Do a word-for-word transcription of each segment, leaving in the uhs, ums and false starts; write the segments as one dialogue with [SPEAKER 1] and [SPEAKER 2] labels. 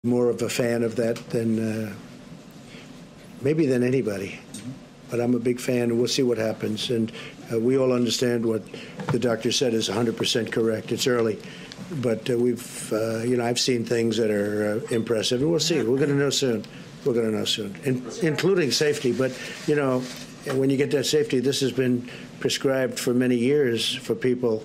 [SPEAKER 1] more of a fan of that than uh, maybe than anybody. But I'm a big fan, and we'll see what happens. And uh, we all understand what the doctor said is one hundred percent correct. It's early, but uh, we've, uh, you know, I've seen things that are uh, impressive, and we'll see. We're going to know soon. We're going to know soon, in, including safety. But, you know, when you get that safety, this has been prescribed for many years for people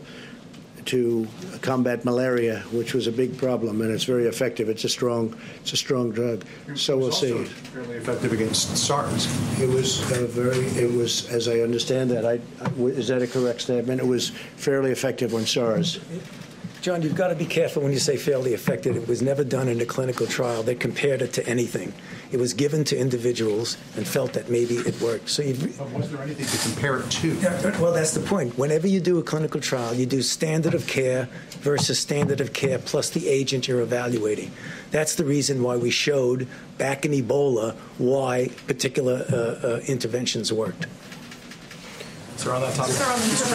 [SPEAKER 1] to combat malaria, which was a big problem, and it's very effective. It's a strong, it's a strong drug. So we'll see.
[SPEAKER 2] Fairly effective against SARS.
[SPEAKER 1] It was a very. It was, as I understand that. I, is that a correct statement? It was fairly effective on SARS.
[SPEAKER 3] John, you've got to be careful when you say fairly effective. It was never done in a clinical trial that compared it to anything. It was given to individuals and felt that maybe it worked. So, you've,
[SPEAKER 2] but was there anything to compare it to?
[SPEAKER 3] Yeah, well, that's the point. Whenever you do a clinical trial, you do standard of care versus standard of care plus the agent you're evaluating. That's the reason why we showed back in Ebola why particular uh, uh, interventions worked.
[SPEAKER 4] Sir, on that topic,
[SPEAKER 5] Mister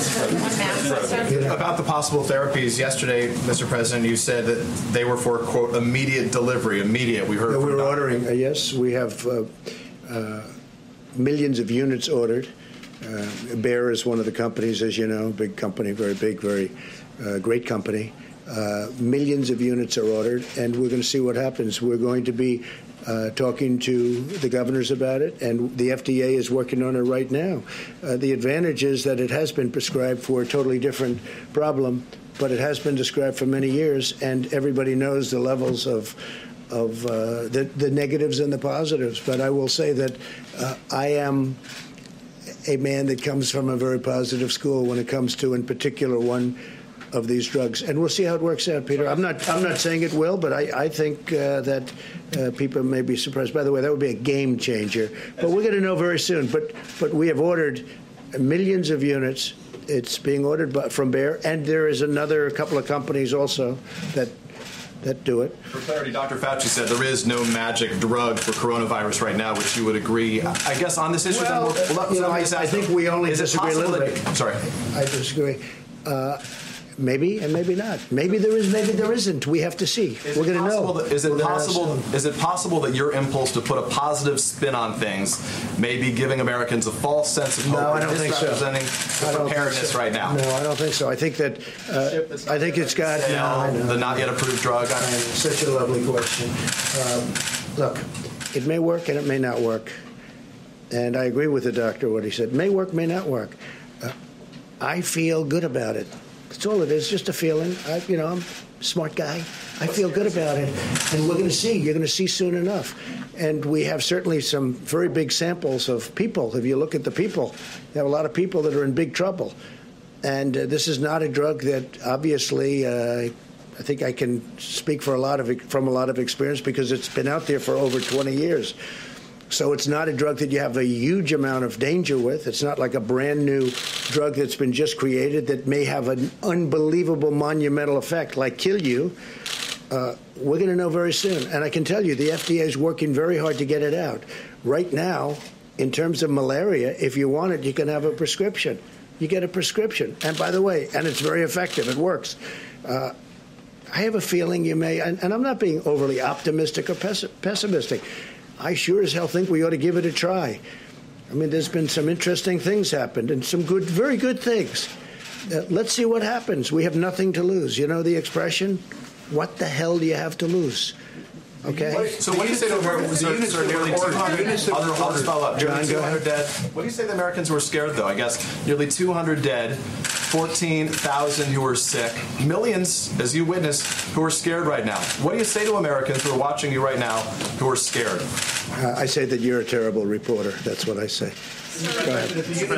[SPEAKER 5] President,
[SPEAKER 4] about the possible therapies yesterday, Mister President, you said that they were for, quote, immediate delivery. Immediate, we heard
[SPEAKER 1] yeah,
[SPEAKER 4] from
[SPEAKER 1] we're
[SPEAKER 4] Doctor
[SPEAKER 1] ordering, uh, yes, we have uh, uh, millions of units ordered. Uh, Bayer is one of the companies, as you know, big company, very big, very uh, great company. Uh, millions of units are ordered, and we're going to see what happens. We're going to be Uh, talking to the governors about it, and the F D A is working on it right now. Uh, the advantage is that it has been prescribed for a totally different problem, but it has been prescribed for many years, and everybody knows the levels of of uh, the, the negatives and the positives. But I will say that uh, I am a man that comes from a very positive school when it comes to, in particular, one of these drugs, and we'll see how it works out, Peter. I'm not. I'm not saying it will, but I, I think uh, that uh, people may be surprised. By the way, that would be a game changer. But we're going to know very soon. But but we have ordered millions of units. It's being ordered by, from Bayer, and there is another couple of companies also that that do it.
[SPEAKER 4] For clarity, Doctor Fauci said there is no magic drug for coronavirus right now, which you would agree. I guess on this issue,
[SPEAKER 1] well,
[SPEAKER 4] then, well,
[SPEAKER 1] you know, I, I think we only disagree a little bit.
[SPEAKER 4] I'm sorry.
[SPEAKER 1] I disagree. Uh, Maybe and maybe not. Maybe there is. Maybe there isn't. We have to see.
[SPEAKER 4] Is
[SPEAKER 1] We're going to know.
[SPEAKER 4] That, is it
[SPEAKER 1] We're
[SPEAKER 4] possible? Is it possible that your impulse to put a positive spin on things may be giving Americans a false sense of hope?
[SPEAKER 1] No, I don't think so.
[SPEAKER 4] Misrepresenting the preparedness
[SPEAKER 1] so.
[SPEAKER 4] right now.
[SPEAKER 1] No, I don't think so. I think that. Uh, I think it's got.
[SPEAKER 4] No, I know. The not yet approved drug.
[SPEAKER 1] I mean, such a lovely question. Um, look, it may work and it may not work, and I agree with the doctor what he said. May work, may not work. Uh, I feel good about it. That's all it is, just a feeling. I, you know, I'm a smart guy. I feel good about it. And we're going to see. You're going to see soon enough. And we have certainly some very big samples of people. If you look at the people, you have a lot of people that are in big trouble. And uh, this is not a drug that obviously, uh, I think I can speak for a lot of from a lot of experience because it's been out there for over twenty years. So it's not a drug that you have a huge amount of danger with. It's not like a brand new drug that's been just created that may have an unbelievable monumental effect, like kill you. Uh, we're going to know very soon. And I can tell you, the F D A is working very hard to get it out. Right now, in terms of malaria, if you want it, you can have a prescription. You get a prescription. And by the way, and it's very effective. It works. Uh, I have a feeling you may, and, and I'm not being overly optimistic or pessi- pessimistic. I sure as hell think we ought to give it a try. I mean, there's been some interesting things happened and some good, very good things. Uh, let's see what happens. We have nothing to lose. You know the expression? What the hell do you have to lose? Okay?
[SPEAKER 4] So what do you say to Americans who are nearly two hundred? I'll, I'll just follow up. Nearly two hundred dead. What do you say to the Americans who are scared, though? I guess nearly two hundred dead, fourteen thousand who are sick, millions, as you witnessed, who are scared right now. What do you say to Americans who are watching you right now who are scared?
[SPEAKER 1] Uh, I say that you're a terrible reporter. That's what I say. Go ahead.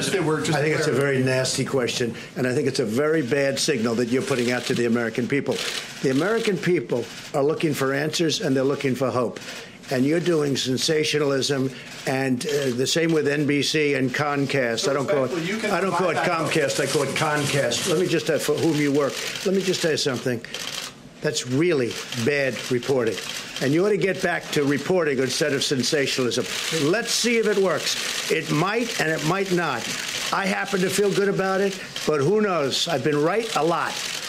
[SPEAKER 1] I think it's a very nasty question, and I think it's a very bad signal that you're putting out to the American people. The American people are looking for answers, and they're looking for hope. And you're doing sensationalism, and uh, the same with N B C and Comcast. I don't call it. I don't call it Comcast. I call it Comcast. Let me just uh, for whom you work. Let me just tell you something. That's really bad reporting. And you ought to get back to reporting instead of sensationalism. Let's see if it works. It might and it might not. I happen to feel good about it, but who knows? I've been right a lot.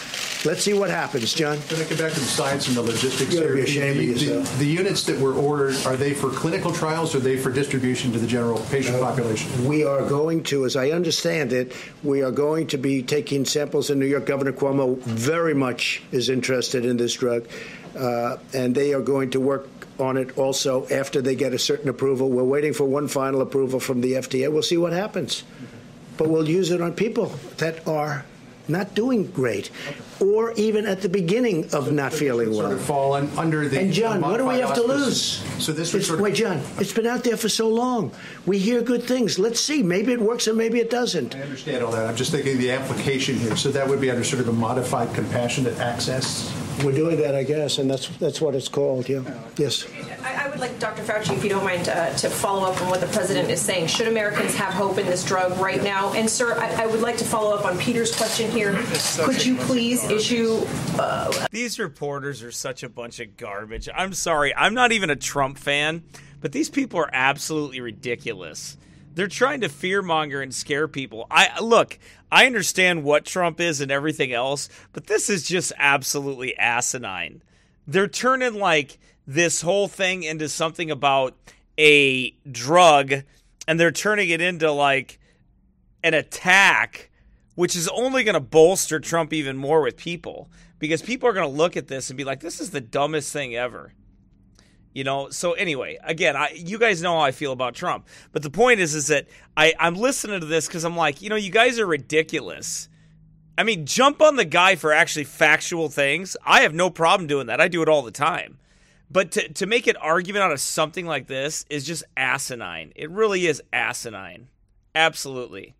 [SPEAKER 1] Let's see what happens, John.
[SPEAKER 2] Can I get back to the science and the logistics?
[SPEAKER 1] You gotta be
[SPEAKER 2] here?
[SPEAKER 1] ashamed
[SPEAKER 2] the,
[SPEAKER 1] of yourself.
[SPEAKER 2] The, the units that were ordered, are they for clinical trials or are they for distribution to the general patient
[SPEAKER 1] Uh,
[SPEAKER 2] population?
[SPEAKER 1] We are going to, as I understand it, we are going to be taking samples in New York. Governor Cuomo very much is interested in this drug, uh, and they are going to work on it also after they get a certain approval. We're waiting for one final approval from the F D A. We'll see what happens. But we'll use it on people that are not doing great, or even at the beginning of not feeling well.
[SPEAKER 2] Sort of fall un, under the.
[SPEAKER 1] And John, what do we have to
[SPEAKER 2] modified
[SPEAKER 1] lose?
[SPEAKER 2] auspices. So this would
[SPEAKER 1] It's,
[SPEAKER 2] sort of,
[SPEAKER 1] wait, John, it's been out there for so long. We hear good things. Let's see. Maybe it works and maybe it doesn't.
[SPEAKER 2] I understand all that. I'm just thinking of the application here. So that would be under sort of a modified compassionate access.
[SPEAKER 1] We're doing that, I guess, and that's that's what it's called. Yeah. Yes.
[SPEAKER 6] I, I would like Doctor Fauci, if you don't mind, uh, to follow up on what the president is saying. Should Americans have hope in this drug right now? And, sir, I, I would like to follow up on Peter's question here. Could you please issue... Uh,
[SPEAKER 7] These reporters are such a bunch of garbage. I'm sorry. I'm not even a Trump fan, but these people are absolutely ridiculous. They're trying to fearmonger and scare people. I look, I understand what Trump is and everything else, but this is just absolutely asinine. They're turning like this whole thing into something about a drug, and they're turning it into like an attack, which is only going to bolster Trump even more with people, because people are going to look at this and be like, this is the dumbest thing ever. You know, so anyway, again, I, you guys know how I feel about Trump. But the point is, is that I, I'm listening to this because I'm like, you know, you guys are ridiculous. I mean, jump on the guy for actually factual things. I have no problem doing that. I do it all the time. But to, to make an argument out of something like this is just asinine. It really is asinine. Absolutely.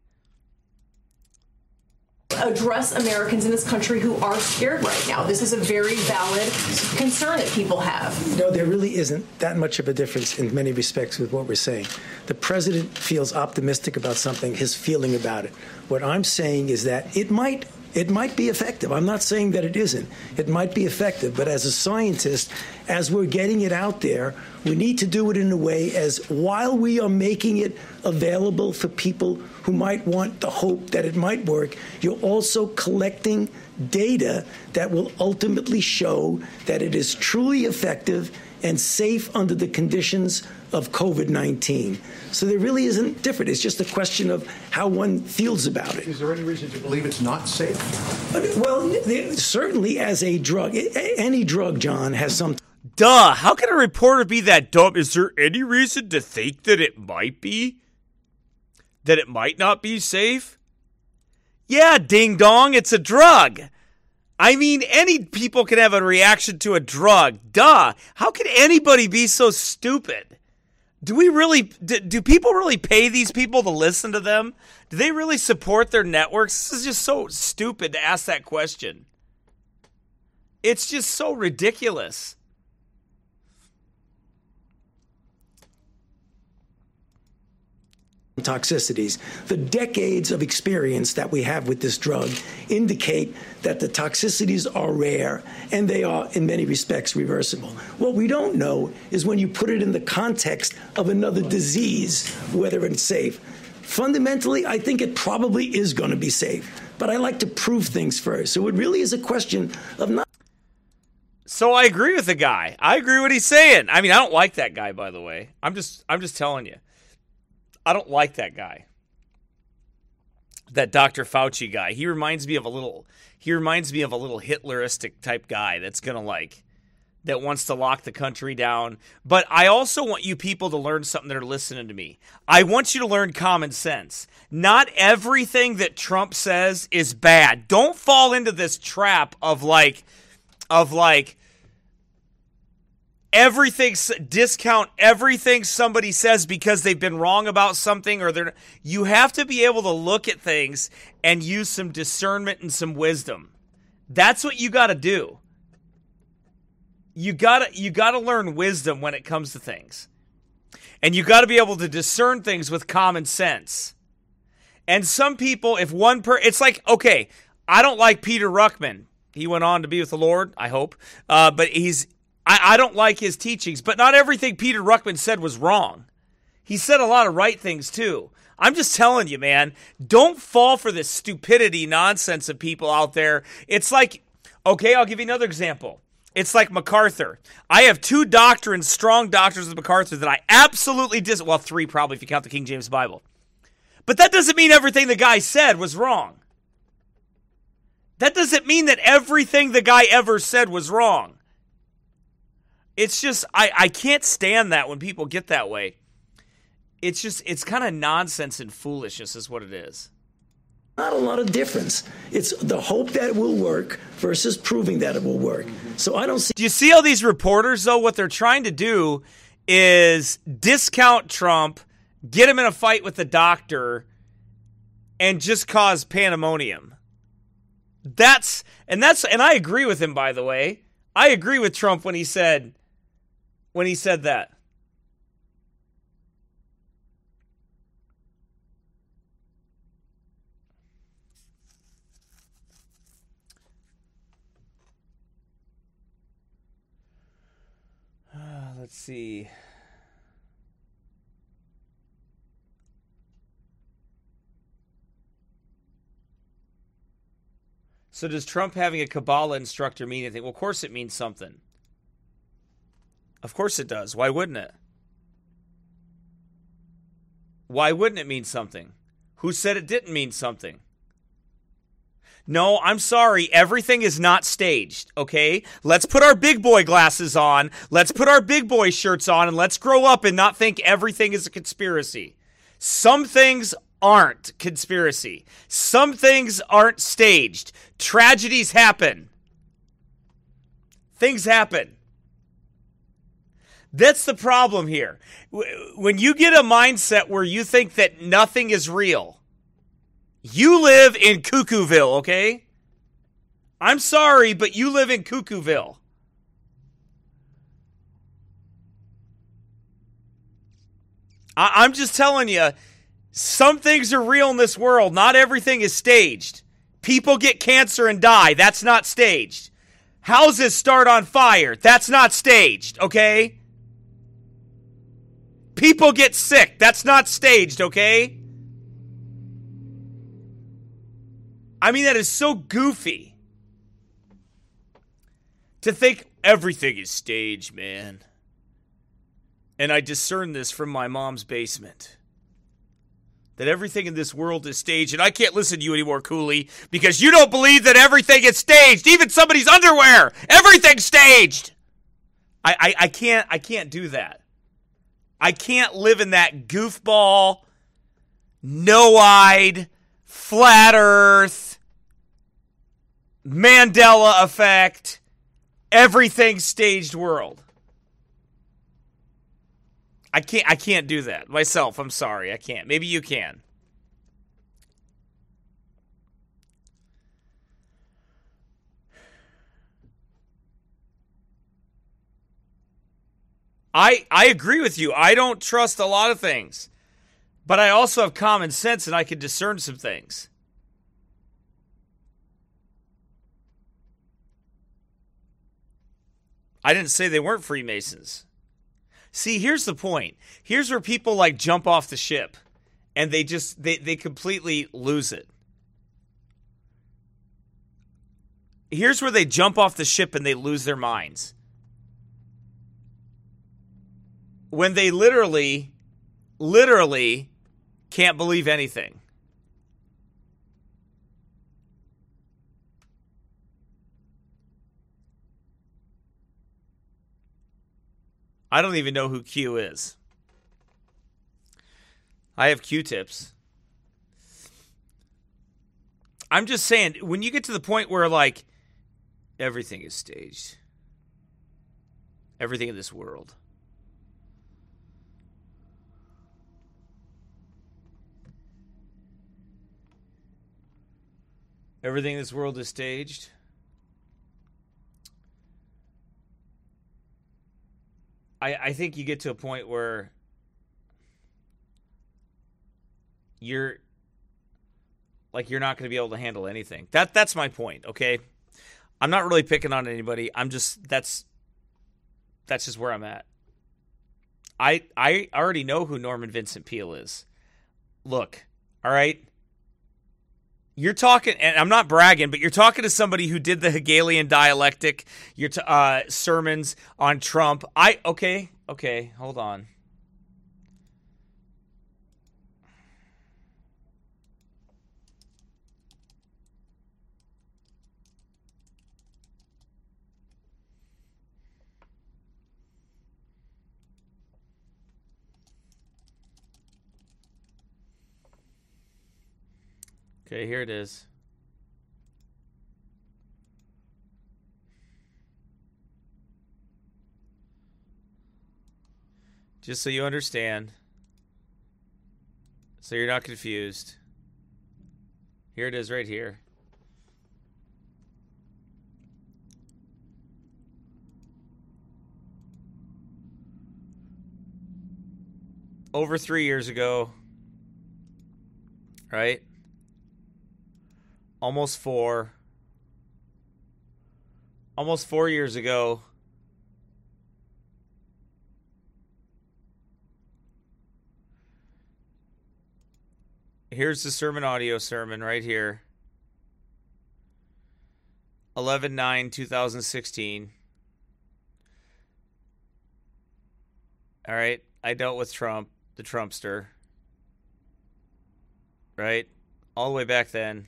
[SPEAKER 6] Address Americans in this country who are scared right now. This is a very valid concern that people have.
[SPEAKER 3] No, there really isn't that much of a difference in many respects with what we're saying. The president feels optimistic about something, his feeling about it. What I'm saying is that it might it might be effective. I'm not saying that it isn't. It might be effective, but as a scientist, as we're getting it out there, we need to do it in a way as while we are making it available for people who might want the hope that it might work, you're also collecting data that will ultimately show that it is truly effective and safe under the conditions of COVID nineteen. So there really isn't different. It's just a question of how one feels about it.
[SPEAKER 2] Is there any reason to believe it's not safe?
[SPEAKER 3] Well, certainly as a drug, any drug, John, has some...
[SPEAKER 7] Duh, how can a reporter be that dumb? Is there any reason to think that it might be? That it might not be safe? Yeah, ding dong, it's a drug. I mean, any people can have a reaction to a drug. Duh. How can anybody be so stupid? Do we really, do, do people really pay these people to listen to them? Do they really support their networks? This is just so stupid to ask that question. It's just so ridiculous.
[SPEAKER 3] Toxicities. The decades of experience that we have with this drug indicate that the toxicities are rare and they are, in many respects, reversible. What we don't know is when you put it in the context of another disease, whether it's safe. Fundamentally, I think it probably is going to be safe, but I like to prove things first. So it really is a question of not.
[SPEAKER 7] So I agree with the guy. I agree with what he's saying. I mean, I don't like that guy, by the way. I'm just, I'm just telling you. I don't like that guy. That Doctor Fauci guy. He reminds me of a little he reminds me of a little Hitleristic type guy that's going to like that wants to lock the country down. But I also want you people to learn something that are listening to me. I want you to learn common sense. Not everything that Trump says is bad. Don't fall into this trap of like of like everything, discount everything somebody says because they've been wrong about something, or they're. You have to be able to look at things and use some discernment and some wisdom. That's what you got to do. You got to you got to learn wisdom when it comes to things, and you got to be able to discern things with common sense. And some people, if one per, it's like, okay, I don't like Peter Ruckman. He went on to be with the Lord, I hope, uh, but he's. I, I don't like his teachings, but not everything Peter Ruckman said was wrong. He said a lot of right things, too. I'm just telling you, man, don't fall for this stupidity nonsense of people out there. It's like, Okay, I'll give you another example. It's like MacArthur. I have two doctrines, strong doctrines of MacArthur that I absolutely dis. Well, three probably if you count the King James Bible. But that doesn't mean everything the guy said was wrong. That doesn't mean that everything the guy ever said was wrong. It's just, I, I can't stand that when people get that way. It's just, it's kind of nonsense and foolishness is what it is.
[SPEAKER 3] Not a lot of difference. It's the hope that it will work versus proving that it will work. So I don't see.
[SPEAKER 7] Do you see all these reporters, though? What they're trying to do is discount Trump, get him in a fight with the doctor, and just cause pandemonium. That's, and that's, and I agree with him, by the way. I agree with Trump when he said, when he said that. Let's see. So does Trump having a Kabbalah instructor mean anything? Well, of course it means something. Of course it does. Why wouldn't it? Why wouldn't it mean something? Who said it didn't mean something? No, I'm sorry. Everything is not staged, okay? Let's put our big boy glasses on. Let's put our big boy shirts on, and let's grow up and not think everything is a conspiracy. Some things aren't conspiracy. Some things aren't staged. Tragedies happen. Things happen. That's the problem here. When you get a mindset where you think that nothing is real, you live in Cuckooville, okay? I'm sorry, but you live in Cuckooville. I- I'm just telling you, some things are real in this world. Not everything is staged. People get cancer and die. That's not staged. Houses start on fire. That's not staged, okay? People get sick. That's not staged, okay? I mean, that is so goofy to think everything is staged, man. And I discern this from my mom's basement. That everything in this world is staged. And I can't listen to you anymore, Cooley, because you don't believe that everything is staged. Even somebody's underwear. Everything's staged. I, I, I can't I can't do that. I can't live in that goofball, no-eyed, flat earth, Mandela effect, everything staged world. I can't I can't do that myself. I'm sorry. I can't. Maybe you can. I I agree with you. I don't trust a lot of things. But I also have common sense and I can discern some things. I didn't say they weren't Freemasons. See, here's the point. Here's where people like jump off the ship and they just they, they completely lose it. Here's where they jump off the ship and they lose their minds. When they literally, literally can't believe anything. I don't even know who Q is. I have Q-tips. I'm just saying, when you get to the point where, like, everything is staged. Everything in this world. Everything in this world is staged. I, I think you get to a point where you're like you're not going to be able to handle anything. That that's my point, okay? I'm not really picking on anybody. I'm just that's that's just where I'm at. I I already know who Norman Vincent Peale is. Look, all right? You're talking, and I'm not bragging, but you're talking to somebody who did the Hegelian dialectic, your t- uh, sermons on Trump. I okay, okay, hold on. Okay, here it is. Just so you understand, so you're not confused. Here it is right here. Over three years ago, right? Almost four. Almost four years ago. Here's the sermon audio sermon right here. eleven nine twenty sixteen. All right. I dealt with Trump, the Trumpster. Right? All the way back then.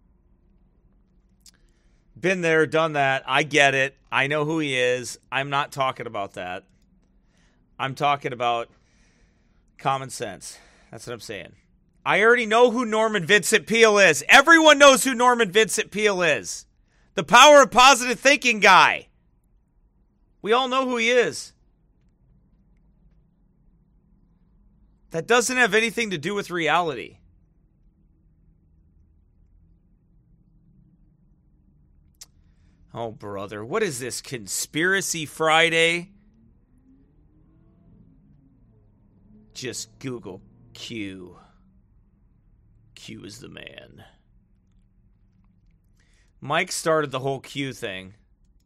[SPEAKER 7] Been there, done that. I get it. I know who he is. I'm not talking about that. I'm talking about common sense. That's what I'm saying. I already know who Norman Vincent Peale is. Everyone knows who Norman Vincent Peale is. The power of positive thinking guy. We all know who he is. That doesn't have anything to do with reality. Oh, brother, what is this, Conspiracy Friday? Just Google Q. Q is the man. Mike started the whole Q thing.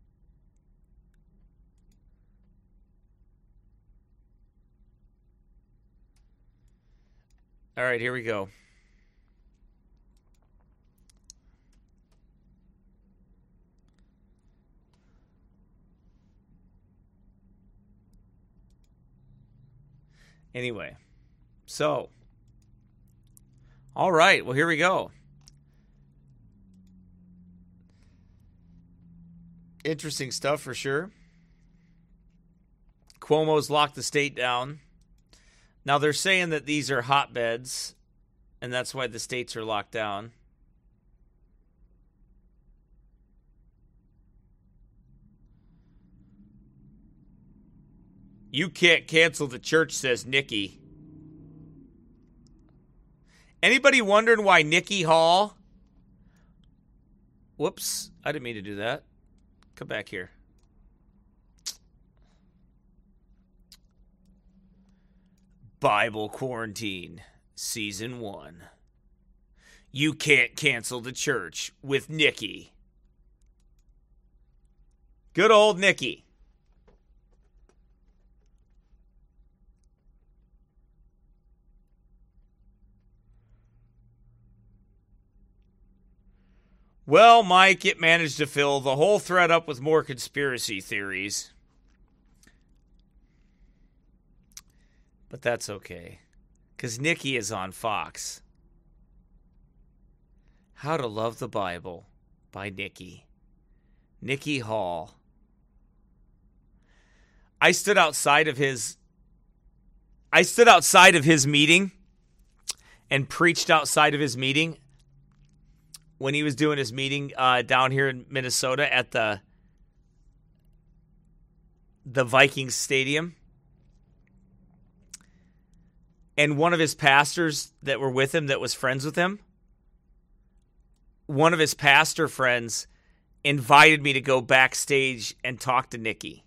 [SPEAKER 7] All right, here we go. Anyway, so, all right, well, here we go. Interesting stuff for sure. Cuomo's locked the state down. Now, they're saying that these are hotbeds, and that's why the states are locked down. You can't cancel the church, says Nikki. Anybody wondering why Nikki Hall? Whoops, I didn't mean to do that. Come back here. Bible Quarantine, Season one. You can't cancel the church with Nikki. Good old Nikki. Well, Mike, it managed to fill the whole thread up with more conspiracy theories. But that's okay, because Nikki is on Fox. How to Love the Bible by Nikki. Nikki Hall. I stood outside of his I stood outside of his meeting and preached outside of his meeting when he was doing his meeting uh, down here in Minnesota at the the Vikings Stadium. And one of his pastors that were with him, that was friends with him, one of his pastor friends invited me to go backstage and talk to Nikki.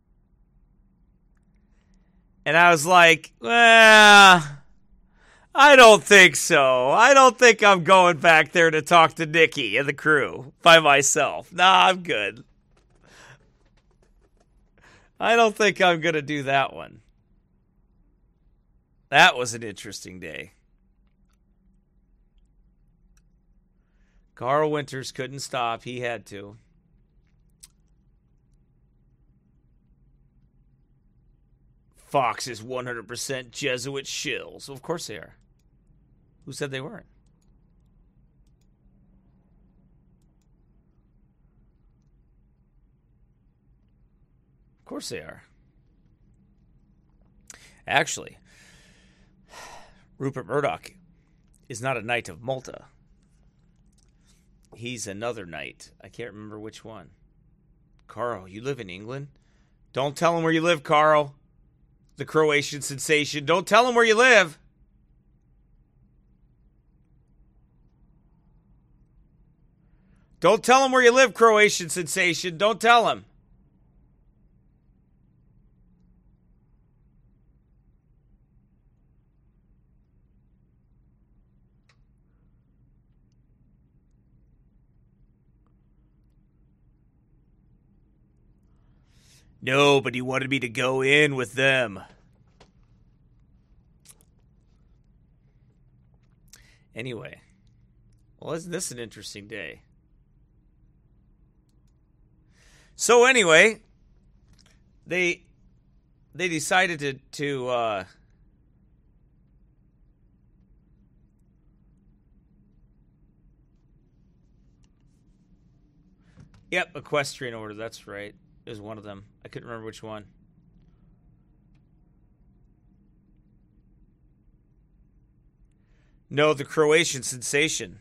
[SPEAKER 7] And I was like, well, I don't think so. I don't think I'm going back there to talk to Nikki and the crew by myself. Nah, I'm good. I don't think I'm going to do that one. That was an interesting day. Carl Winters couldn't stop. He had to. Fox is one hundred percent Jesuit shills. Of course they are. Who said they weren't? Of course they are. Actually, Rupert Murdoch is not a Knight of Malta. He's another knight. I can't remember which one. Carl, you live in England? Don't tell him where you live, Carl. The Croatian sensation. Don't tell him where you live. Don't tell him where you live, Croatian sensation. Don't tell him. No, but he wanted me to go in with them. Anyway, well, isn't this an interesting day? So anyway, they they decided to to uh, yep, equestrian order. That's right. Is one of them. I couldn't remember which one. No, the Croatian sensation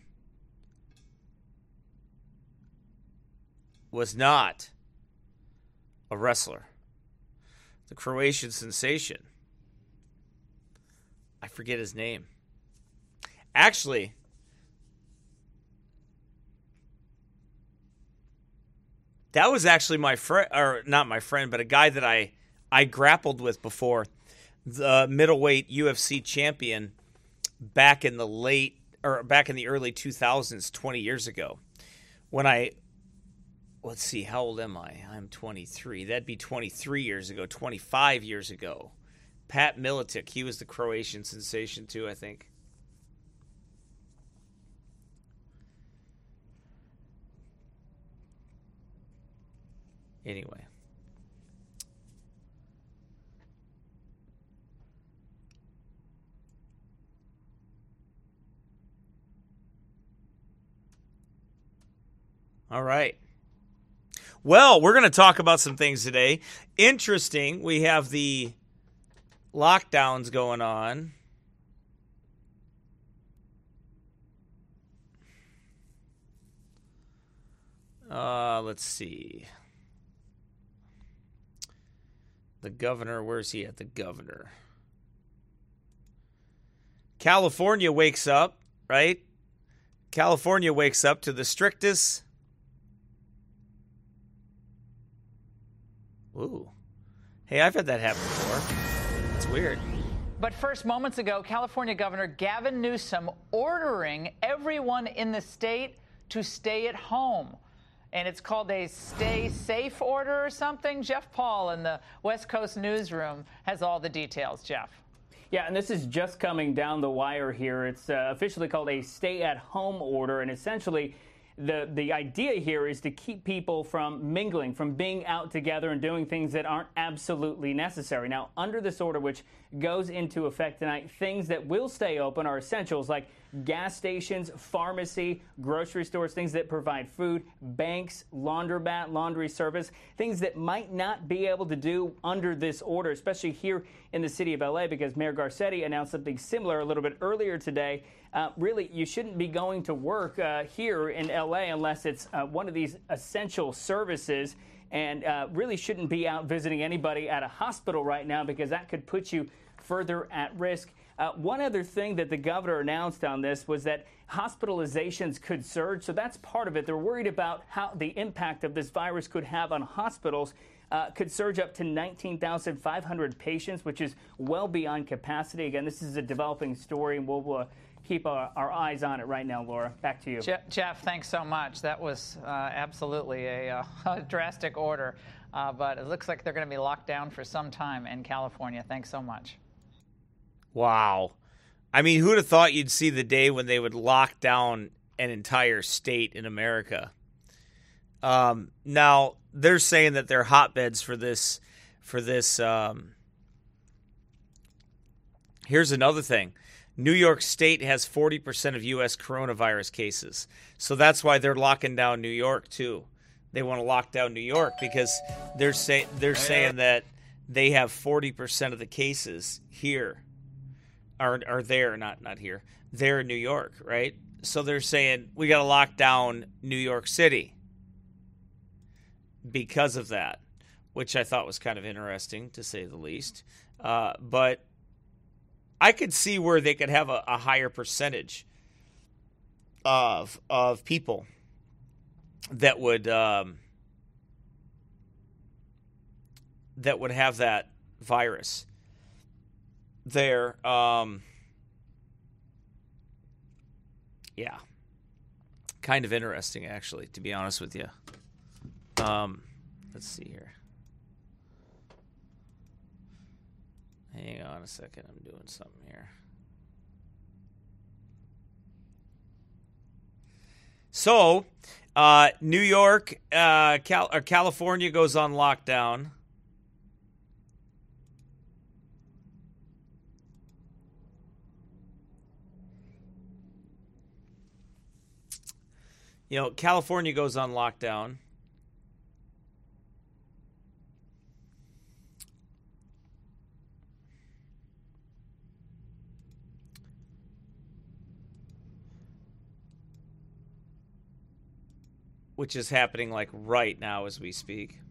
[SPEAKER 7] was not a wrestler. The Croatian sensation, I forget his name. Actually, that was actually my friend, or not my friend, but a guy that I, I grappled with before, the middleweight U F C champion back in the late, or back in the early two thousands, twenty years ago. When I, let's see, how old am I? I'm twenty-three. That'd be twenty-three years ago, twenty-five years ago. Pat Militic, he was the Croatian sensation too, I think. Anyway. All right. Well, we're going to talk about some things today. Interesting. We have the lockdowns going on. Uh, let's see. The governor, where's he at? The governor. California wakes up, right? California wakes up to the strictest. Ooh. Hey, I've had that happen before. It's weird.
[SPEAKER 8] But first, moments ago, California Governor Gavin Newsom ordering everyone in the state to stay at home. And it's called a stay safe order or something. Jeff Paul in the West Coast newsroom has all the details. Jeff.
[SPEAKER 9] Yeah, and this is just coming down the wire here. It's uh, officially called a stay-at-home order, and essentially the the idea here is to keep people from mingling, from being out together and doing things that aren't absolutely necessary. Now, under this order, which goes into effect tonight, things that will stay open are essentials like gas stations, pharmacy, grocery stores, things that provide food, banks, laundromat, laundry service, things that might not be able to do under this order, especially here in the city of L A, because Mayor Garcetti announced something similar a little bit earlier today. Uh, really, you shouldn't be going to work uh, here in L A unless it's uh, one of these essential services, and uh, really shouldn't be out visiting anybody at a hospital right now because that could put you further at risk. Uh, one other thing that the governor announced on this was that hospitalizations could surge, so that's part of it. They're worried about how the impact of this virus could have on hospitals. Uh, could surge up to nineteen thousand five hundred patients, which is well beyond capacity. Again, this is a developing story, and we'll uh, keep our, our eyes on it right now, Laura. Back to you.
[SPEAKER 8] Je- Jeff, thanks so much. That was uh, absolutely a, uh, a drastic order, uh, but it looks like they're going to be locked down for some time in California. Thanks so much.
[SPEAKER 7] Wow. I mean, who'd have thought you'd see the day when they would lock down an entire state in America. Um, now they're saying that they're hotbeds for this. For this, um, here's another thing: New York State has forty percent of U S coronavirus cases, so that's why they're locking down New York too. They want to lock down New York because they're say they're saying that they have forty percent of the cases here, are are there, not not here. They're in New York, right? So they're saying we got to lock down New York City because of that, which I thought was kind of interesting, to say the least. Uh, but I could see where they could have a, a higher percentage of of people that would um, that would have that virus there. Um, yeah, kind of interesting, actually, to be honest with you. Um, let's see here. Hang on a second. I'm doing something here. So, uh, New York, uh, Cal- or California goes on lockdown. You know, California goes on lockdown. Which is happening like right now as we speak.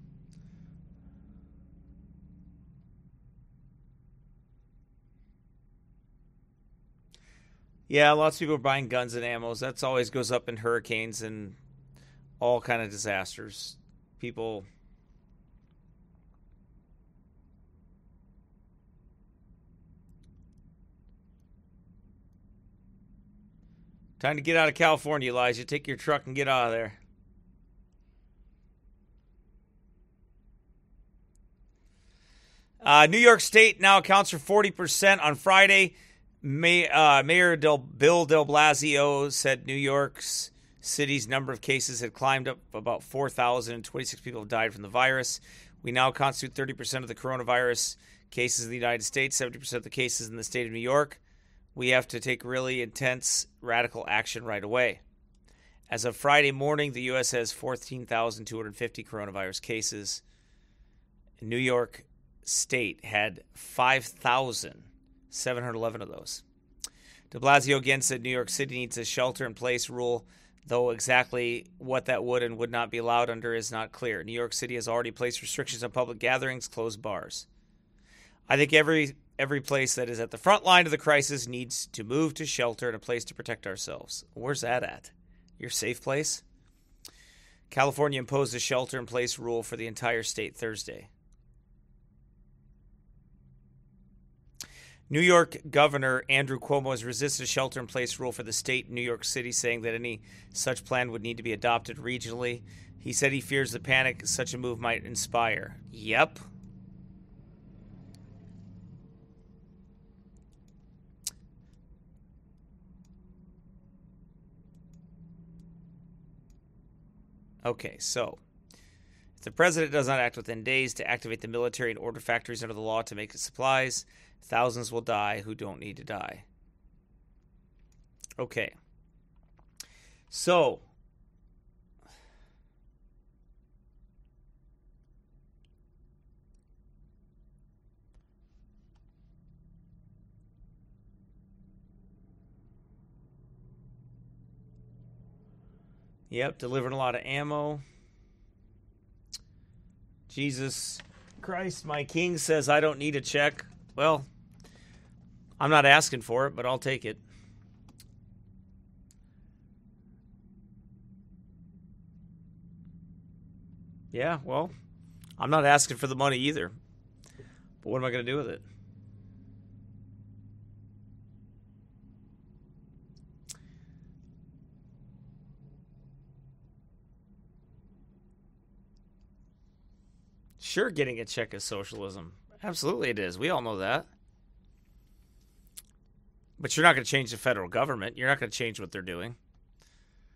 [SPEAKER 7] Yeah, lots of people are buying guns and ammos. That's always goes up in hurricanes and all kind of disasters. People time to get out of California, Elijah. Take your truck and get out of there. Uh, New York State now accounts for forty percent. On Friday, May, uh, Mayor Del, Bill de Blasio said New York's city's number of cases had climbed up about four thousand and twenty-six people have died from the virus. We now constitute thirty percent of the coronavirus cases in the United States, seventy percent of the cases in the state of New York. We have to take really intense, radical action right away. As of Friday morning, the U S has fourteen thousand two hundred fifty coronavirus cases. New York State had five thousand seven hundred eleven of those. De Blasio again said New York City needs a shelter-in-place rule, though exactly what that would and would not be allowed under is not clear. New York City has already placed restrictions on public gatherings, closed bars. I think every every place that is at the front line of the crisis needs to move to shelter and a place to protect ourselves. Where's that at? Your safe place? California imposed a shelter-in-place rule for the entire state Thursday. New York Governor Andrew Cuomo has resisted a shelter-in-place rule for the state in New York City, saying that any such plan would need to be adopted regionally. He said he fears the panic such a move might inspire. Yep. Okay, so if the president does not act within days to activate the military and order factories under the law to make supplies, thousands will die who don't need to die. Okay. So, yep, delivering a lot of ammo. Jesus Christ, my King says I don't need a check. Well, I'm not asking for it, but I'll take it. Yeah, well, I'm not asking for the money either. But what am I going to do with it? Sure, getting a check is socialism. Absolutely it is. We all know that. But you're not going to change the federal government. You're not going to change what they're doing.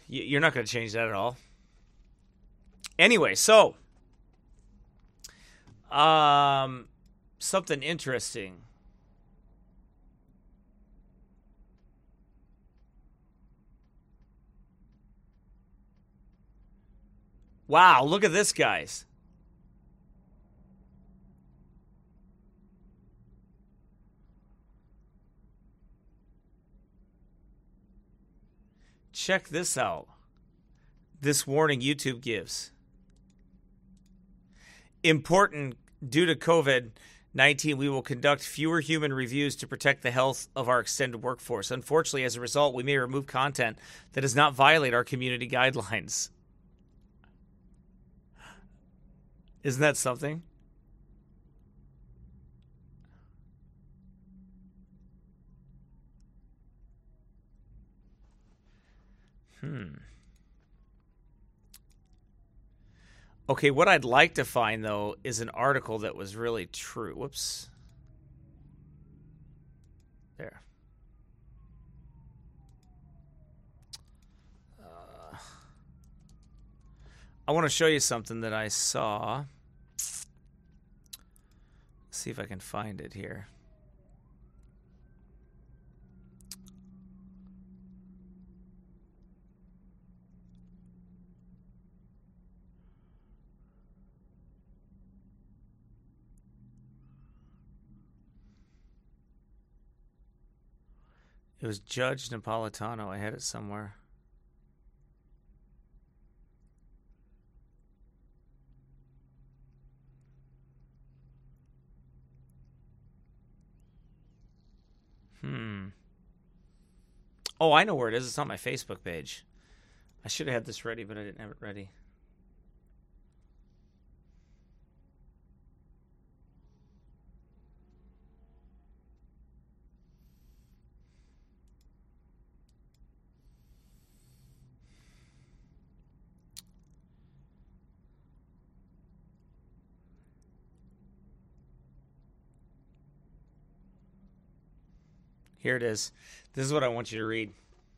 [SPEAKER 7] You're not going to change that at all. Anyway, so um, something interesting. Wow, look at this, guys. Check this out. This warning YouTube gives. Important, due to COVID nineteen, we will conduct fewer human reviews to protect the health of our extended workforce. Unfortunately, as a result, we may remove content that does not violate our community guidelines. Isn't that something? Hmm. Okay, what I'd like to find, though, is an article that was really true. Whoops. There. Uh, I want to show you something that I saw. Let's see if I can find it here. It was Judge Napolitano. I had it somewhere. Hmm. Oh, I know where it is. It's on my Facebook page. I should have had this ready, but I didn't have it ready. Here it is. This is what I want you to read.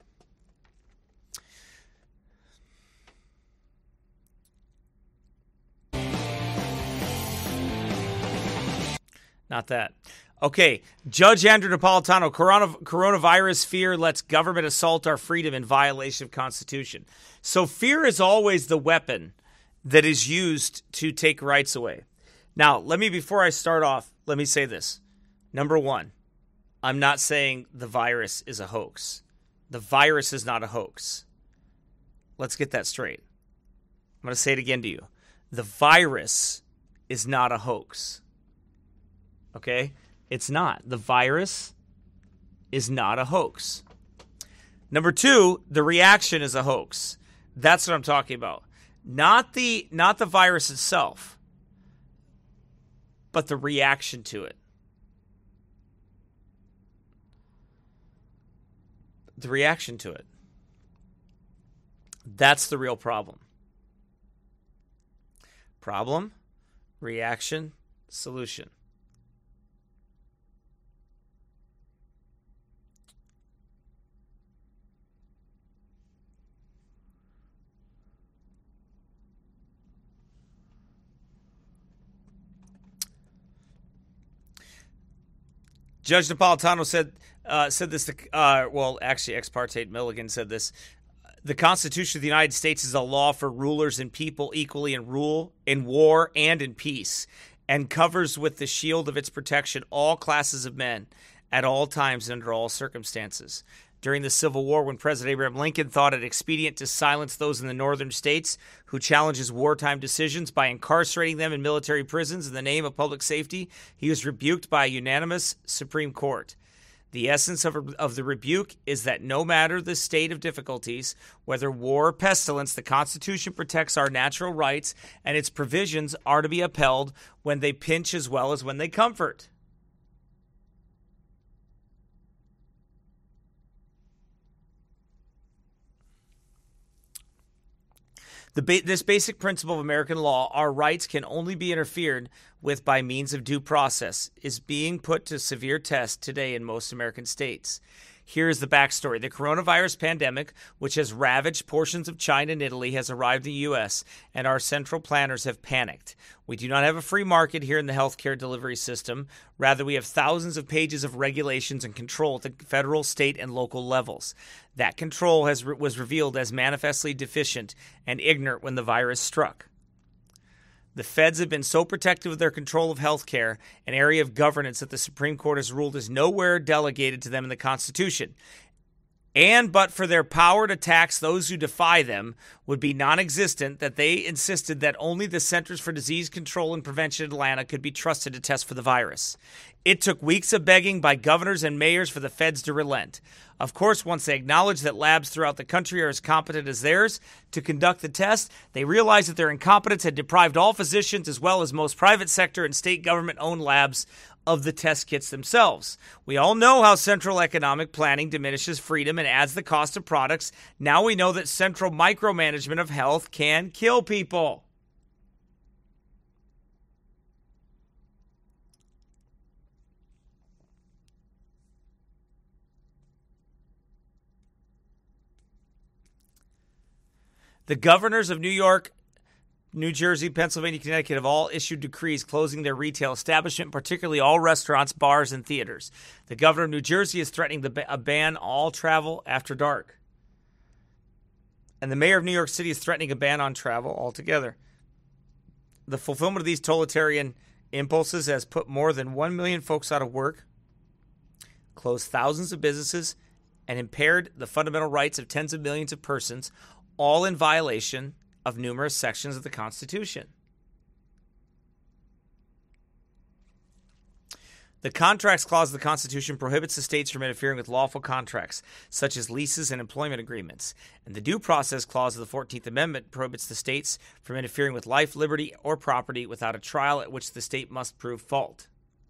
[SPEAKER 7] Not that. Okay. Judge Andrew Napolitano, corona, coronavirus fear lets government assault our freedom in violation of Constitution. So fear is always the weapon that is used to take rights away. Now, let me, before I start off, let me say this. Number one, I'm not saying the virus is a hoax. The virus is not a hoax. Let's get that straight. I'm going to say it again to you. The virus is not a hoax. Okay? It's not. The virus is not a hoax. Number two, the reaction is a hoax. That's what I'm talking about. Not the, not the virus itself, but the reaction to it. The reaction to it. That's the real problem. Problem, reaction, solution. Judge Napolitano said uh, said this. To, uh, well, actually, ex parte Milligan said this. The Constitution of the United States is a law for rulers and people equally in rule, in war, and in peace, and covers with the shield of its protection all classes of men at all times and under all circumstances. During the Civil War, when President Abraham Lincoln thought it expedient to silence those in the northern states who challenged his wartime decisions by incarcerating them in military prisons in the name of public safety, he was rebuked by a unanimous Supreme Court. The essence of, of the rebuke is that no matter the state of difficulties, whether war or pestilence, the Constitution protects our natural rights, and its provisions are to be upheld when they pinch as well as when they comfort. The ba- this basic principle of American law, our rights can only be interfered with by means of due process, is being put to severe test today in most American states. Here is the backstory. The coronavirus pandemic, which has ravaged portions of China and Italy, has arrived in the U S, and our central planners have panicked. We do not have a free market here in the healthcare delivery system. Rather, we have thousands of pages of regulations and control at the federal, state, and local levels. That control has, was revealed as manifestly deficient and ignorant when the virus struck. The feds have been so protective of their control of healthcare, an area of governance that the Supreme Court has ruled is nowhere delegated to them in the Constitution. And but for their power to tax those who defy them would be non-existent, that they insisted that only the Centers for Disease Control and Prevention in Atlanta could be trusted to test for the virus. It took weeks of begging by governors and mayors for the feds to relent. Of course, once they acknowledge that labs throughout the country are as competent as theirs to conduct the test, they realized that their incompetence had deprived all physicians, as well as most private sector and state government-owned labs, of the test kits themselves. We all know how central economic planning diminishes freedom and adds the cost of products. Now we know that central micromanagement of health can kill people. The governors of New York, New Jersey, Pennsylvania, Connecticut have all issued decrees closing their retail establishment, particularly all restaurants, bars, and theaters. The governor of New Jersey is threatening to a ban all travel after dark. And the mayor of New York City is threatening a ban on travel altogether. The fulfillment of these totalitarian impulses has put more than one million folks out of work, closed thousands of businesses, and impaired the fundamental rights of tens of millions of persons, all in violation of numerous sections of the Constitution. The Contracts Clause of the Constitution prohibits the states from interfering with lawful contracts, such as leases and employment agreements. And the Due Process Clause of the fourteenth Amendment prohibits the states from interfering with life, liberty, or property without a trial at which the state must prove fault.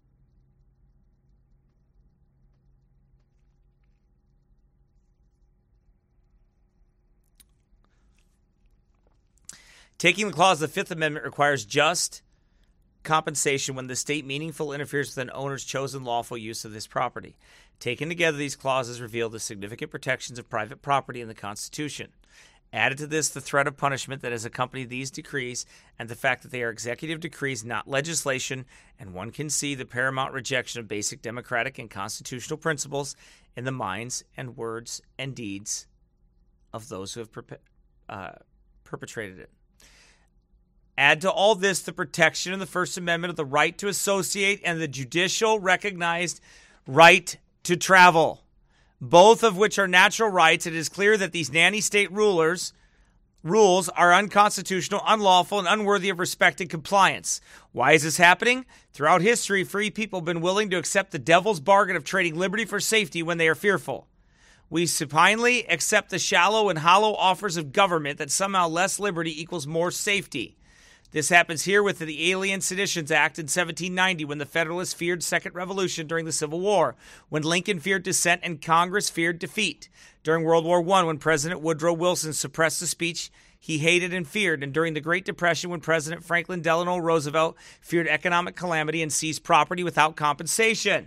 [SPEAKER 7] Taking the clause of the Fifth Amendment requires just compensation when the state meaningfully interferes with an owner's chosen lawful use of this property. Taken together, these clauses reveal the significant protections of private property in the Constitution. Added to this, the threat of punishment that has accompanied these decrees and the fact that they are executive decrees, not legislation, and one can see the paramount rejection of basic democratic and constitutional principles in the minds and words and deeds of those who have perpe- uh, perpetrated it. Add to all this the protection in the First Amendment of the right to associate and the judicial recognized right to travel, both of which are natural rights. It is clear that these nanny state rulers rules are unconstitutional, unlawful, and unworthy of respect and compliance. Why is this happening? Throughout history, free people have been willing to accept the devil's bargain of trading liberty for safety when they are fearful. We supinely accept the shallow and hollow offers of government that somehow less liberty equals more safety. This happens here with the Alien Seditions Act in seventeen ninety, when the Federalists feared Second Revolution during the Civil War, when Lincoln feared dissent and Congress feared defeat, during World War One, when President Woodrow Wilson suppressed the speech he hated and feared, and during the Great Depression, when President Franklin Delano Roosevelt feared economic calamity and seized property without compensation.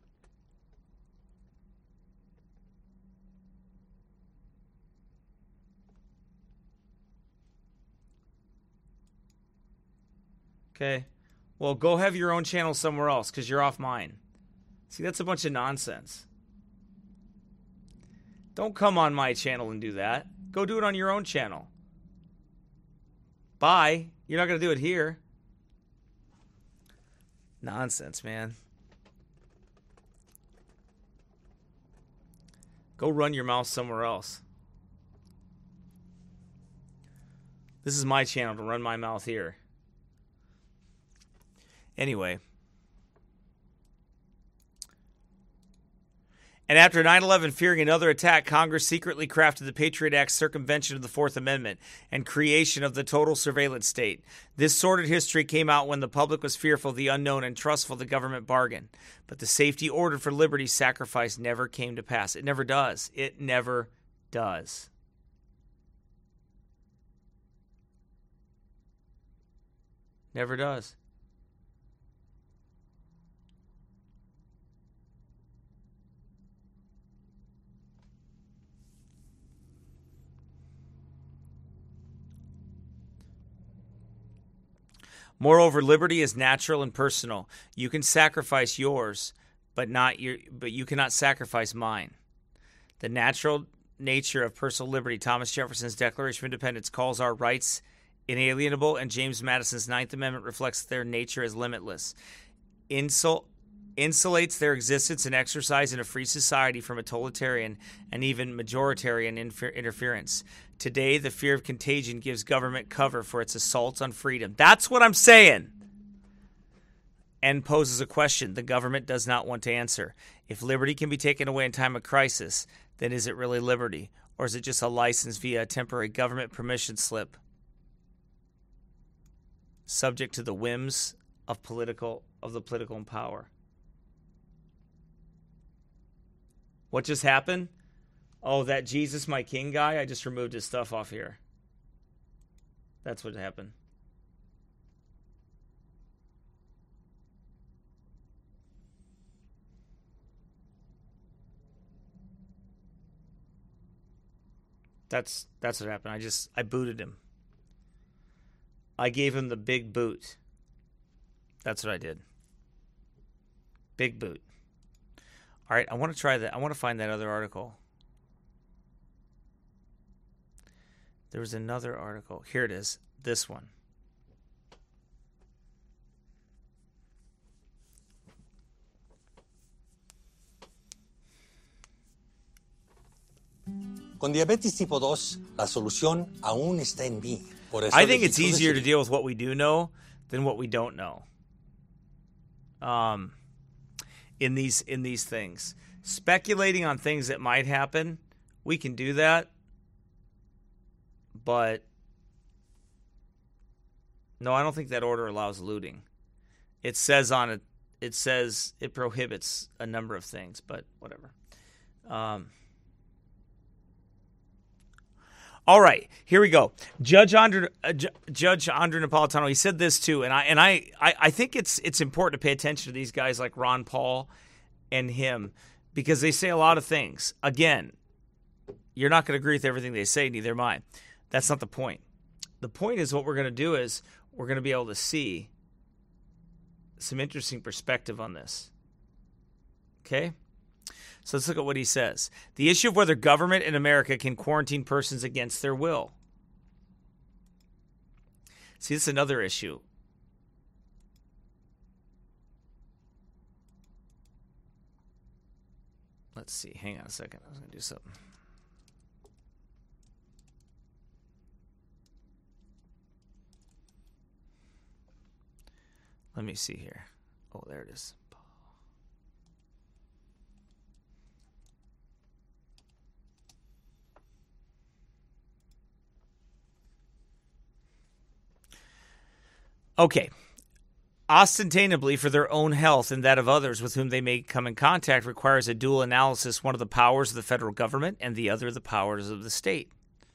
[SPEAKER 7] Okay, well, go have your own channel somewhere else because you're off mine. See, that's a bunch of nonsense. Don't come on my channel and do that. Go do it on your own channel. Bye. You're not going to do it here. Nonsense, man. Go run your mouth somewhere else. This is my channel to run my mouth here. Anyway. And after nine eleven, fearing another attack, Congress secretly crafted the Patriot Act's circumvention of the Fourth Amendment and creation of the total surveillance state. This sordid history came out when the public was fearful of the unknown and trustful of the government bargain. But the safety ordered for liberty's sacrifice never came to pass. It never does. It never does. Never does. Moreover, liberty is natural and personal. You can sacrifice yours, but not your, but you cannot sacrifice mine. The natural nature of personal liberty, Thomas Jefferson's Declaration of Independence, calls our rights inalienable, and James Madison's Ninth Amendment reflects their nature as limitless. Insult insulates their existence and exercise in a free society from a totalitarian and even majoritarian infer- interference. Today, the fear of contagion gives government cover for its assaults on freedom. That's what I'm saying. And poses a question the government does not want to answer. If liberty can be taken away in time of crisis, then is it really liberty? Or is it just a license via a temporary government permission slip, subject to the whims of political of the political in power? What just happened? Oh, that Jesus my King guy, I just removed his stuff off here. That's what happened. That's that's what happened. I just I booted him. I gave him the big boot. That's what I did. Big boot. All right, I want to try that. I want to find that other article. There was another article. Here it is. This one.
[SPEAKER 10] Con diabetes tipo dos, la solución aún está en mí. Por eso
[SPEAKER 7] I think it's easier to deal with what we do know than what we don't know. Um, in these in these things, speculating on things that might happen, we can do that. But no, I don't think that order allows looting. It says on it, it says it prohibits a number of things, but whatever. Um, all right, here we go. Judge Andre, uh, J- Judge Andre Napolitano, he said this too, and I and I, I, I think it's it's important to pay attention to these guys like Ron Paul and him, because they say a lot of things. Again, you're not going to agree with everything they say, neither am I. That's not the point. The point is what we're going to do is we're going to be able to see some interesting perspective on this. Okay? So let's look at what he says. The issue of whether government in America can quarantine persons against their will. See, this is another issue. Let's see. Hang on a second. I was going to do something. Let me see here. Oh, there it is. Okay. Ostentatiously for their own health and that of others with whom they may come in contact requires a dual analysis, one of the powers of the federal government and the other the powers of the state.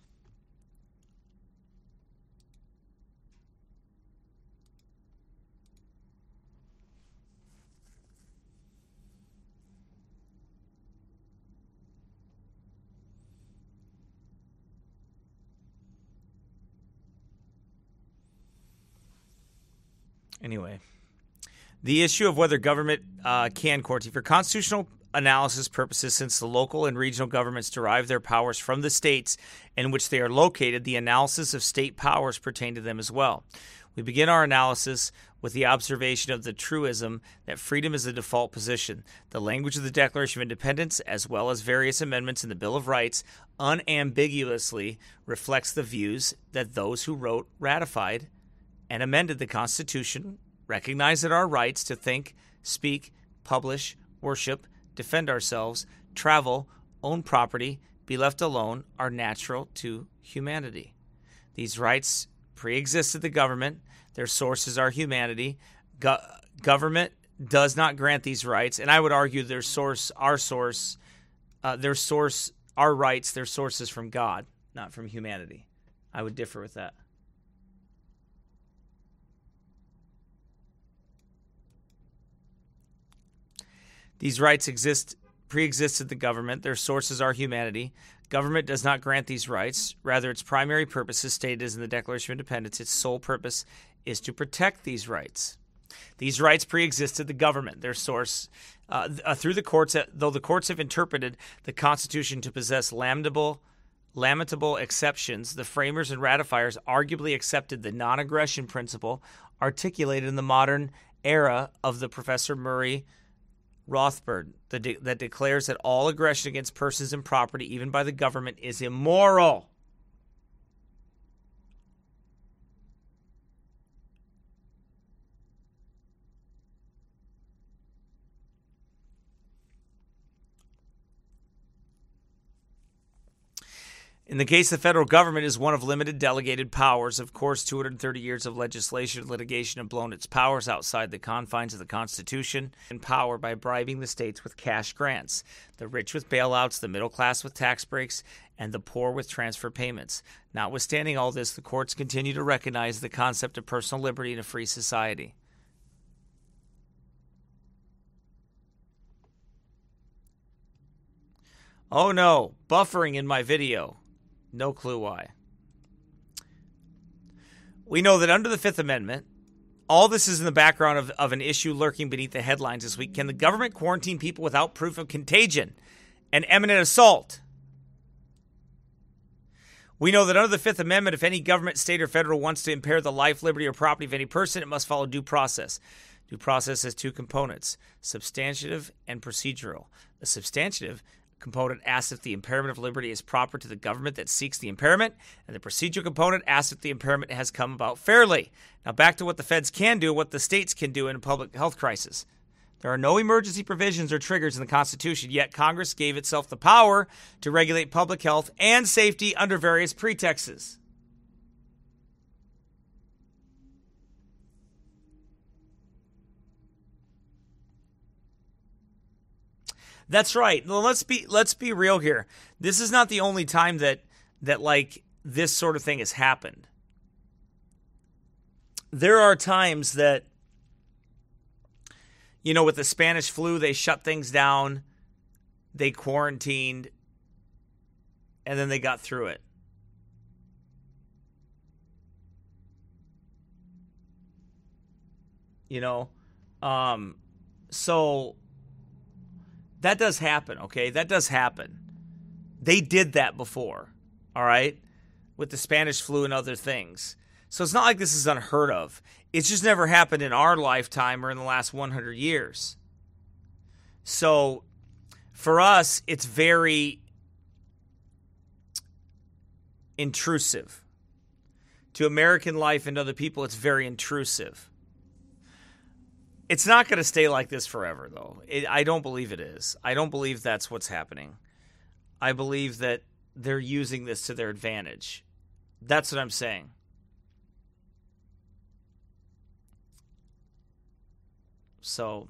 [SPEAKER 7] Anyway, the issue of whether government uh, can quarantine for constitutional analysis purposes, since the local and regional governments derive their powers from the states in which they are located, the analysis of state powers pertain to them as well. We begin our analysis with the observation of the truism that freedom is the default position. The language of the Declaration of Independence, as well as various amendments in the Bill of Rights, unambiguously reflects the views that those who wrote, ratified, and amended the Constitution recognize that our rights to think, speak, publish, worship, defend ourselves, travel, own property, be left alone are natural to humanity. These rights pre-existed the government. Their sources are humanity. Go- government does not grant these rights, and I would argue their source, our source, uh, their source, our rights, their source is from God, not from humanity. I would differ with that. These rights exist, pre-existed the government. Their sources are humanity. Government does not grant these rights. Rather, its primary purpose is stated as in the Declaration of Independence. Its sole purpose is to protect these rights. These rights pre-existed the government, their source, uh, uh, through the courts, uh, though the courts have interpreted the Constitution to possess lamentable, lamentable exceptions, the framers and ratifiers arguably accepted the non-aggression principle articulated in the modern era of the Professor Murray Rothbard that, de- that declares that all aggression against persons and property, even by the government, is immoral. In the case, the federal government is one of limited delegated powers. Of course, two hundred thirty years of legislation and litigation have blown its powers outside the confines of the Constitution and power by bribing the states with cash grants, the rich with bailouts, the middle class with tax breaks, and the poor with transfer payments. Notwithstanding all this, the courts continue to recognize the concept of personal liberty in a free society. Oh no, buffering in my video. No clue why. We know that under the Fifth Amendment, all this is in the background of, of an issue lurking beneath the headlines this week. Can the government quarantine people without proof of contagion and imminent assault? We know that under the Fifth Amendment, if any government, state, or federal wants to impair the life, liberty, or property of any person, it must follow due process. Due process has two components, substantive and procedural. The substantive component asks if the impairment of liberty is proper to the government that seeks the impairment, and the procedural component asks if the impairment has come about fairly. Now back to what the feds can do, what the states can do in a public health crisis. There are no emergency provisions or triggers in the Constitution, yet Congress gave itself the power to regulate public health and safety under various pretexts. That's right. Well, let's be let's be real here. This is not the only time that that like this sort of thing has happened. There are times that, you know, with the Spanish flu, they shut things down, they quarantined, and then they got through it. You know, um, so. That does happen, okay? That does happen. They did that before, all right? With the Spanish flu and other things. So it's not like this is unheard of. It's just never happened in our lifetime or in the last one hundred years. So for us, it's very intrusive. To American life and other people, it's very intrusive. It's not going to stay like this forever, though. It, I don't believe it is. I don't believe that's what's happening. I believe that they're using this to their advantage. That's what I'm saying. So,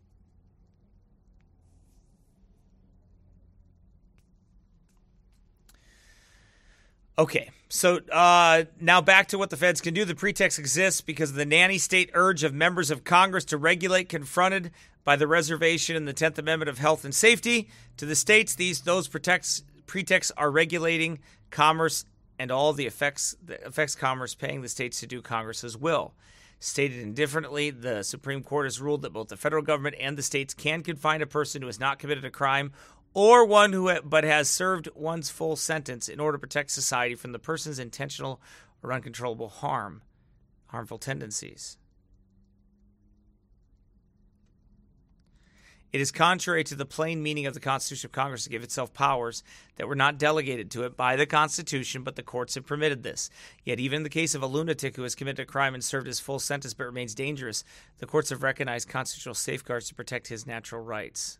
[SPEAKER 7] okay. So uh, now back to what the feds can do. The pretext exists because of the nanny state urge of members of Congress to regulate, confronted by the reservation in the tenth Amendment of health and safety. To the states, these those pretexts, pretexts are regulating commerce and all the effects that affects commerce, paying the states to do Congress's will. Stated indifferently, the Supreme Court has ruled that both the federal government and the states can confine a person who has not committed a crime or one who ha- but has served one's full sentence in order to protect society from the person's intentional or uncontrollable harm, harmful tendencies. It is contrary to the plain meaning of the Constitution of Congress to give itself powers that were not delegated to it by the Constitution, but the courts have permitted this. Yet even in the case of a lunatic who has committed a crime and served his full sentence but remains dangerous, the courts have recognized constitutional safeguards to protect his natural rights.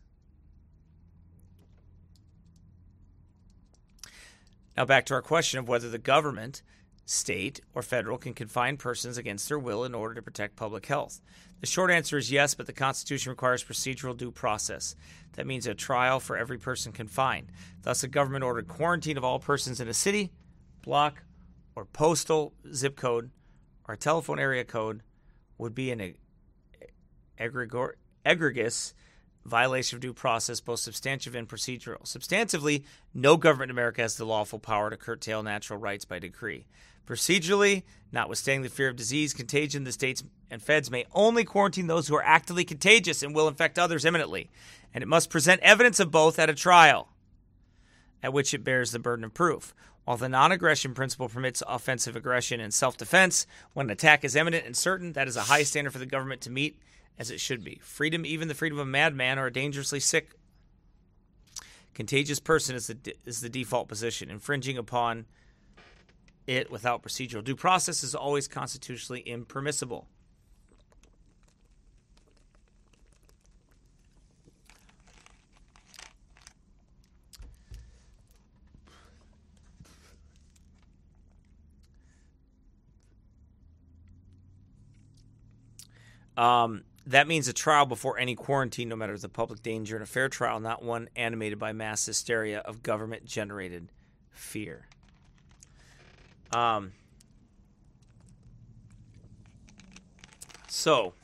[SPEAKER 7] Now back to our question of whether the government, state, or federal can confine persons against their will in order to protect public health. The short answer is yes, but the Constitution requires procedural due process. That means a trial for every person confined. Thus, a government-ordered quarantine of all persons in a city, block, or postal zip code, or telephone area code would be an egregor- egregious violation of due process, both substantive and procedural. Substantively, no government in America has the lawful power to curtail natural rights by decree. Procedurally, notwithstanding the fear of disease contagion, the states and feds may only quarantine those who are actively contagious and will infect others imminently, and it must present evidence of both at a trial, at which it bears the burden of proof. While the non-aggression principle permits offensive aggression and self-defense, when an attack is imminent and certain, that is a high standard for the government to meet, as it should be. Freedom, even the freedom of a madman or a dangerously sick, contagious person is the, is the default position. Infringing upon it without procedural due process is always constitutionally impermissible. Um, that means a trial before any quarantine, no matter the public danger, and a fair trial, not one animated by mass hysteria of government-generated fear. Um, so,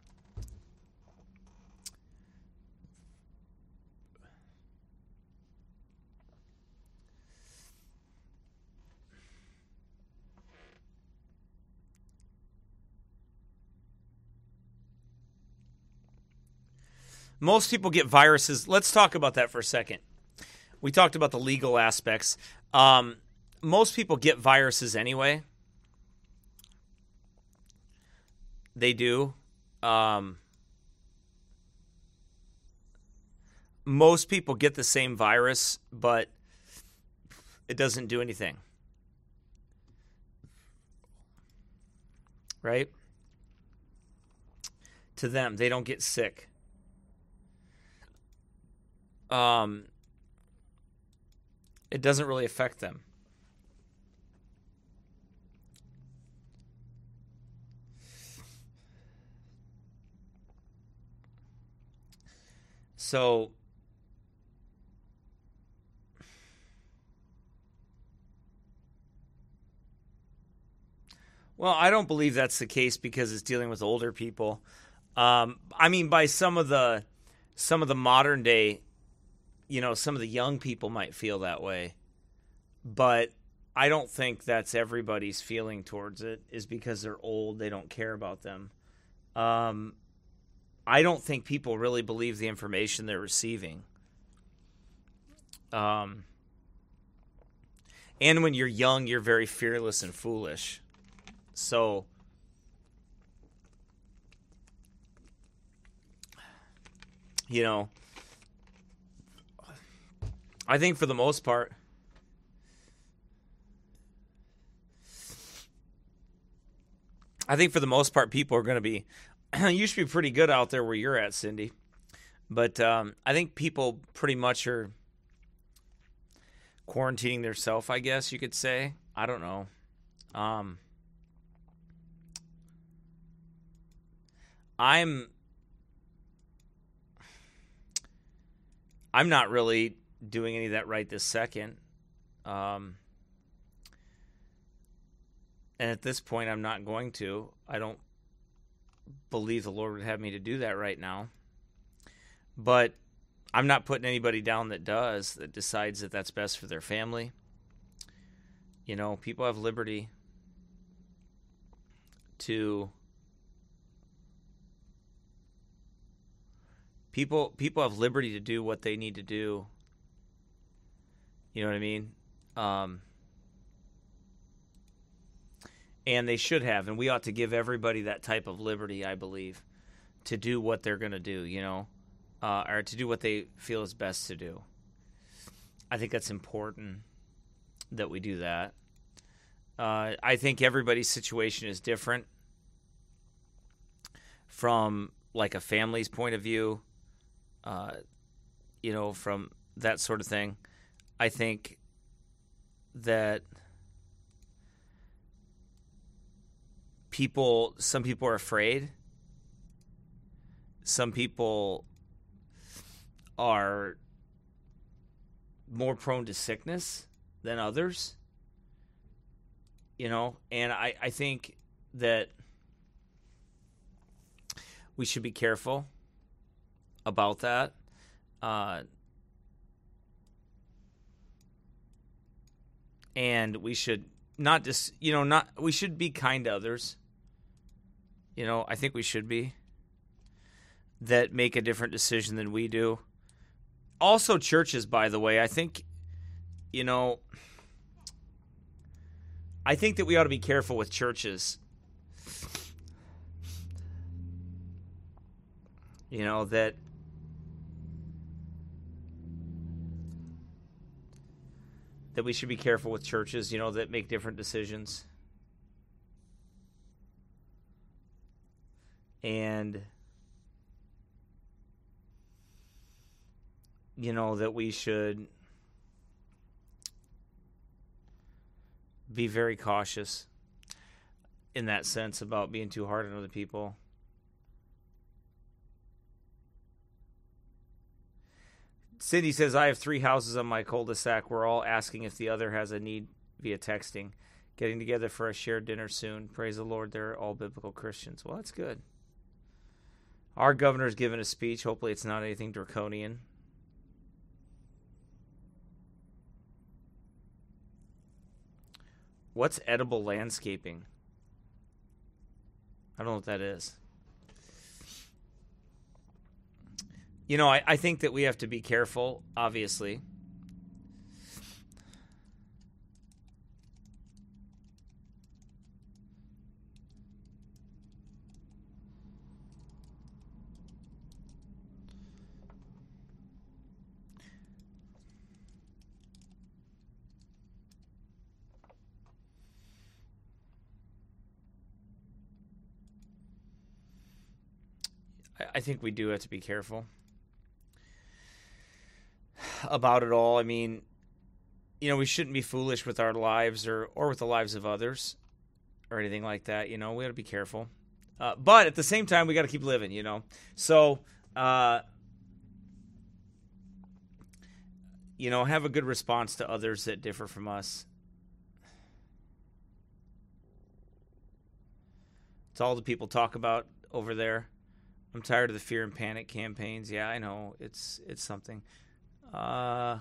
[SPEAKER 7] most people get viruses. Let's talk about that for a second. We talked about the legal aspects. Um, most people get viruses anyway. They do. Um, most people get the same virus, but it doesn't do anything. Right? To them, they don't get sick. Um, it doesn't really affect them. So, well, I don't believe that's the case because it's dealing with older people. Um, I mean, by some of the some of the modern day, you know, some of the young people might feel that way, but I don't think that's everybody's feeling towards it is because they're old. They don't care about them. Um, I don't think people really believe the information they're receiving. Um, and when you're young, you're very fearless and foolish. So, you know, I think for the most part, I think for the most part, people are going to be, you should be pretty good out there where you're at, Cindy. But um, I think people pretty much are quarantining themselves, I guess you could say. I don't know. Um, I'm, I'm not really doing any of that right this second. Um, and at this point, I'm not going to. I don't believe the Lord would have me to do that right now. But I'm not putting anybody down that does, that decides that that's best for their family. You know, people have liberty to... People people have liberty to do what they need to do. You know what I mean? Um, and they should have, and we ought to give everybody that type of liberty, I believe, to do what they're going to do, you know, uh, or to do what they feel is best to do. I think that's important that we do that. Uh, I think everybody's situation is different from, like, a family's point of view. Uh, you know, from that sort of thing. I think that people, some people are afraid. Some people are more prone to sickness than others. You know, and I, I think that we should be careful. about that. Uh, and we should not just, you know, not we should be kind to others. You know, I think we should be. That make a different decision than we do. Also, churches, by the way, I think, you know, I think that we ought to be careful with churches. You know, that that we should be careful with churches, you know, that make different decisions. And, you know, that we should be very cautious in that sense about being too hard on other people. Cindy says, I have three houses on my cul-de-sac. We're all asking if the other has a need via texting. Getting together for a shared dinner soon. Praise the Lord, they're all biblical Christians. Well, that's good. Our governor's given a speech. Hopefully it's not anything draconian. What's edible landscaping? I don't know what that is. You know, I, I think that we have to be careful, obviously. I, I think we do have to be careful about it all. I mean, you know, we shouldn't be foolish with our lives or, or with the lives of others or anything like that. You know, we got to be careful. Uh, but at the same time, we got to keep living, you know. So, uh, you know, have a good response to others that differ from us. It's all the people talk about over there. I'm tired of the fear and panic campaigns. Yeah, I know. It's it's something. Uh,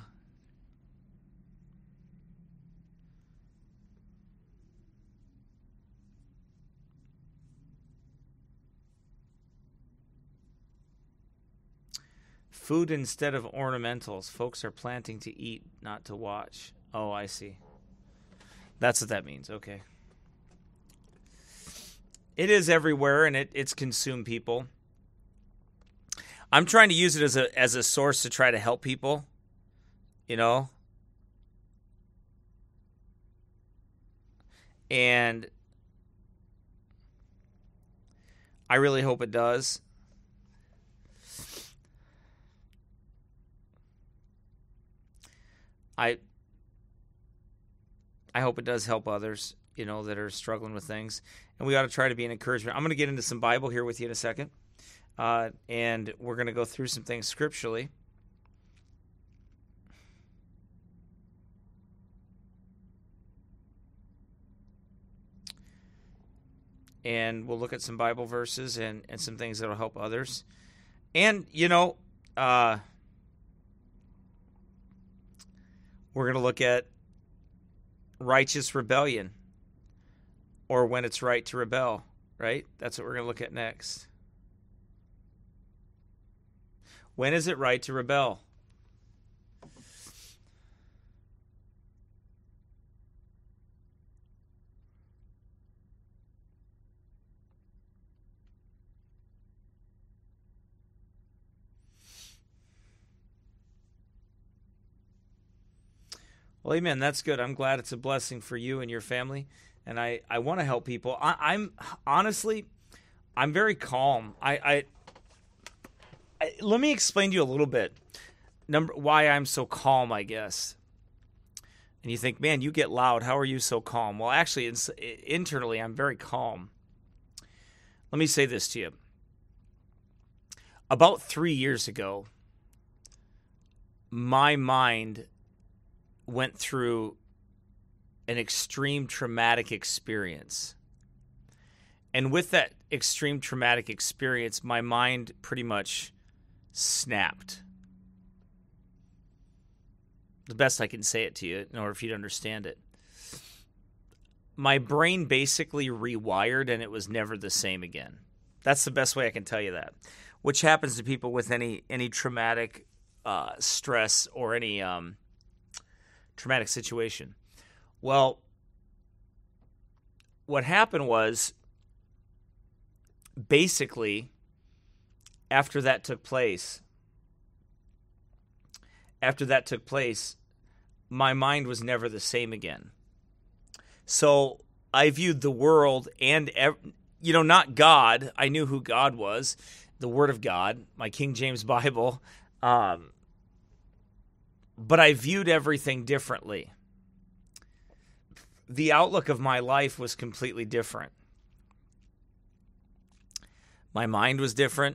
[SPEAKER 7] food instead of ornamentals. Folks are planting to eat, not to watch. Oh, I see. That's what that means. Okay. It is everywhere, and it, it's consumed people. I'm trying to use it as a as a source to try to help people, you know. And I really hope it does. I I hope it does help others, you know, that are struggling with things. And we ought to try to be an encouragement. I'm going to get into some Bible here with you in a second. Uh, and we're going to go through some things scripturally. And we'll look at some Bible verses and, and some things that will help others. And, you know, uh, we're going to look at righteous rebellion, or when it's right to rebel, right? That's what we're going to look at next. When is it right to rebel? Well, amen. That's good. I'm glad it's a blessing for you and your family. And I, I want to help people. I, I'm honestly, I'm very calm. I, I, I let me explain to you a little bit. Number why I'm so calm, I guess. And you think, man, you get loud. How are you so calm? Well, actually, it's, internally, I'm very calm. Let me say this to you. About three years ago, my mind went through an extreme traumatic experience. And with that extreme traumatic experience, my mind pretty much snapped. The best I can say it to you in order for you to understand it. My brain basically rewired and it was never the same again. That's the best way I can tell you that. Which happens to people with any any traumatic uh, stress or any um, traumatic situation. Well, what happened was, basically, after that took place, after that took place, my mind was never the same again. So I viewed the world and, you know, not God. I knew who God was, the Word of God, my King James Bible. Um, but I viewed everything differently. The outlook of my life was completely different. My mind was different.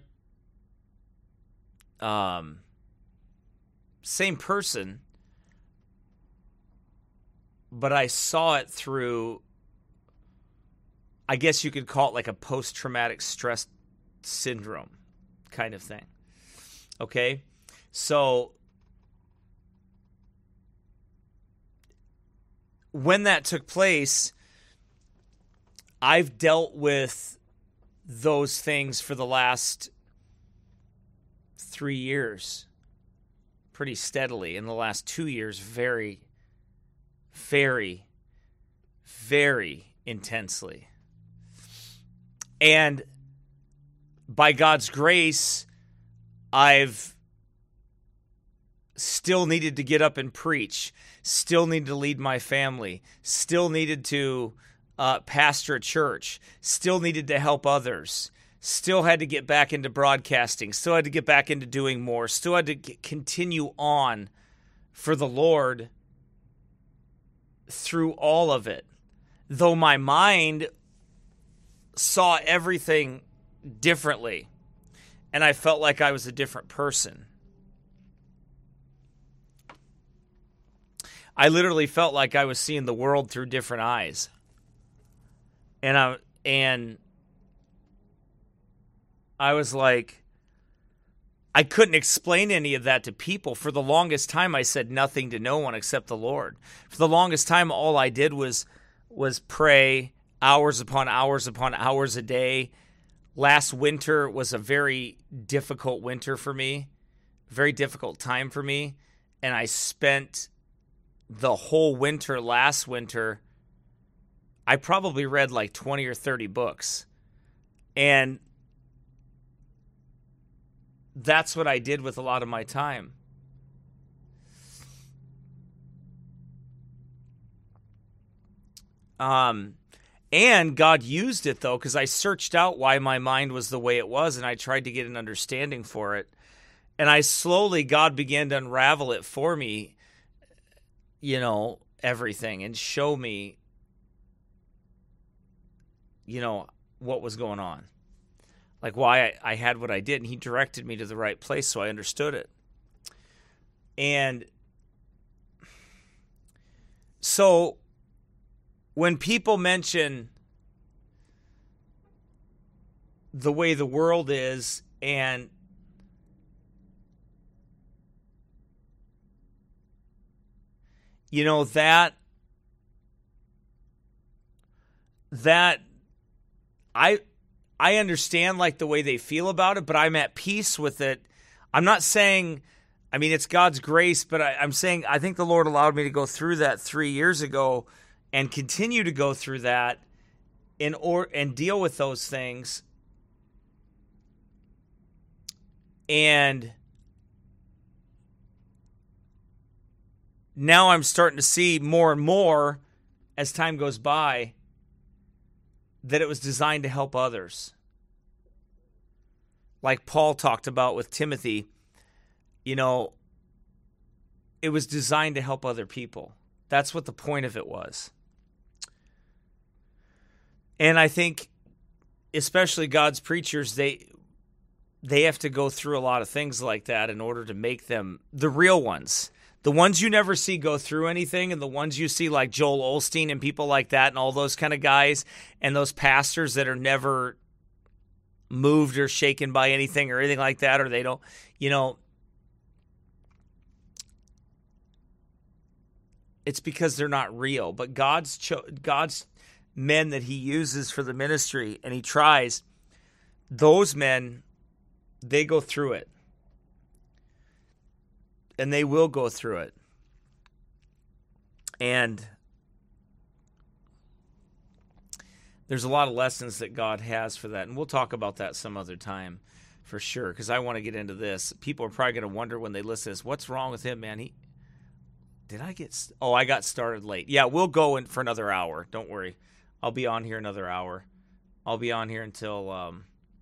[SPEAKER 7] Um, same person, but I saw it through, I guess you could call it like a post-traumatic stress syndrome kind of thing. Okay? So when that took place, I've dealt with those things for the last three years pretty steadily. In the last two years, very, very, very intensely. And by God's grace, I've still needed to get up and preach, still needed to lead my family, still needed to uh, pastor a church, still needed to help others, still had to get back into broadcasting, still had to get back into doing more, still had to get, continue on for the Lord through all of it. Though my mind saw everything differently, and I felt like I was a different person. I literally felt like I was seeing the world through different eyes. And I and I was like, I couldn't explain any of that to people. For the longest time, I said nothing to no one except the Lord. For the longest time, all I did was was pray hours upon hours upon hours a day. Last winter was a very difficult winter for me, very difficult time for me, and I spent the whole winter last winter, I probably read like twenty or thirty books. And that's what I did with a lot of my time. Um, and God used it, though, because I searched out why my mind was the way it was, and I tried to get an understanding for it. And I slowly, God began to unravel it for me, you know, everything, and show me, you know, what was going on. Like why I, I had what I did, and he directed me to the right place so I understood it. And so when people mention the way the world is, and you know, that that I I understand like the way they feel about it, but I'm at peace with it. I'm not saying, I mean, it's God's grace, but I, I'm saying I think the Lord allowed me to go through that three years ago and continue to go through that in or and deal with those things. And now I'm starting to see more and more as time goes by that it was designed to help others. Like Paul talked about with Timothy, you know, it was designed to help other people. That's what the point of it was. And I think especially God's preachers, they they have to go through a lot of things like that in order to make them the real ones. The ones you never see go through anything, and the ones you see like Joel Osteen and people like that and all those kind of guys and those pastors that are never moved or shaken by anything or anything like that, or they don't, you know, it's because they're not real. But God's cho- God's men that he uses for the ministry and he tries, those men, they go through it. And they will go through it. And there's a lot of lessons that God has for that. And we'll talk about that some other time for sure, because I want to get into this. People are probably going to wonder when they listen to this, what's wrong with him, man? He Did I get st- – oh, I got started late. Yeah, we'll go in for another hour. Don't worry. I'll be on here another hour. I'll be on here until um,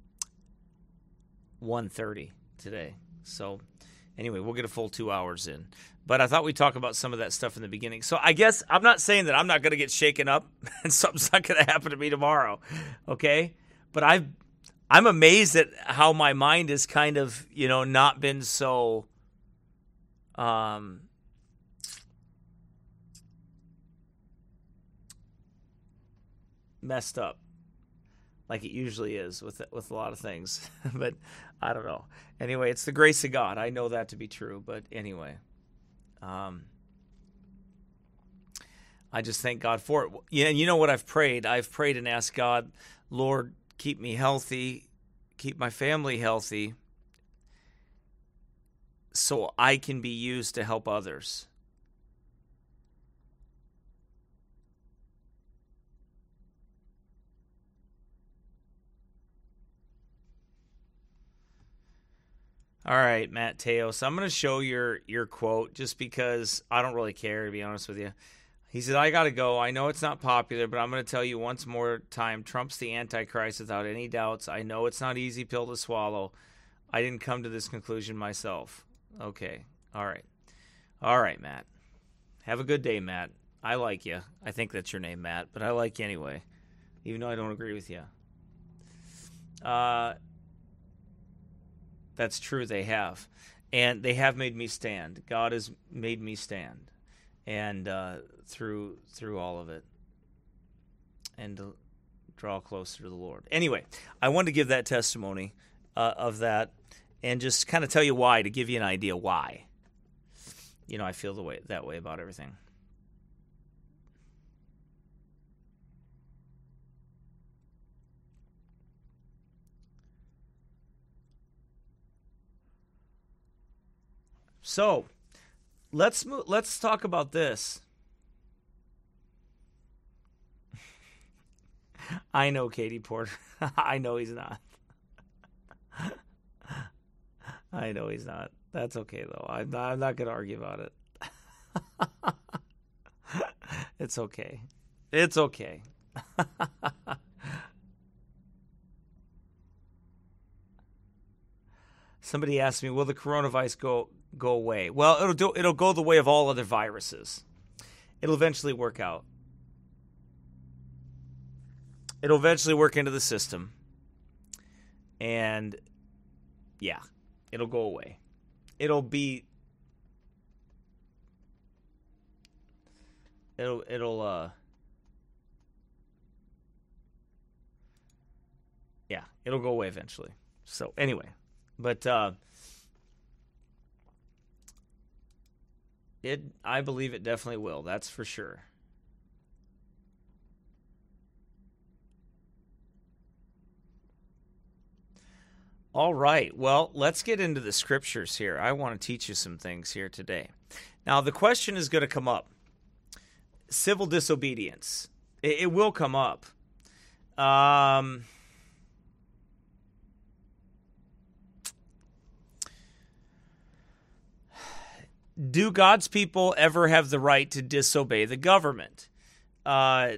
[SPEAKER 7] one thirty today. So anyway, we'll get a full two hours in. But I thought we'd talk about some of that stuff in the beginning. So I guess I'm not saying that I'm not going to get shaken up and something's not going to happen to me tomorrow, okay? But I've, I'm amazed at how my mind has kind of, you know, not been so um, messed up like it usually is with with a lot of things. But I don't know. Anyway, it's the grace of God. I know that to be true. But anyway. Um, I just thank God for it. Yeah, and you know what I've prayed? I've prayed and asked God, Lord, keep me healthy, keep my family healthy, so I can be used to help others. All right, Matt Teos. I'm going to show your your quote just because I don't really care, to be honest with you. He said, I got to go. I know it's not popular, but I'm going to tell you once more time, Trump's the Antichrist without any doubts. I know it's not an easy pill to swallow. I didn't come to this conclusion myself. Okay. All right. All right, Matt. Have a good day, Matt. I like you. I think that's your name, Matt, but I like you anyway, even though I don't agree with you. Uh... That's true, they have. And they have made me stand. God has made me stand. And uh, through through all of it. And to draw closer to the Lord. Anyway, I wanted to give that testimony uh, of that and just kind of tell you why, to give you an idea why. You know, I feel the way that way about everything. So, let's move, let's talk about this. I know Katie Porter. I know he's not. I know he's not. That's okay though. I'm not, I'm not going to argue about it. It's okay. It's okay. Somebody asked me, will the coronavirus go go away? Well, it'll do, it'll go the way of all other viruses. It'll eventually work out. It'll eventually work into the system. And yeah, it'll go away. It'll be it'll it'll uh yeah, it'll go away eventually. So anyway, but uh It, I believe it definitely will. That's for sure. All right. Well, let's get into the scriptures here. I want to teach you some things here today. Now, the question is going to come up. Civil disobedience. It, it will come up. Um... Do God's people ever have the right to disobey the government? Uh,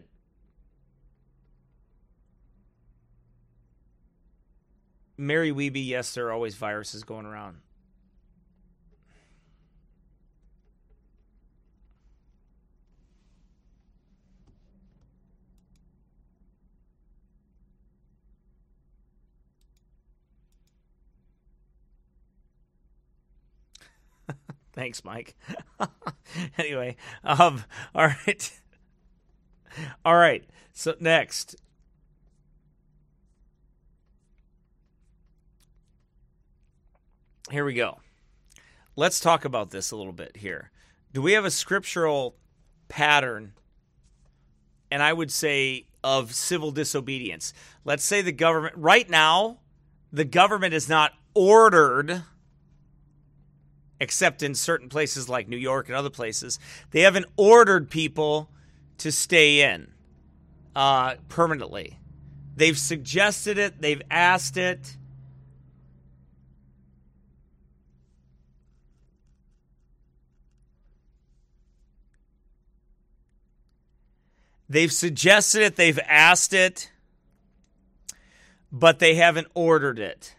[SPEAKER 7] Mary Weeby, yes, there are always viruses going around. Thanks, Mike. Anyway, um, all right. All right. So next. here we go. Let's talk about this a little bit here. Do we have a scriptural pattern, and I would say of civil disobedience? Let's say the government, right now, the government is not ordered, except in certain places like New York and other places, they haven't ordered people to stay in uh, permanently. They've suggested it. They've asked it. They've suggested it. They've asked it. But they haven't ordered it.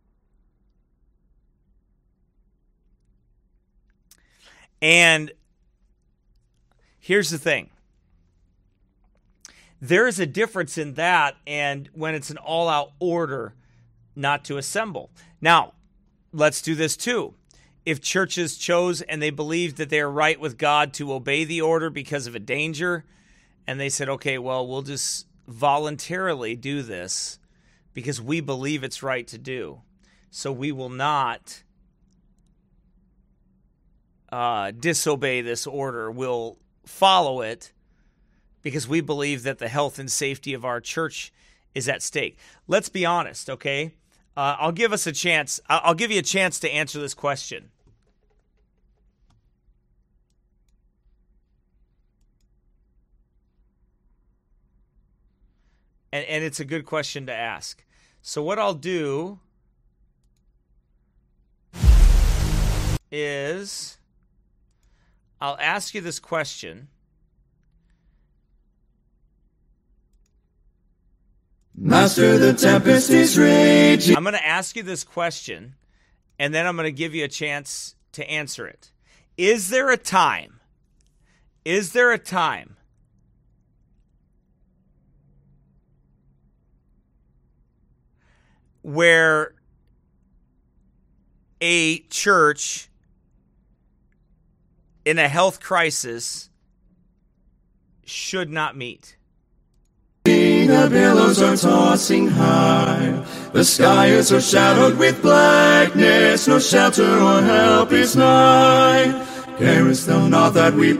[SPEAKER 7] And here's the thing. There is a difference in that and when it's an all-out order not to assemble. Now, let's do this too. If churches chose and they believed that they are right with God to obey the order because of a danger, and they said, okay, well, we'll just voluntarily do this because we believe it's right to do. So we will not uh, disobey this order. We'll follow it because we believe that the health and safety of our church is at stake. Let's be honest, okay? Uh, I'll give us a chance. I'll give you a chance to answer this question. And, and it's a good question to ask. So what I'll do is I'll ask you this question.
[SPEAKER 11] Master, the tempest is raging.
[SPEAKER 7] I'm going to ask you this question, and then I'm going to give you a chance to answer it. Is there a time? Is there a time where a church in a health crisis should not meet?
[SPEAKER 11] The billows are tossing high. The sky is overshadowed with blackness. No shelter or help is nigh. Carest thou not that we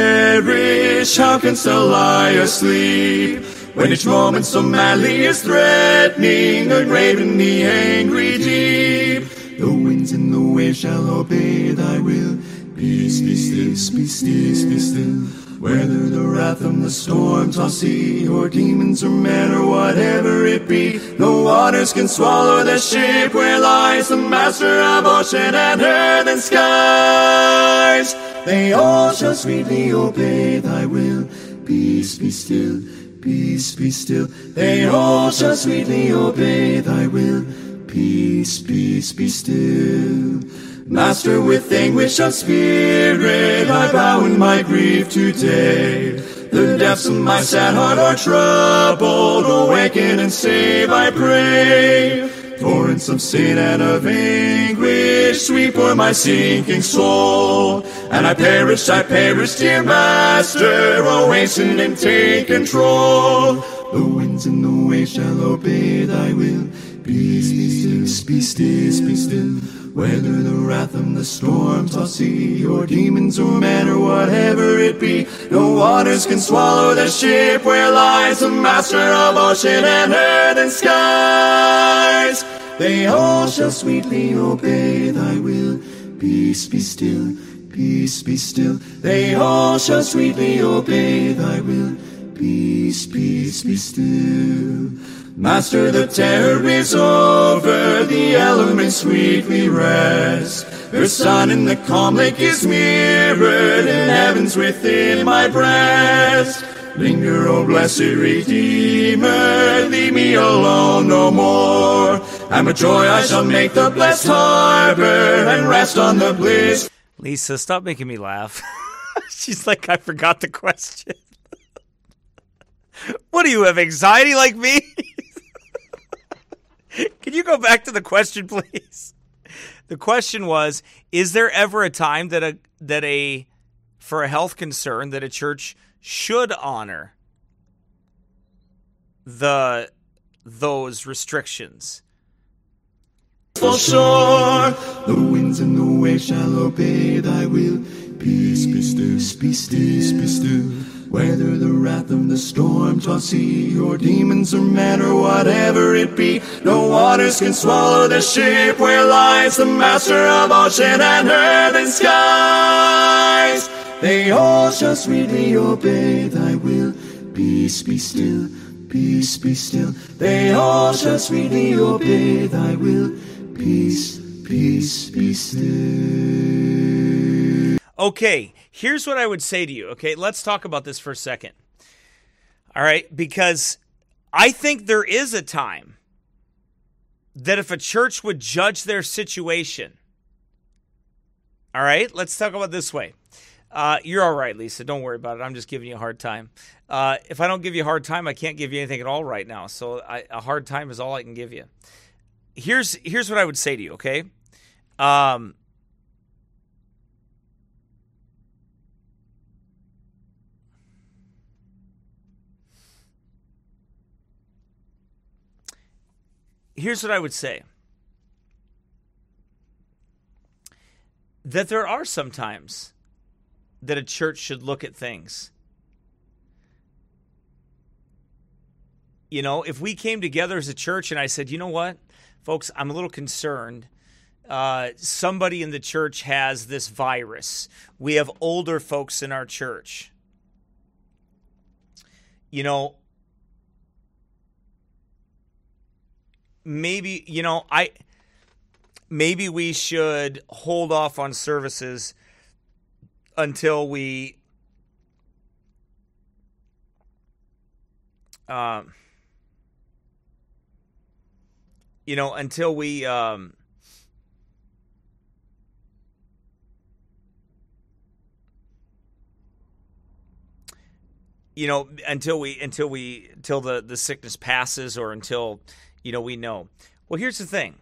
[SPEAKER 11] perish? How canst thou lie asleep when each moment so madly is threatening the grave and the angry deep? The winds and the waves shall obey thy will. Peace, be still, be still, be still. Whether the wrath from the storm tossed sea, or demons or men, or whatever it be, no waters can swallow the ship where lies the master of ocean and earth and skies. They all shall sweetly obey thy will. Peace, be still, peace, be still. They all shall sweetly obey thy will. Peace, peace, be still. Master, with anguish of spirit, I bow in my grief today. The depths of my sad heart are troubled. Awaken and save, I pray. Torrents of sin and of anguish sweep o'er my sinking soul. And I perish, I perish, dear Master. Oh, hasten and take control. The winds and the waves shall obey thy will. Peace, be still, be still, be still. Whether the wrath of the storm tossed sea, or demons or men, or whatever it be, no waters can swallow the ship where lies the master of ocean and earth and skies. They all shall sweetly obey thy will. Peace, be still, peace, be still. They all shall sweetly obey thy will. Peace, peace, be still. Master, the terror is over, the elements sweetly rest. Their sun in the calm lake is mirrored, in heavens within my breast. Linger, O blessed Redeemer, leave me alone no more. And with joy I shall make the blessed harbor, and rest on the bliss.
[SPEAKER 7] Lisa, stop making me laugh. She's like, I forgot the question. What do you have, anxiety like me? Can you go back to the question, please? The question was, is there ever a time that a that a for a health concern that a church should honor the those restrictions?
[SPEAKER 11] for sure. The winds and the waves shall obey thy will. Peace, be still, be still, be still. Whether the wrath of the storm tossed sea, or demons or men, or whatever it be, no waters can swallow the ship where lies the master of ocean and earth and skies. They all shall sweetly obey thy will. Peace, be still, peace, be still. They all shall sweetly obey thy will. Peace, peace, be still.
[SPEAKER 7] Okay, here's what I would say to you. Okay, let's talk about this for a second. All right, because I think there is a time that if a church would judge their situation, all right, let's talk about it this way. Uh, you're all right, Lisa. Don't worry about it. I'm just giving you a hard time. Uh, if I don't give you a hard time, I can't give you anything at all right now. So I, a hard time is all I can give you. Here's here's what I would say to you, okay? Um, here's what I would say. That there are some times that a church should look at things. You know, if we came together as a church and I said, you know what, folks, I'm a little concerned. Uh, somebody in the church has this virus. We have older folks in our church. You know, maybe, you know, I, maybe we should hold off on services until we, um, you know, until we, um, you know, until we, until we, until the, the sickness passes, or until, you know, we know. Well, here's the thing.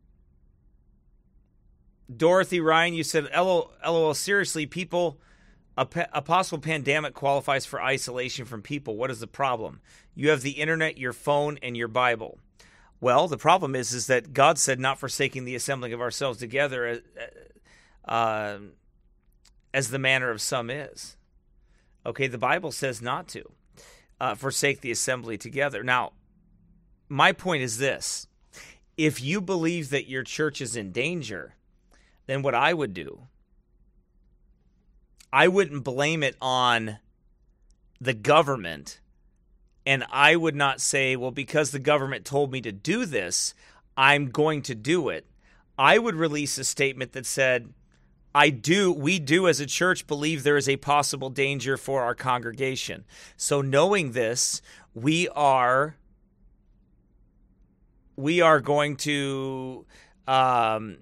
[SPEAKER 7] Dorothy Ryan, you said, L O L, seriously, people, a, a possible pandemic qualifies for isolation from people. What is the problem? You have the internet, your phone, and your Bible. Well, the problem is, is that God said, not forsaking the assembling of ourselves together uh, as the manner of some is. Okay, the Bible says not to uh, forsake the assembly together. Now, my point is this. If you believe that your church is in danger, then what I would do, I wouldn't blame it on the government, and I would not say, well, because the government told me to do this, I'm going to do it. I would release a statement that said, I do, we do as a church believe there is a possible danger for our congregation. So knowing this, we are, we are going to, um,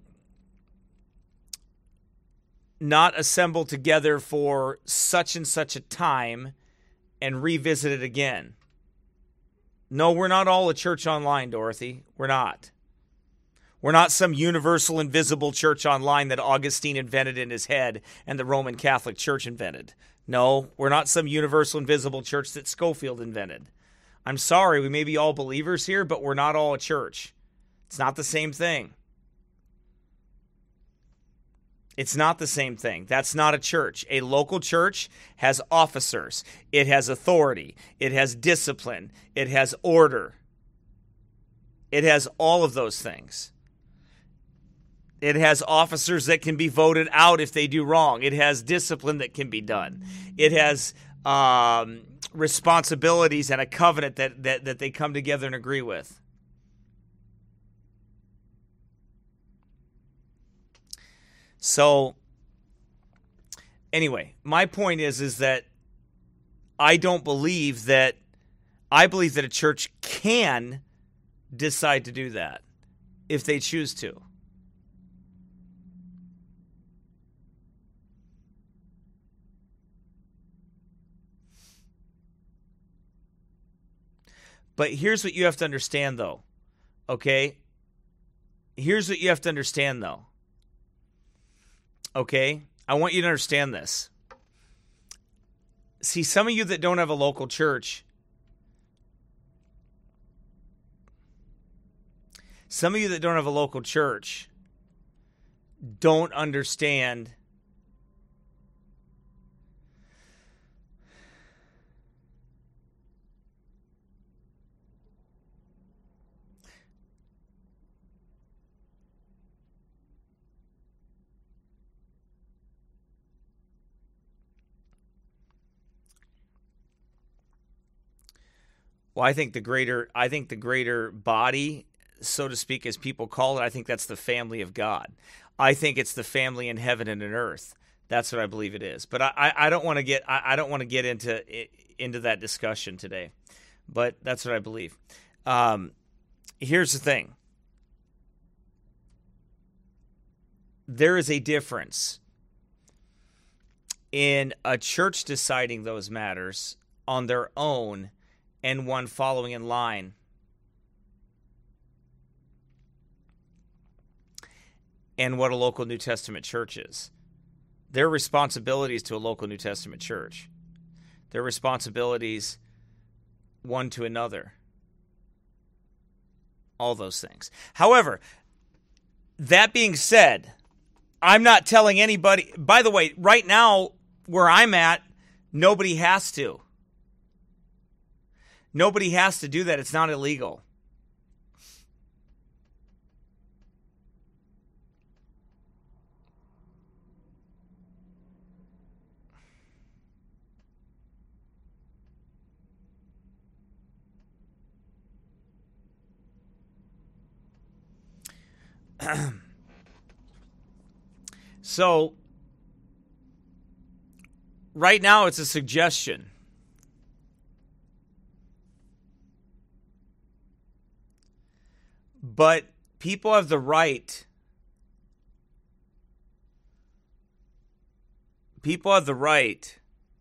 [SPEAKER 7] not assemble together for such and such a time and revisit it again. No, we're not all a church online, Dorothy. We're not. We're not some universal invisible church online that Augustine invented in his head and the Roman Catholic Church invented. No, we're not some universal invisible church that Schofield invented. I'm sorry, we may be all believers here, but we're not all a church. It's not the same thing. It's not the same thing. That's not a church. A local church has officers. It has authority. It has discipline. It has order. It has all of those things. It has officers that can be voted out if they do wrong. It has discipline that can be done. It has um, responsibilities and a covenant that, that, that they come together and agree with. So, anyway, my point is, is that I don't believe that, I believe that a church can decide to do that if they choose to. But here's what you have to understand, though, okay? Here's what you have to understand, though. Okay, I want you to understand this. See, some of you that don't have a local church, Some of you that don't have a local church don't understand Well, I think the greater I think the greater body, so to speak, as people call it, I think that's the family of God. I think it's the family in heaven and in earth. That's what I believe it is. But I, I, I don't want to get I, I don't want to get into into that discussion today. But that's what I believe. Um, here's the thing. There is a difference in a church deciding those matters on their own and one following in line. And what a local New Testament church is. Their responsibilities to a local New Testament church. Their responsibilities one to another. All those things. However, that being said, I'm not telling anybody, by the way, right now where I'm at, nobody has to. Nobody has to do that. It's not illegal. So, right now it's a suggestion. But people have the right, people have the right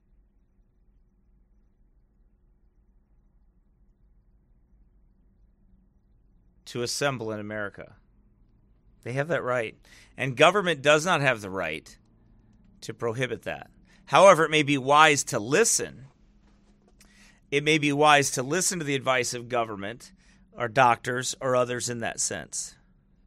[SPEAKER 7] to assemble in America. They have that right. And government does not have the right to prohibit that. However, it may be wise to listen. It may be wise to listen to the advice of government or doctors or others in that sense.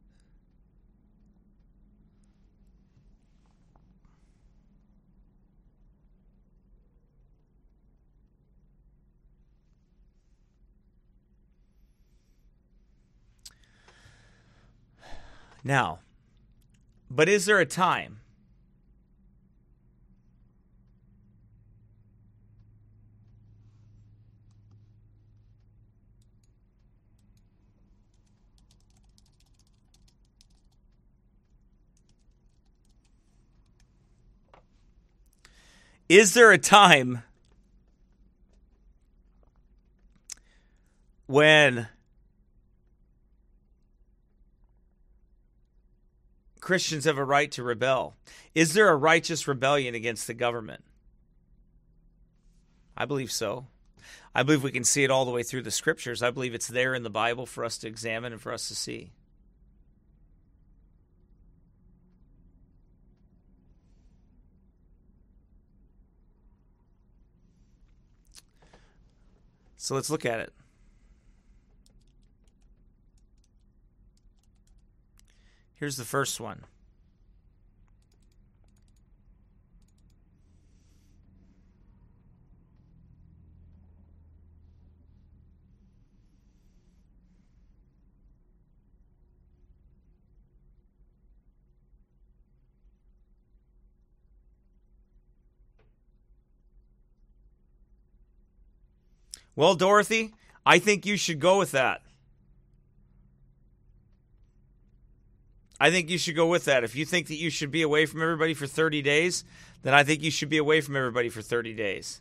[SPEAKER 7] Now, but is there a time Is there a time when Christians have a right to rebel? Is there a righteous rebellion against the government? I believe so. I believe we can see it all the way through the scriptures. I believe it's there in the Bible for us to examine and for us to see. So let's look at it. Here's the first one. Well, Dorothy, I think you should go with that. I think you should go with that. If you think that you should be away from everybody for thirty days, then I think you should be away from everybody for thirty days.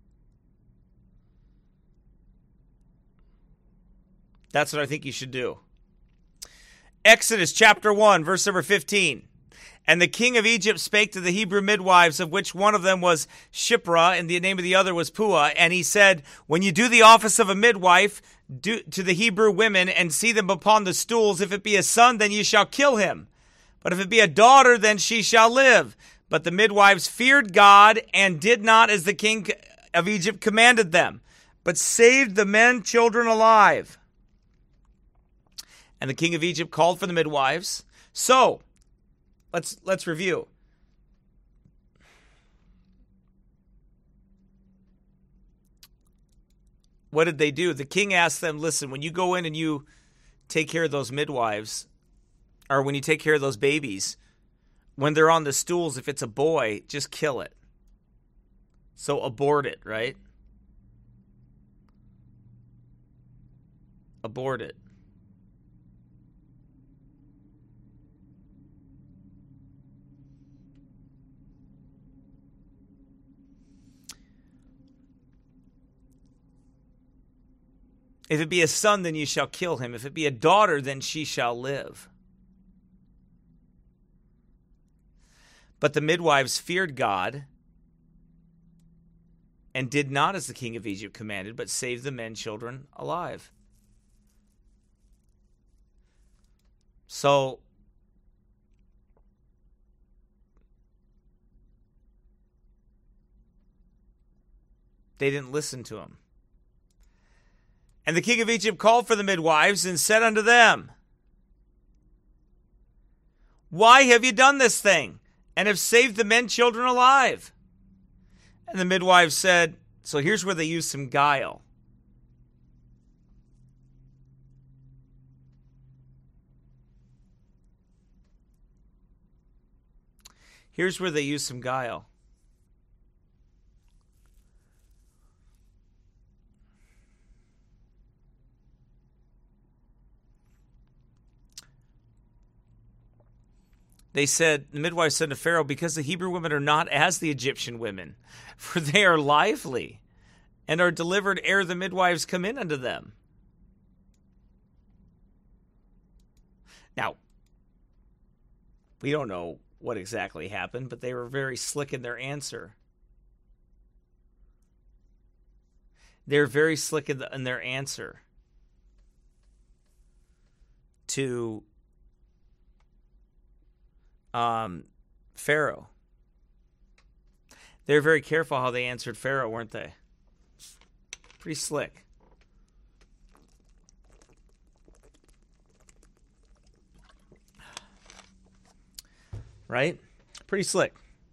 [SPEAKER 7] That's what I think you should do. Exodus chapter one, verse number fifteen. And the king of Egypt spake to the Hebrew midwives, of which one of them was Shiphrah, and the name of the other was Puah. And he said, when you do the office of a midwife do, to the Hebrew women, and see them upon the stools, if it be a son, then ye shall kill him. But if it be a daughter, then she shall live. But the midwives feared God, and did not as the king of Egypt commanded them, but saved the men children alive. And the king of Egypt called for the midwives. So, let's let's review. What did they do? The king asked them, listen, when you go in and you take care of those midwives, or when you take care of those babies, when they're on the stools, if it's a boy, just kill it. So abort it, right? Abort it. If it be a son, then you shall kill him. If it be a daughter, then she shall live. But the midwives feared God and did not as the king of Egypt commanded, but saved the men children alive. So, they didn't listen to him. And the king of Egypt called for the midwives and said unto them, why have you done this thing, and have saved the men children alive? And the midwives said, so here's where they use some guile. Here's where they use some guile. They said, the midwife said to Pharaoh, because the Hebrew women are not as the Egyptian women, for they are lively and are delivered ere the midwives come in unto them. Now, we don't know what exactly happened, but they were very slick in their answer. They're very slick in, the, in their answer to Um, Pharaoh. They're very careful how they answered Pharaoh, weren't they? Pretty slick. Right? Pretty slick.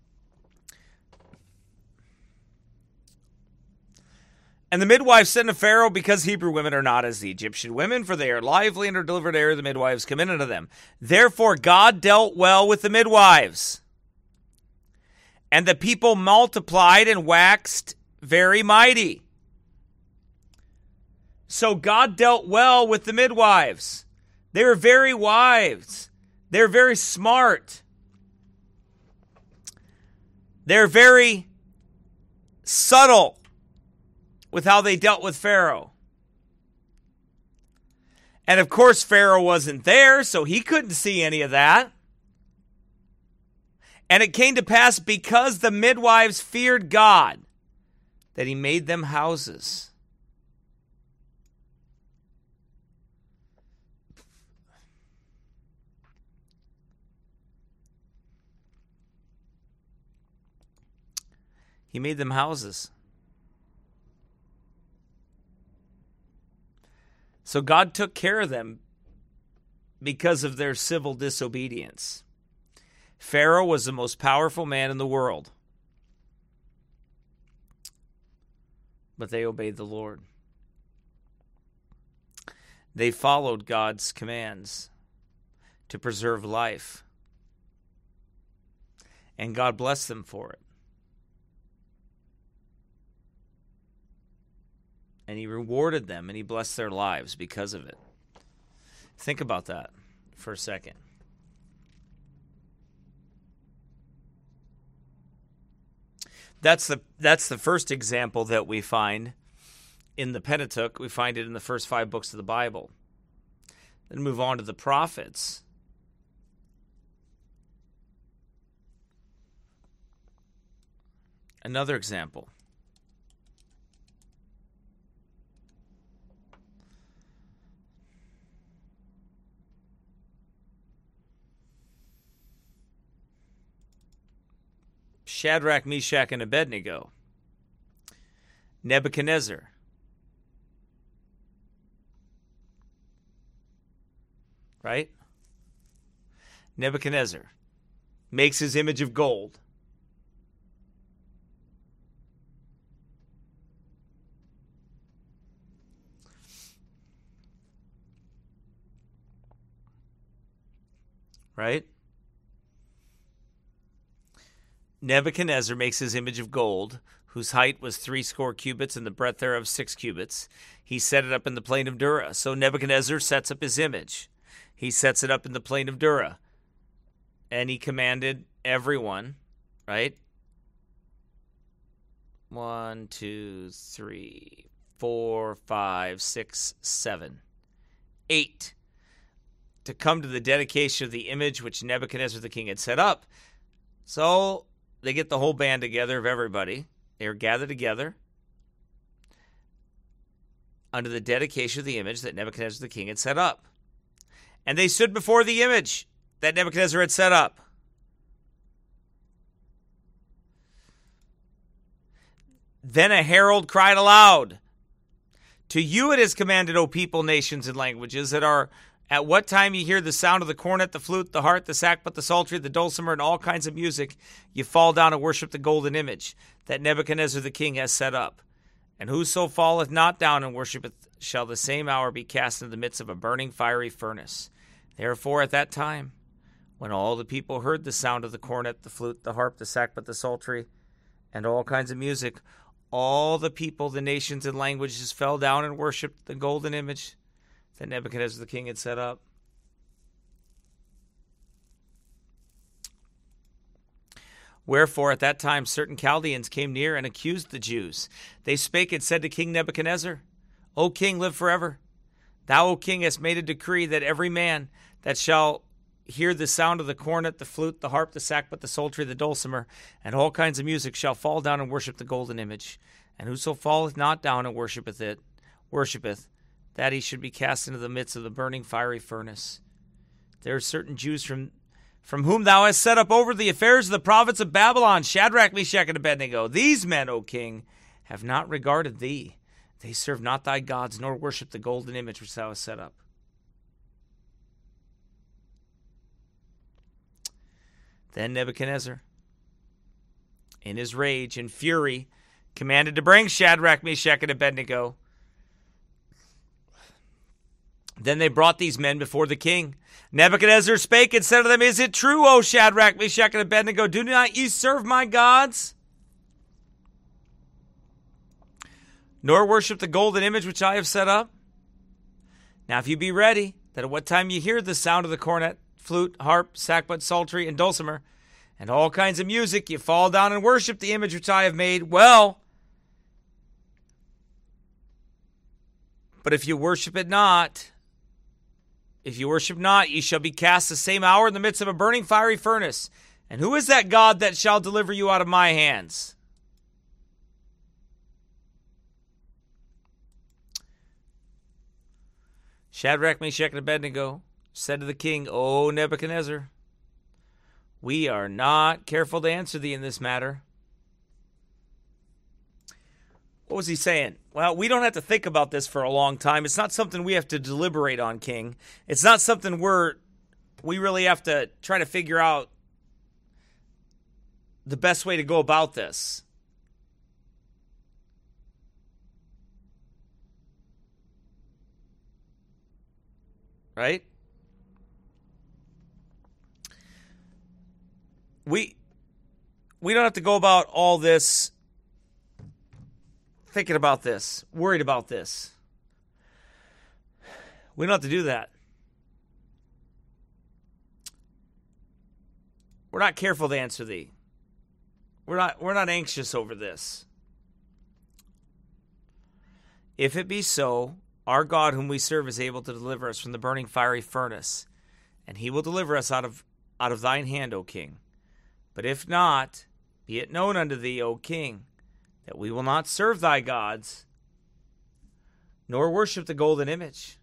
[SPEAKER 7] And the midwives said to Pharaoh, because Hebrew women are not as the Egyptian women, for they are lively and are delivered ere the midwives come in unto them. Therefore God dealt well with the midwives. And the people multiplied and waxed very mighty. So God dealt well with the midwives. They were very wise. They're very smart. They're very subtle with how they dealt with Pharaoh. And of course, Pharaoh wasn't there, so he couldn't see any of that. And it came to pass, because the midwives feared God, that he made them houses. He made them houses. So God took care of them because of their civil disobedience. Pharaoh was the most powerful man in the world, but they obeyed the Lord. They followed God's commands to preserve life, and God blessed them for it. And he rewarded them, and he blessed their lives because of it. Think about that for a second. That's the that's the first example that we find in the Pentateuch. We find it in the first five books of the Bible. Then move on to the prophets. Another example. Shadrach, Meshach, and Abednego. Nebuchadnezzar. right? Nebuchadnezzar makes his image of gold. Right? Nebuchadnezzar makes his image of gold, whose height was three score cubits and the breadth thereof six cubits. He set it up in the plain of Dura. So Nebuchadnezzar sets up his image. He sets it up in the plain of Dura. And he commanded everyone, right? One, two, three, four, five, six, seven, eight. To come to the dedication of the image which Nebuchadnezzar the king had set up. So they get the whole band together of everybody. They are gathered together under the dedication of the image that Nebuchadnezzar the king had set up. And they stood before the image that Nebuchadnezzar had set up. Then a herald cried aloud, "To you it is commanded, O people, nations, and languages, that are at what time you hear the sound of the cornet, the flute, the harp, the sackbut, the psaltery, the dulcimer, and all kinds of music, you fall down and worship the golden image that Nebuchadnezzar the king has set up. And whoso falleth not down and worshipeth shall the same hour be cast into the midst of a burning fiery furnace. Therefore at that time, when all the people heard the sound of the cornet, the flute, the harp, the sackbut, the psaltery, and all kinds of music, all the people, the nations, and languages fell down and worshipped the golden image that Nebuchadnezzar the king had set up." Wherefore at that time certain Chaldeans came near and accused the Jews. They spake and said to King Nebuchadnezzar, "O king, live forever. Thou, O king, hast made a decree that every man that shall hear the sound of the cornet, the flute, the harp, the sackbut, the psaltery, the dulcimer, and all kinds of music shall fall down and worship the golden image. And whoso falleth not down and worshipeth it, worshipeth, that he should be cast into the midst of the burning fiery furnace. There are certain Jews from, from whom thou hast set up over the affairs of the province of Babylon, Shadrach, Meshach, and Abednego. These men, O king, have not regarded thee. They serve not thy gods, nor worship the golden image which thou hast set up." Then Nebuchadnezzar, in his rage and fury, commanded to bring Shadrach, Meshach, and Abednego. Then they brought these men before the king. Nebuchadnezzar spake and said to them, "Is it true, O Shadrach, Meshach, and Abednego, do not ye serve my gods, nor worship the golden image which I have set up? Now if you be ready, that at what time you hear the sound of the cornet, flute, harp, sackbut, psaltery, and dulcimer, and all kinds of music, you fall down and worship the image which I have made, well. But if you worship it not, if you worship not, ye shall be cast the same hour in the midst of a burning fiery furnace. And who is that God that shall deliver you out of my hands?" Shadrach, Meshach, and Abednego said to the king, "O Nebuchadnezzar, we are not careful to answer thee in this matter." What was he saying? Well, we don't have to think about this for a long time. It's not something we have to deliberate on, king. It's not something we're, we really have to try to figure out the best way to go about this. Right? We we don't have to go about all this thinking about this, worried about this. We don't have to do that. We're not careful to answer thee. We're not we're not anxious over this. If it be so, our God whom we serve is able to deliver us from the burning fiery furnace, and he will deliver us out of out of thine hand, O king. But if not, be it known unto thee, O king, that we will not serve thy gods, nor worship the golden image,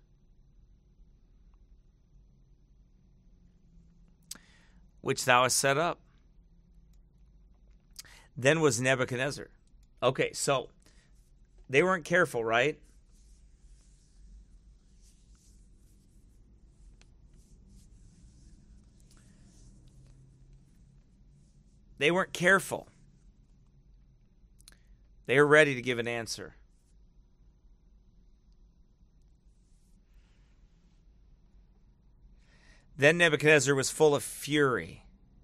[SPEAKER 7] which thou hast set up." Then was Nebuchadnezzar. Okay, so they weren't careful, right? They weren't careful. They were ready to give an answer. Then Nebuchadnezzar was full of fury,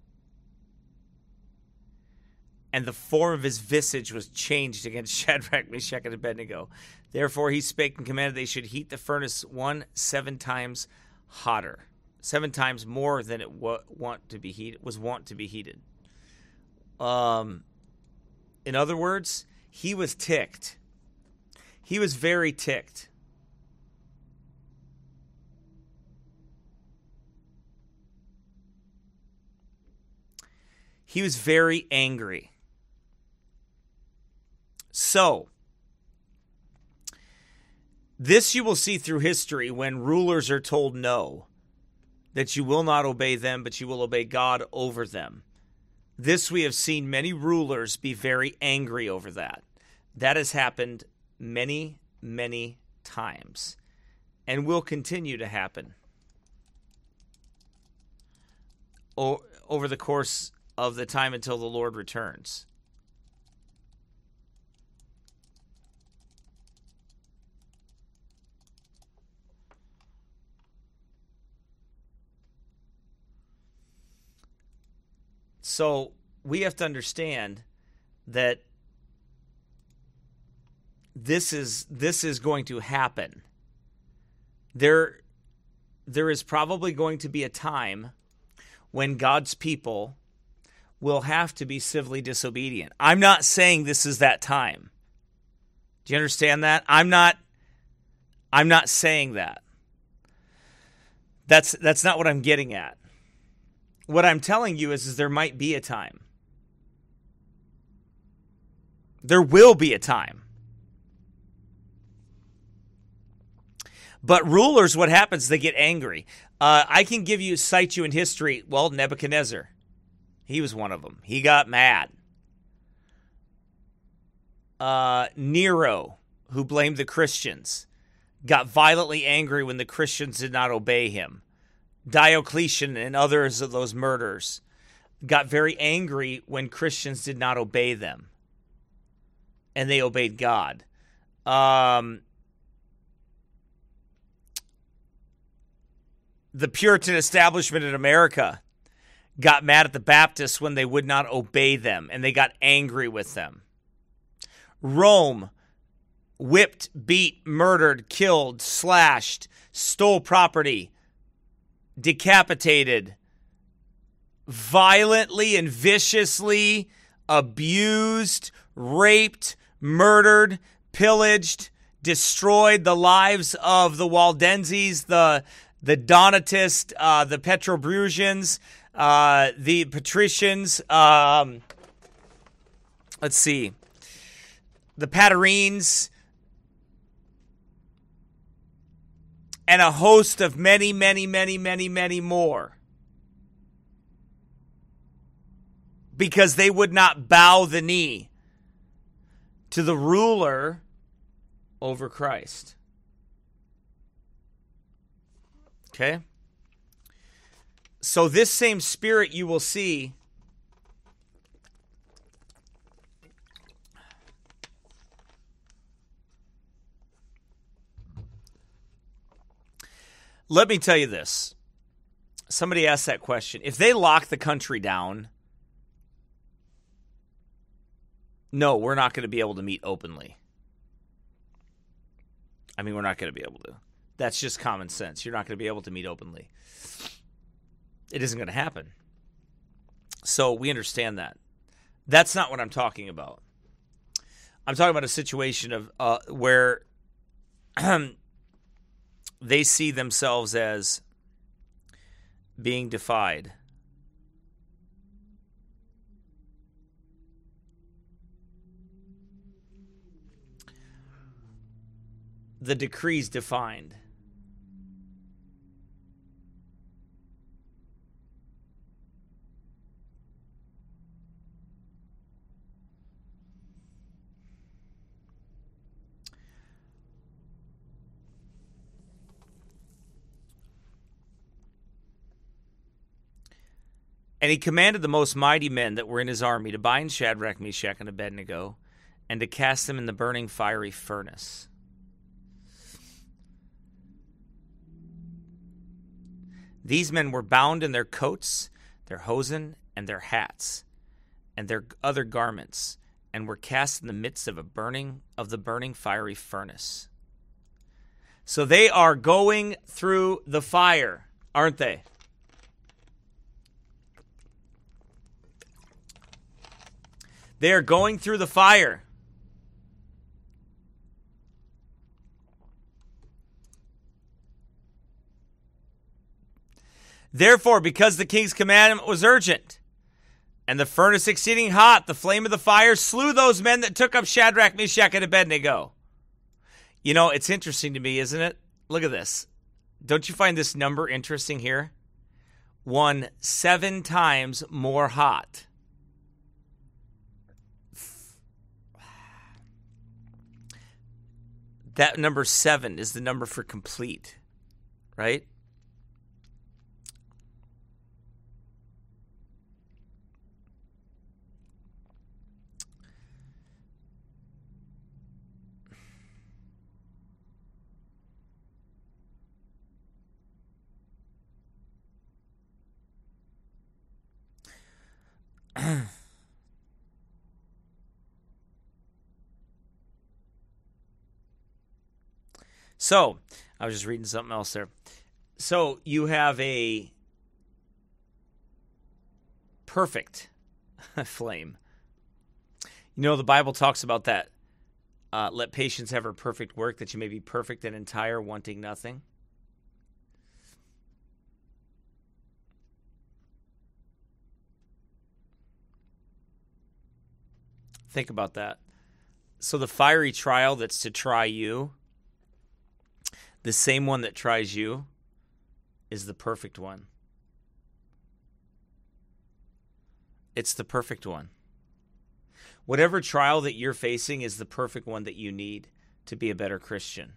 [SPEAKER 7] and the form of his visage was changed against Shadrach, Meshach, and Abednego. Therefore he spake and commanded they should heat the furnace one seven times hotter, seven times more than it wa- want to be heated, was wont to be heated. Um, in other words, he was ticked. He was very ticked. He was very angry. So, this you will see through history when rulers are told no, that you will not obey them, but you will obey God over them. This we have seen many rulers be very angry over that. That has happened many, many times and will continue to happen o- over the course of the time until the Lord returns. So we have to understand that this is this is going to happen. There, there is probably going to be a time when God's people will have to be civilly disobedient. I'm not saying this is that time. Do you understand that? I'm not I'm not saying that. That's that's not what I'm getting at. What I'm telling you is, is there might be a time. There will be a time. But rulers, what happens? They get angry. Uh, I can give you, cite you in history. Well, Nebuchadnezzar. He was one of them. He got mad. Uh, Nero, who blamed the Christians, got violently angry when the Christians did not obey him. Diocletian and others of those murders got very angry when Christians did not obey them. And they obeyed God. Um, the Puritan establishment in America got mad at the Baptists when they would not obey them, and they got angry with them. Rome whipped, beat, murdered, killed, slashed, stole property, decapitated, violently and viciously abused, raped, murdered, pillaged, destroyed the lives of the Waldenses, the the Donatists, uh, the Petrobrusians, uh, the Patricians, um, let's see, the Patarines, and a host of many, many, many, many, many more. Because they would not bow the knee to the ruler over Christ. Okay? So this same spirit you will see let me tell you this. Somebody asked that question. If they lock the country down, no, we're not going to be able to meet openly. I mean, we're not going to be able to. That's just common sense. You're not going to be able to meet openly. It isn't going to happen. So we understand that. That's not what I'm talking about. I'm talking about a situation of uh, where they see themselves as being defied. The decrees defined. And he commanded the most mighty men that were in his army to bind Shadrach, Meshach, and Abednego, and to cast them in the burning fiery furnace. These men were bound in their coats, their hosen, and their hats, and their other garments, and were cast in the midst of a burning of the burning fiery furnace. So they are going through the fire, aren't they? They are going through the fire. Therefore, because the king's commandment was urgent, and the furnace exceeding hot, the flame of the fire slew those men that took up Shadrach, Meshach, and Abednego. You know, it's interesting to me, isn't it? Look at this. Don't you find this number interesting here? One seven times more hot. That number seven is the number for complete, right? So, I was just reading something else there. So, you have a perfect flame. You know, the Bible talks about that. Uh, let patience have her perfect work, that you may be perfect and entire, wanting nothing. Think about that. So the fiery trial that's to try you, the same one that tries you, is the perfect one. It's the perfect one. Whatever trial that you're facing is the perfect one that you need to be a better Christian.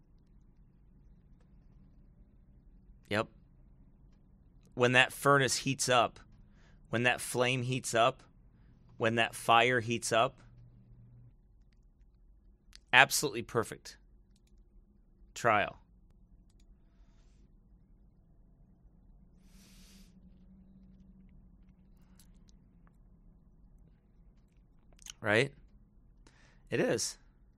[SPEAKER 7] Yep. When that furnace heats up, when that flame heats up, when that fire heats up, absolutely perfect trial. Right? It is.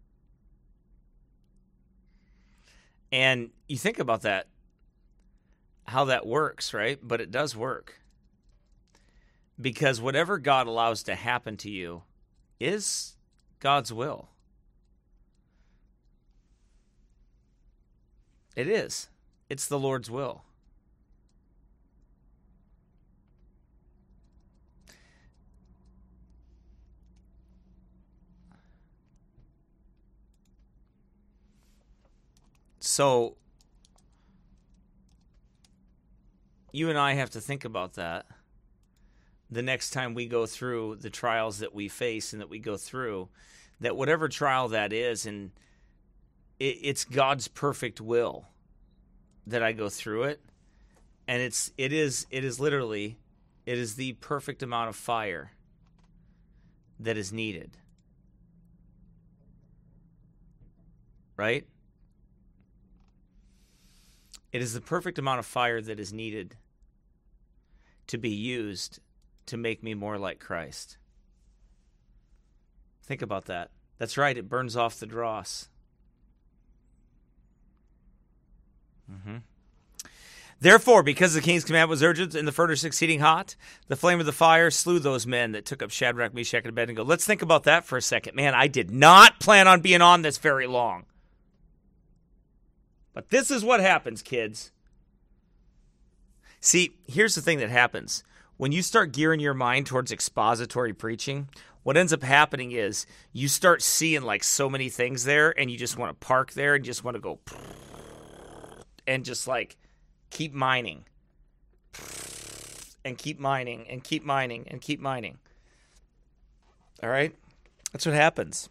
[SPEAKER 7] And you think about that, how that works, right? But it does work. Because whatever God allows to happen to you is God's will. It is. It's the Lord's will. So, you and I have to think about that the next time we go through the trials that we face and that we go through, that whatever trial that is, and it, it's God's perfect will that I go through it, and it's it is it is literally it is the perfect amount of fire that is needed. Right? It is the perfect amount of fire that is needed to be used to make me more like Christ. Think about that. That's right, it burns off the dross. Mm-hmm. Therefore, because the king's command was urgent and the furnace exceeding hot, the flame of the fire slew those men that took up Shadrach, Meshach, and Abednego. Let's think about that for a second. Man, I did not plan on being on this very long. But this is what happens, kids. See, here's the thing that happens. When you start gearing your mind towards expository preaching, what ends up happening is you start seeing like so many things there, and you just want to park there and just want to go and just like keep mining and keep mining and keep mining and keep mining. All right? That's what happens.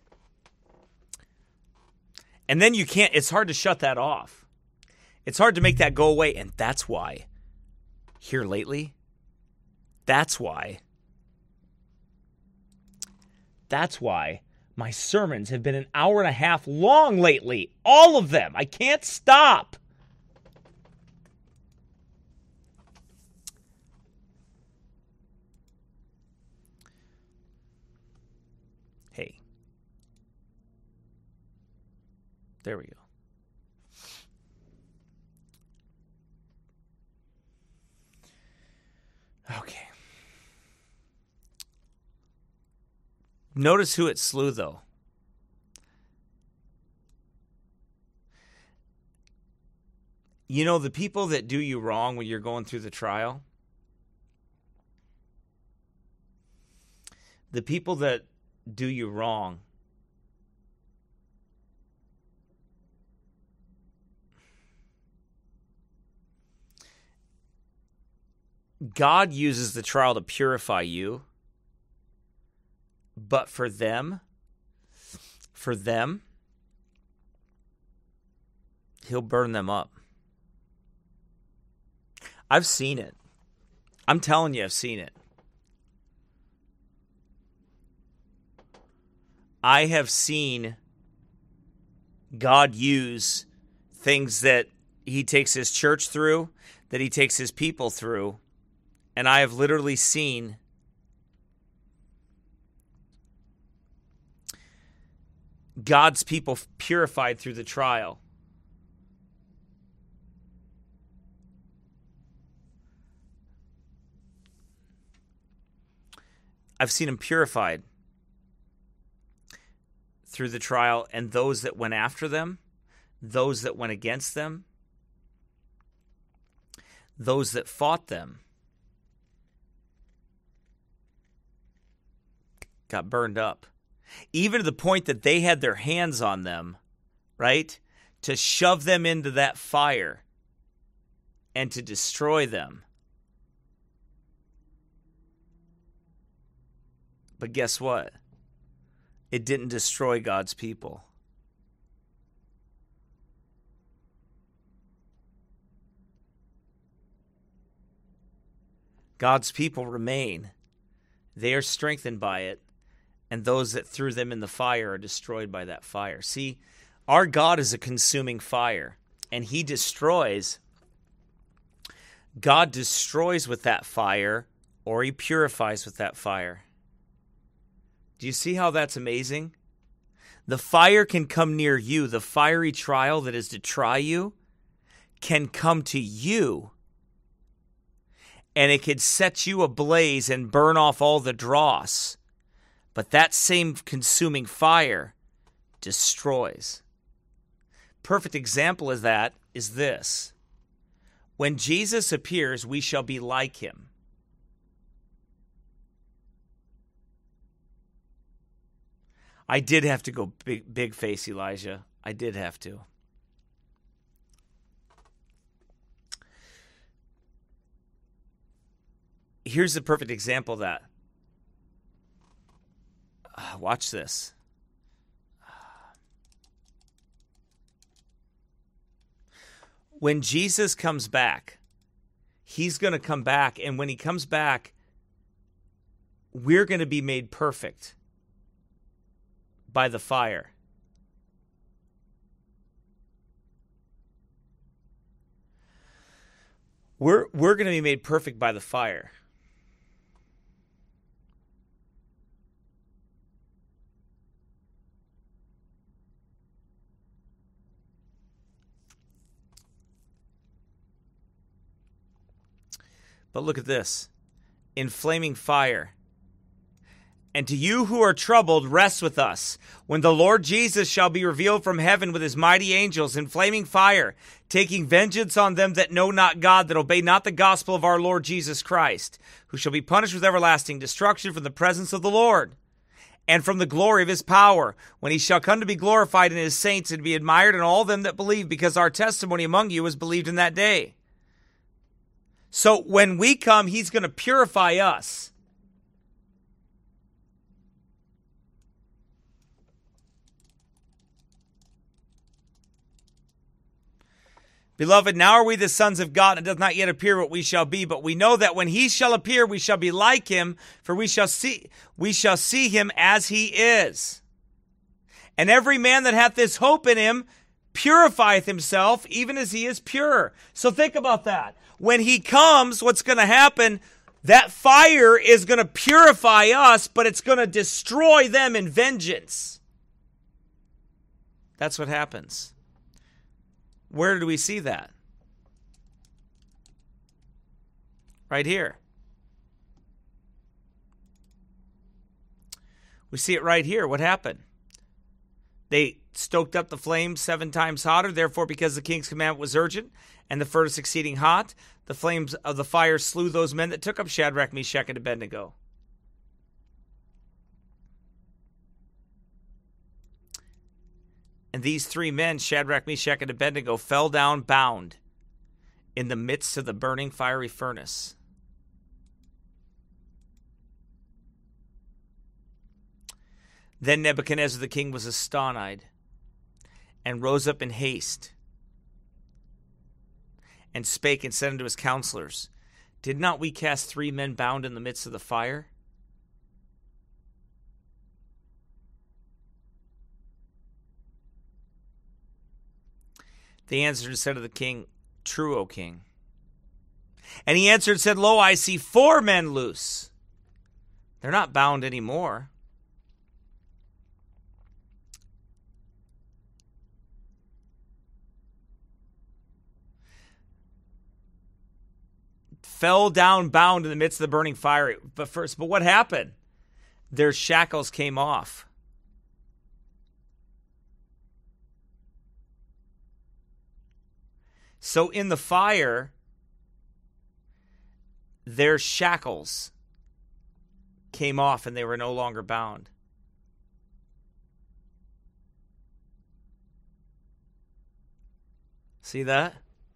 [SPEAKER 7] And then you can't, it's hard to shut that off. It's hard to make that go away. And that's why, here lately, That's why. That's why my sermons have been an hour and a half long lately. All of them. I can't stop. Hey. There we go. Okay. Notice who it slew, though. You know, the people that do you wrong when you're going through the trial, the people that do you wrong, God uses the trial to purify you, but for them, for them, He'll burn them up. I've seen it. I'm telling you, I've seen it. I have seen God use things that He takes His church through, that He takes His people through, and I have literally seen God's people purified through the trial. I've seen them purified through the trial, and those that went after them, those that went against them, those that fought them, got burned up. Even to the point that they had their hands on them, right, to shove them into that fire and to destroy them. But guess what? It didn't destroy God's people. God's people remain. They are strengthened by it. And those that threw them in the fire are destroyed by that fire. See, our God is a consuming fire, and He destroys. God destroys with that fire, or He purifies with that fire. Do you see how that's amazing? The fire can come near you. The fiery trial that is to try you can come to you, and it could set you ablaze and burn off all the dross. But that same consuming fire destroys. Perfect example of that is this. When Jesus appears, we shall be like Him. I did have to go big, big face, Elijah. I did have to. Here's the perfect example of that. Watch this. When Jesus comes back, He's going to come back, and when He comes back, we're going to be made perfect by the fire. We're, we're going to be made perfect by the fire. But look at this. In flaming fire. And to you who are troubled, rest with us, when the Lord Jesus shall be revealed from heaven with His mighty angels in flaming fire, taking vengeance on them that know not God, that obey not the gospel of our Lord Jesus Christ, who shall be punished with everlasting destruction from the presence of the Lord, and from the glory of His power, when He shall come to be glorified in His saints and be admired in all them that believe, because our testimony among you was believed in that day. So when we come, He's going to purify us. Beloved, now are we the sons of God, and it doth not yet appear what we shall be, but we know that when he shall appear, we shall be like him, for we shall see we shall see him as he is. And every man that hath this hope in him purifieth himself, even as he is pure. So think about that. When he comes, what's going to happen? That fire is going to purify us, but it's going to destroy them in vengeance. That's what happens. Where do we see that? Right here. We see it right here. What happened? They stoked up the flames seven times hotter. Therefore, because the king's commandment was urgent and the furnace exceeding hot, the flames of the fire slew those men that took up Shadrach, Meshach, and Abednego. And these three men, Shadrach, Meshach, and Abednego, fell down bound in the midst of the burning fiery furnace. Then Nebuchadnezzar the king was astonished and rose up in haste and spake and said unto his counselors, Did not we cast three men bound in the midst of the fire? They answered and said to the king, True, O king. And he answered and said, Lo, I see four men loose. They're not bound anymore. Fell down bound in the midst of the burning fire. But first, but what happened? Their shackles came off. So in the fire, their shackles came off and they were no longer bound. See that?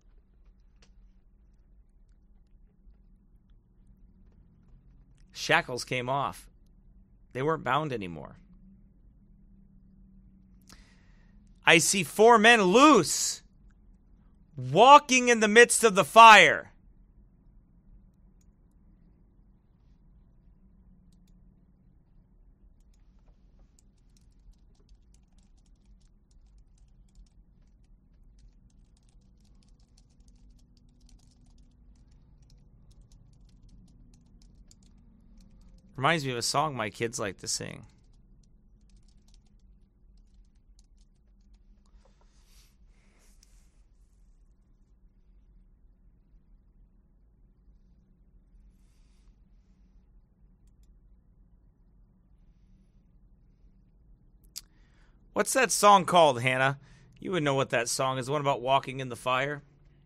[SPEAKER 7] Shackles came off. They weren't bound anymore. I see four men loose, walking in the midst of the fire. Reminds me of a song my kids like to sing. What's that song called, Hannah? You would know what that song is. The one about walking in the fire?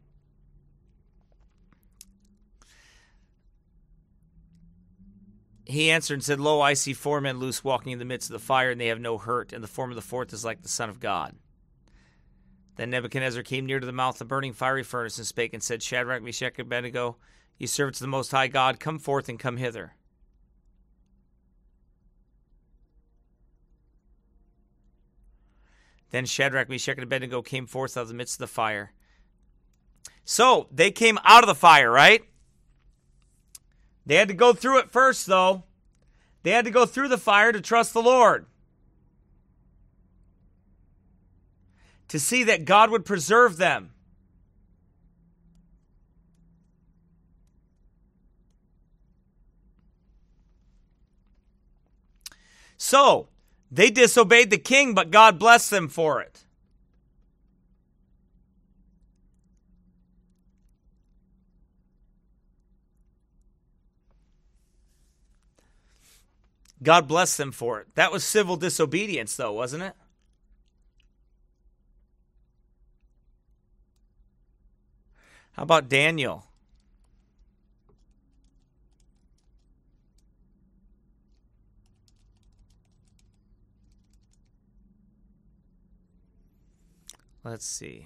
[SPEAKER 7] He answered and said, Lo, I see four men loose walking in the midst of the fire, and they have no hurt, and the form of the fourth is like the Son of God. Then Nebuchadnezzar came near to the mouth of the burning fiery furnace and spake and said, Shadrach, Meshach, and Abednego, ye servants of the Most High God, come forth and come hither. Then Shadrach, Meshach, and Abednego came forth out of the midst of the fire. So, they came out of the fire, right? They had to go through it first, though. They had to go through the fire to trust the Lord. To see that God would preserve them. So, they disobeyed the king, but God blessed them for it. God blessed them for it. That was civil disobedience, though, wasn't it? How about Daniel? Let's see.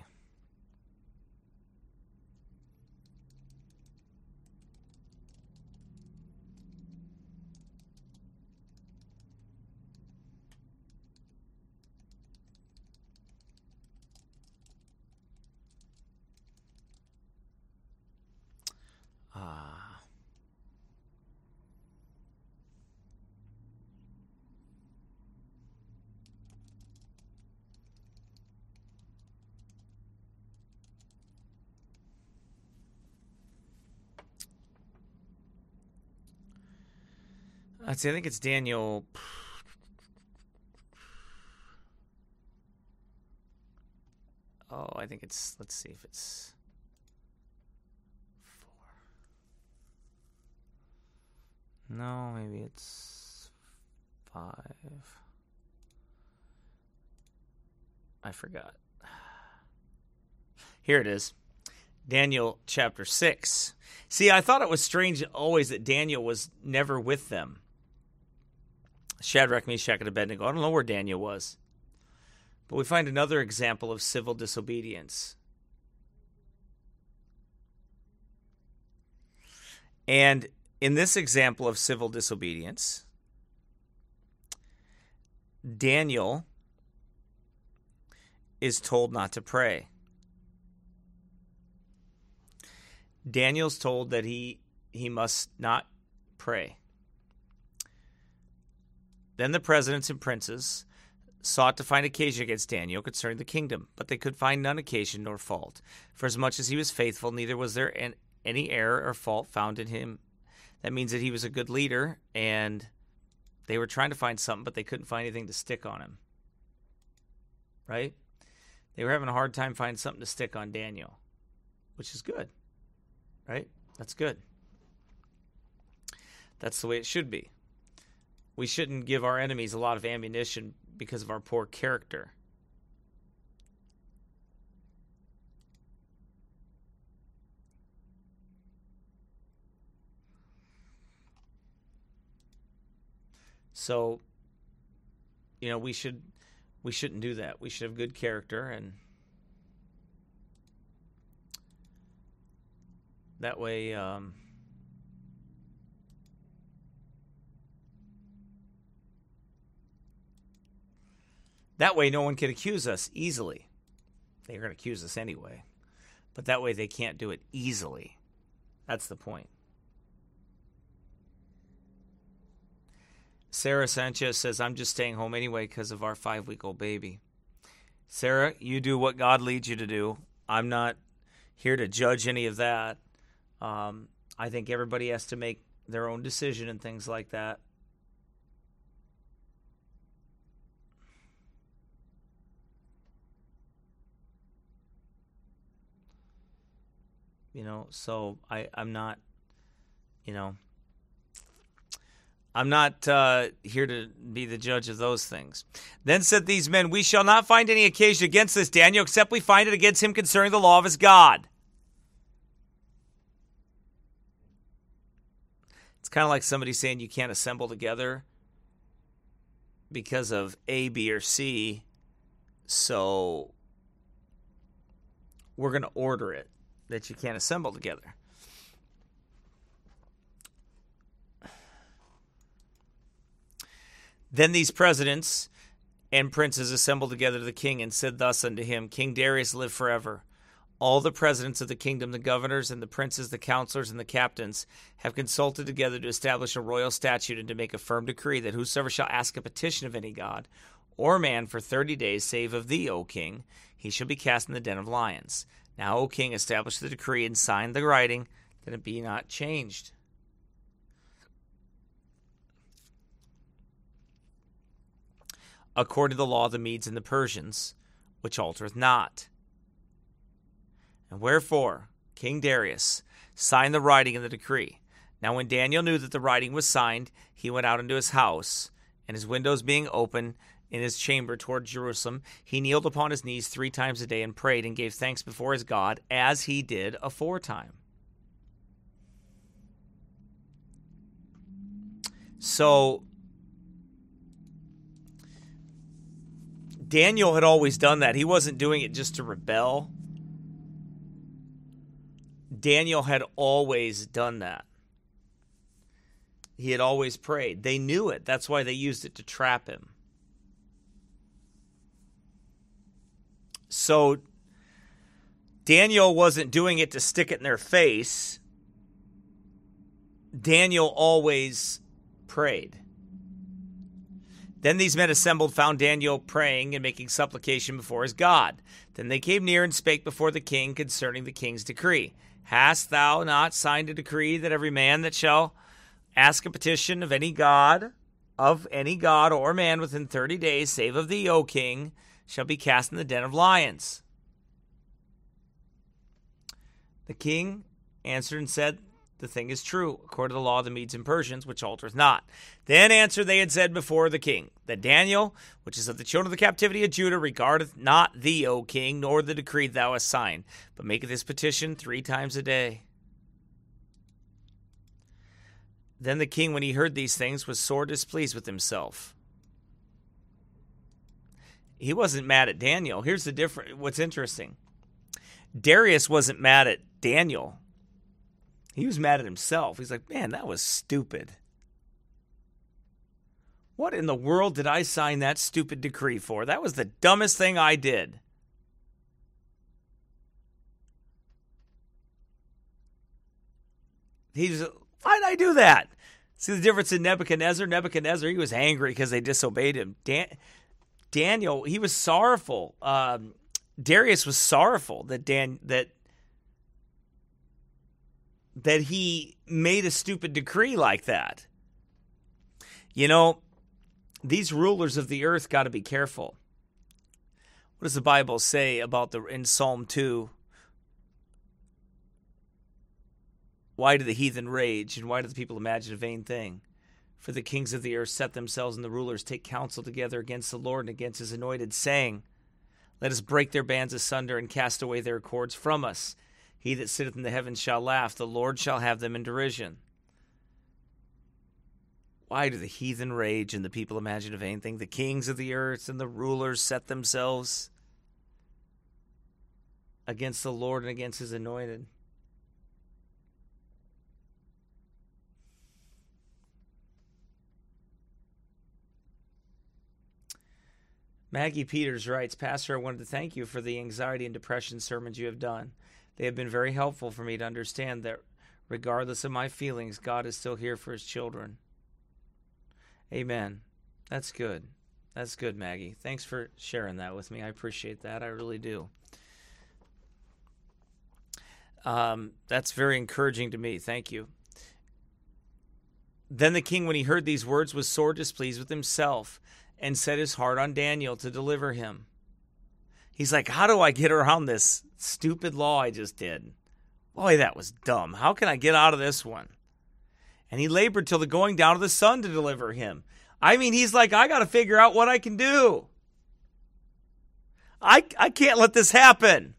[SPEAKER 7] Let's see, I think it's Daniel. Oh, I think it's, let's see if it's four. No, maybe it's five. I forgot. Here it is. Daniel chapter six. See, I thought it was strange always that Daniel was never with them. Shadrach, Meshach, and Abednego. I don't know where Daniel was. But we find another example of civil disobedience. And in this example of civil disobedience, Daniel is told not to pray. Daniel's told that he he must not pray. Then the presidents and princes sought to find occasion against Daniel concerning the kingdom, but they could find none occasion nor fault. For as much as he was faithful, neither was there an, any error or fault found in him. That means that he was a good leader, and they were trying to find something, but they couldn't find anything to stick on him. Right? They were having a hard time finding something to stick on Daniel, which is good. Right? That's good. That's the way it should be. We shouldn't give our enemies a lot of ammunition because of our poor character. So, you know, we should we shouldn't do that. We should have good character, and that way um That way no one can accuse us easily. They're going to accuse us anyway. But that way they can't do it easily. That's the point. Sarah Sanchez says, I'm just staying home anyway because of our five-week-old baby. Sarah, you do what God leads you to do. I'm not here to judge any of that. Um, I think everybody has to make their own decision and things like that. You know, so I, I'm not, you know, I'm not uh, here to be the judge of those things. Then said these men, we shall not find any occasion against this Daniel, except we find it against him concerning the law of his God. It's kind of like somebody saying you can't assemble together because of A, B, or C, so we're going to order it that you can't assemble together. Then these presidents and princes assembled together to the king and said thus unto him, King Darius, live forever. All the presidents of the kingdom, the governors and the princes, the counselors and the captains, have consulted together to establish a royal statute and to make a firm decree that whosoever shall ask a petition of any god or man for thirty days, save of thee, O king, he shall be cast in the den of lions. Now, O king, establish the decree and sign the writing, that it be not changed. According to the law of the Medes and the Persians, which altereth not. And wherefore, King Darius signed the writing and the decree. Now when Daniel knew that the writing was signed, he went out into his house, and his windows being open in his chamber toward Jerusalem, he kneeled upon his knees three times a day and prayed and gave thanks before his God, as he did aforetime. So Daniel had always done that. He wasn't doing it just to rebel. Daniel had always done that. He had always prayed. They knew it. That's why they used it to trap him. So Daniel wasn't doing it to stick it in their face. Daniel always prayed. Then these men assembled, found Daniel praying and making supplication before his God. Then they came near and spake before the king concerning the king's decree. Hast thou not signed a decree that every man that shall Ask a petition of any god, of any god or man within thirty days, save of thee, O king, shall be cast in the den of lions. The king answered and said, the thing is true, according to the law of the Medes and Persians, which altereth not. Then answered they and said before the king, that Daniel, which is of the children of the captivity of Judah, regardeth not thee, O king, nor the decree thou hast signed, but maketh his petition three times a day. Then the king, when he heard these things, was sore displeased with himself. He wasn't mad at Daniel. Here's the difference. What's interesting. Darius wasn't mad at Daniel. He was mad at himself. He's like, man, that was stupid. What in the world did I sign that stupid decree for? That was the dumbest thing I did. He's, why did I do that? See the difference in Nebuchadnezzar? Nebuchadnezzar, he was angry because they disobeyed him. Dan, Daniel, he was sorrowful. Um, Darius was sorrowful that Dan that that he made a stupid decree like that. You know, these rulers of the earth got to be careful. What does the Bible say about the in Psalm two? Why do the heathen rage, and why do the people imagine a vain thing? For the kings of the earth set themselves, and the rulers take counsel together against the Lord and against his anointed, saying, let us break their bands asunder and cast away their cords from us. He that sitteth in the heavens shall laugh, the Lord shall have them in derision. Why do the heathen rage and the people imagine a vain thing? The kings of the earth and the rulers set themselves against the Lord and against his anointed. Maggie Peters writes, Pastor, I wanted to thank you for the anxiety and depression sermons you have done. They have been very helpful for me to understand that regardless of my feelings, God is still here for his children. Amen. That's good. That's good, Maggie. Thanks for sharing that with me. I appreciate that. I really do. Um, that's very encouraging to me. Thank you. Then the king, when he heard these words, was sore displeased with himself and set his heart on Daniel to deliver him. He's like, how do I get around this stupid law I just did? Boy, that was dumb. How can I get out of this one? And he labored till the going down of the sun to deliver him. I mean, he's like, I got to figure out what I can do. I, I can't let this happen.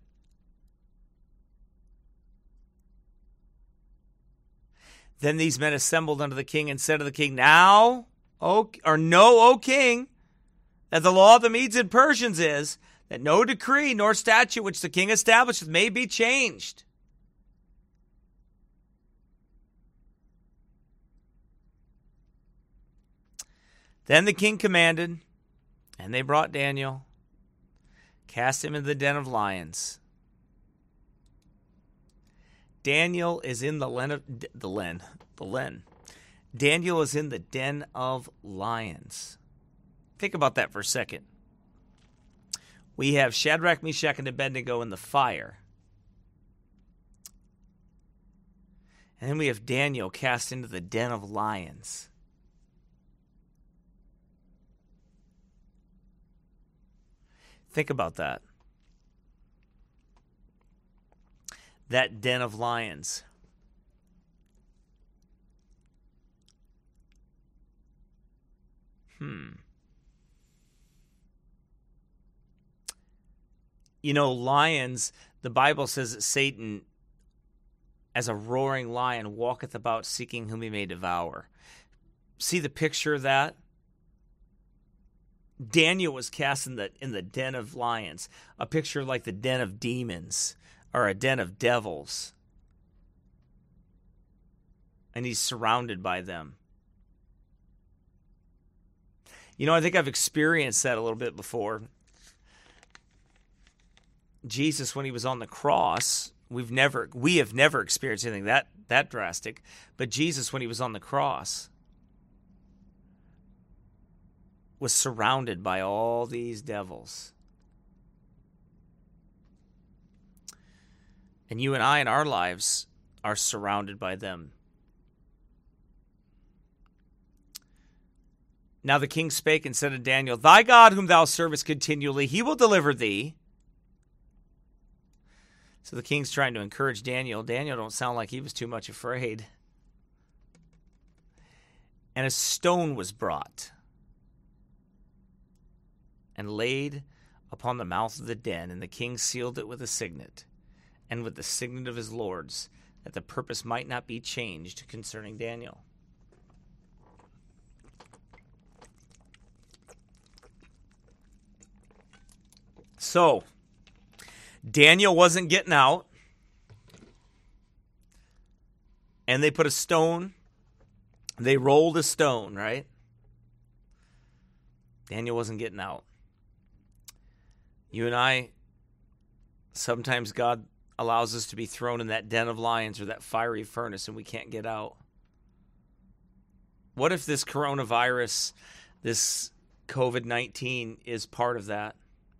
[SPEAKER 7] Then these men assembled unto the king and said to the king, now, O, or know, O king, that the law of the Medes and Persians is that no decree nor statute which the king establisheth may be changed. Then the king commanded, and they brought Daniel, cast him into the den of lions. Daniel is in the len of the len, the len. Daniel is in the den of lions. Think about that for a second. We have Shadrach, Meshach, and Abednego in the fire. And then we have Daniel cast into the den of lions. Think about that. That den of lions. Hmm. You know, lions, the Bible says that Satan, as a roaring lion, walketh about seeking whom he may devour. See the picture of that? Daniel was cast in the, in the den of lions, a picture like the den of demons or a den of devils. And he's surrounded by them. You know, I think I've experienced that a little bit before. Jesus, when he was on the cross, we've never, we have never experienced anything that, that drastic. But Jesus, when he was on the cross, was surrounded by all these devils. And you and I in our lives are surrounded by them. Now the king spake and said to Daniel, Thy God whom thou servest continually, he will deliver thee. So the king's trying to encourage Daniel. Daniel don't sound like he was too much afraid. And a stone was brought and laid upon the mouth of the den, and the king sealed it with a signet, and with the signet of his lords, that the purpose might not be changed concerning Daniel. So, Daniel wasn't getting out, and they put a stone, they rolled a stone, right? Daniel wasn't getting out. You and I, sometimes God allows us to be thrown in that den of lions or that fiery furnace and we can't get out. What if this coronavirus, this covid nineteen is part of that?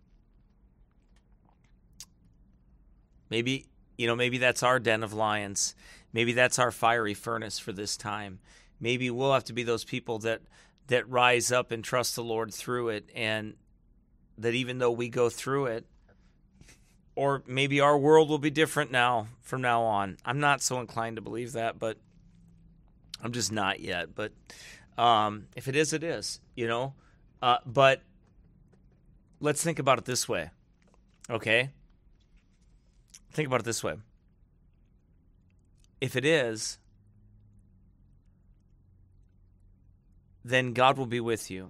[SPEAKER 7] Maybe, you know, maybe that's our den of lions. Maybe that's our fiery furnace for this time. Maybe we'll have to be those people that that rise up and trust the Lord through it, and that even though we go through it, or maybe our world will be different now from now on. I'm not so inclined to believe that, but I'm just not yet. But um, if it is, it is, you know. Uh, but let's think about it this way, okay? Think about it this way. If it is, then God will be with you.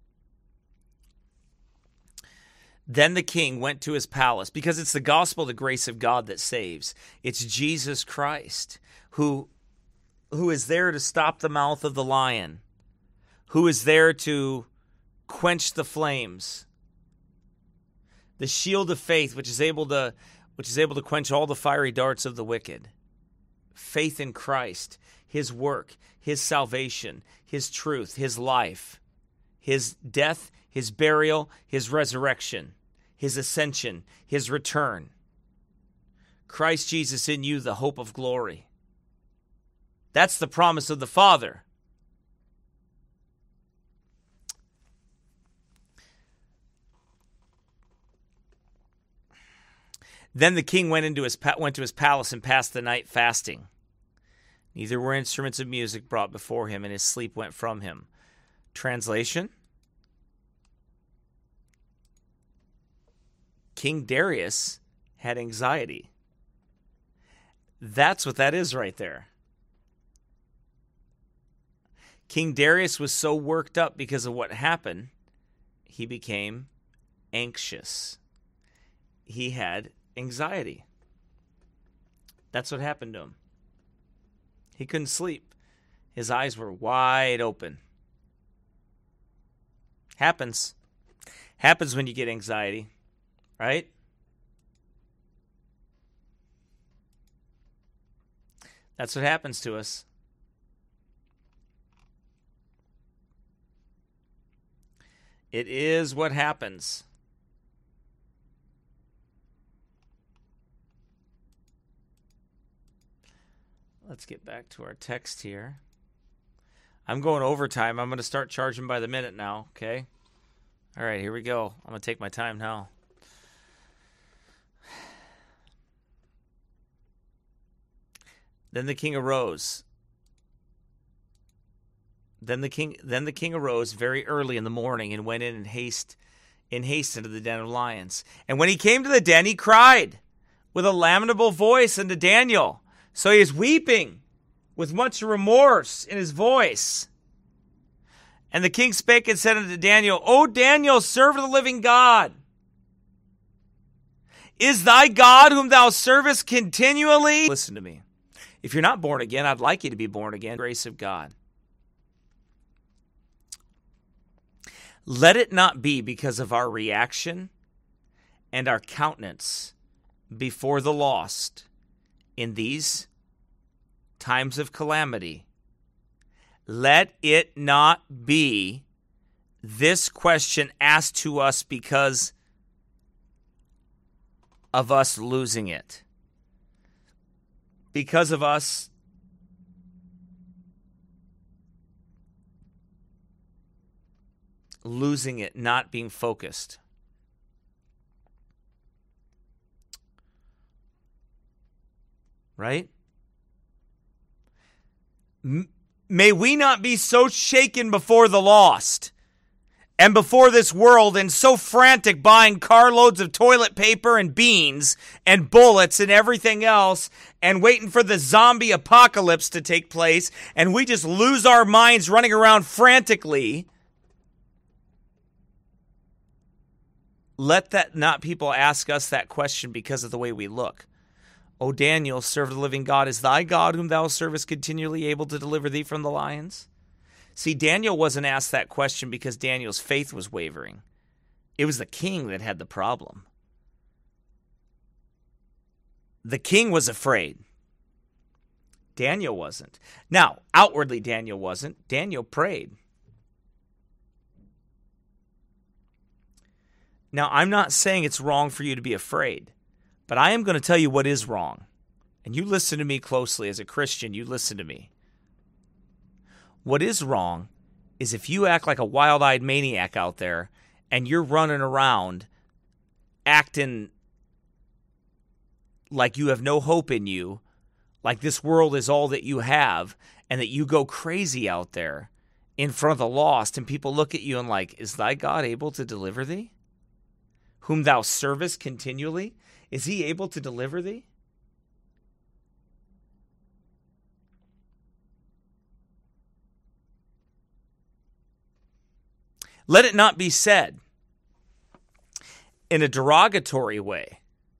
[SPEAKER 7] Then the king went to his palace, because it's the gospel, the grace of God that saves. It's Jesus Christ who, who is there to stop the mouth of the lion, who is there to quench the flames. The shield of faith, which is able to, which is able to quench all the fiery darts of the wicked. Faith in Christ, his work, his salvation, his truth, his life, his death, his burial, his resurrection, his ascension, his return. Christ Jesus in you, the hope of glory. That's the promise of the Father. Then the king went into his went to his palace and passed the night fasting. Neither were instruments of music brought before him, and his sleep went from him. Translation: King Darius had anxiety. That's what that is right there. King Darius was so worked up because of what happened, he became anxious. He had anxiety. That's what happened to him. He couldn't sleep. His eyes were wide open. Happens. Happens when you get anxiety, right? That's what happens to us. It is what happens. Let's get back to our text here. I'm going overtime. I'm going to start charging by the minute now, okay? All right, here we go. I'm going to take my time now. Then the king arose. Then the king then the king arose very early in the morning and went in in haste in haste into the den of lions. And when he came to the den, he cried with a lamentable voice unto Daniel. So he is weeping with much remorse in his voice. And the king spake and said unto Daniel, O Daniel, servant of the living God, is thy God whom thou servest continually? Listen to me. If you're not born again, I'd like you to be born again. Grace of God. Let it not be because of our reaction and our countenance before the lost in these times of calamity. Let it not be this question asked to us because of us losing it. Because of us losing it, not being focused. Right? M- may we not be so shaken before the lost and before this world and so frantic buying carloads of toilet paper and beans and bullets and everything else and waiting for the zombie apocalypse to take place, and we just lose our minds running around frantically. Let that not people ask us that question because of the way we look. O Daniel, serve the living God. Is thy God whom thou servest continually able to deliver thee from the lions? See, Daniel wasn't asked that question because Daniel's faith was wavering. It was the king that had the problem. The king was afraid. Daniel wasn't. Now, outwardly Daniel wasn't. Daniel prayed. Now, I'm not saying it's wrong for you to be afraid. But I am going to tell you what is wrong. And you listen to me closely. As a Christian, you listen to me. What is wrong is if you act like a wild-eyed maniac out there and you're running around acting like you have no hope in you, like this world is all that you have, and that you go crazy out there in front of the lost, and people look at you and like, is thy God able to deliver thee? Whom thou servest continually? Is he able to deliver thee? Let it not be said in a derogatory way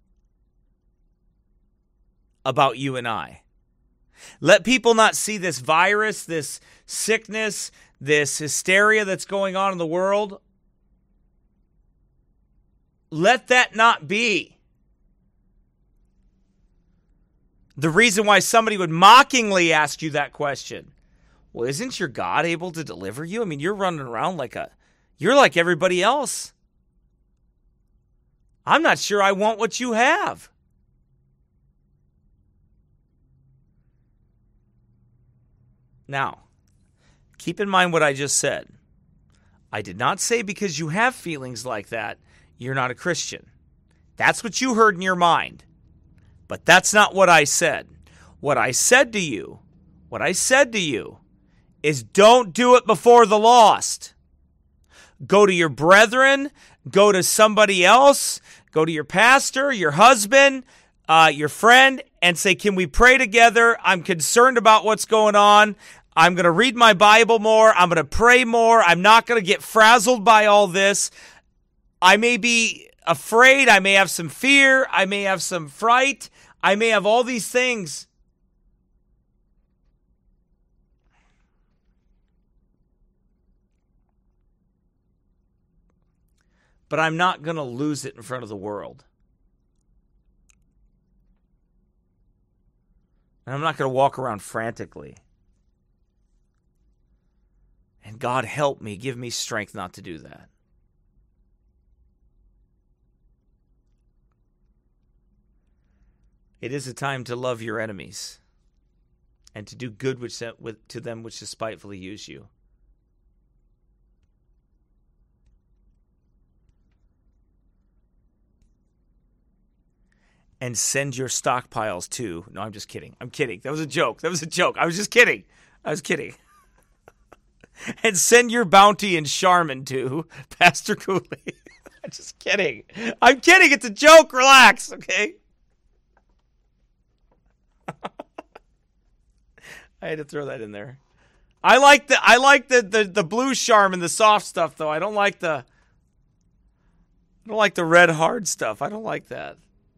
[SPEAKER 7] about you and I. Let people not see this virus, this sickness, this hysteria that's going on in the world. Let that not be the reason why somebody would mockingly ask you that question. Well, isn't your God able to deliver you? I mean, you're running around like a, you're like everybody else. I'm not sure I want what you have. Now, keep in mind what I just said. I did not say because you have feelings like that, you're not a Christian. That's what you heard in your mind. But that's not what I said. What I said to you, what I said to you is don't do it before the lost. Go to your brethren, go to somebody else, go to your pastor, your husband, uh, your friend, and say, can we pray together? I'm concerned about what's going on. I'm going to read my Bible more. I'm going to pray more. I'm not going to get frazzled by all this. I may be afraid. I may have some fear. I may have some fright. I may have all these things. But I'm not going to lose it in front of the world. And I'm not going to walk around frantically. And God help me, give me strength not to do that. It is a time to love your enemies and to do good which, to them which despitefully use you. And send your stockpiles to... No, I'm just kidding. I'm kidding. That was a joke. That was a joke. I was just kidding. I was kidding. And send your bounty and Charmin to Pastor Cooley. I'm just kidding. I'm kidding. It's a joke. Relax, okay? I had to throw that in there. I like the I like the, the, the blue Charmin, the soft stuff, though. I don't like the I don't like the red hard stuff. I don't like that.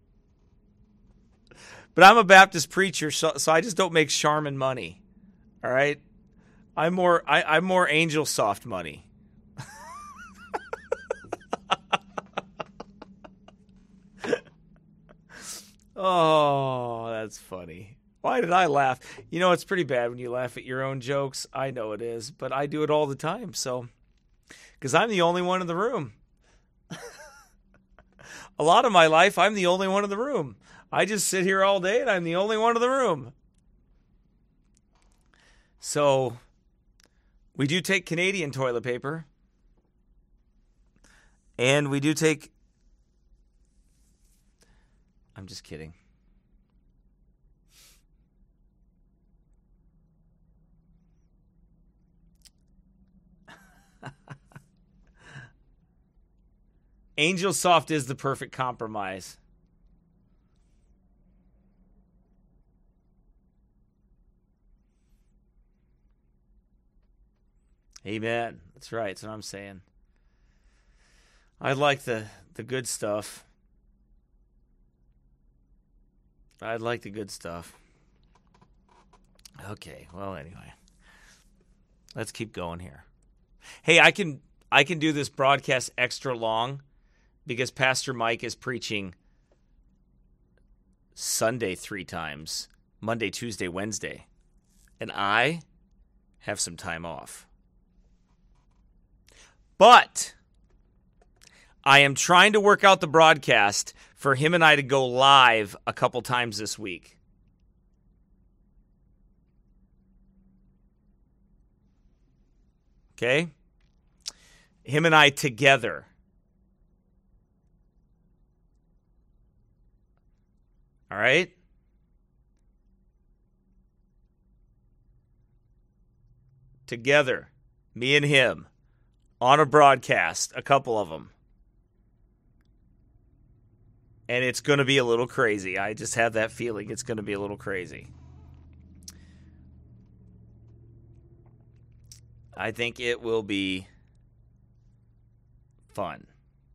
[SPEAKER 7] But I'm a Baptist preacher, so, so I just don't make Charmin money. All right? I'm more I, I'm more Angel Soft money. Oh, that's funny. Why did I laugh? You know, it's pretty bad when you laugh at your own jokes. I know it is, but I do it all the time. So, because I'm the only one in the room. A lot of my life, I'm the only one in the room. I just sit here all day and I'm the only one in the room. So, we do take Canadian toilet paper. And we do take... I'm just kidding. Angel Soft is the perfect compromise. Amen. That's right. That's what I'm saying. I like the, the good stuff. I like the good stuff. Okay. Well, anyway. Let's keep going here. Hey, I can I can do this broadcast extra long because Pastor Mike is preaching Sunday three times, Monday, Tuesday, Wednesday. And I have some time off. But I am trying to work out the broadcast for him and I to go live a couple times this week. Okay? Him and I together. All right? Together. Me and him. On a broadcast. A couple of them. And it's going to be a little crazy. I just have that feeling it's going to be a little crazy. I think it will be fun.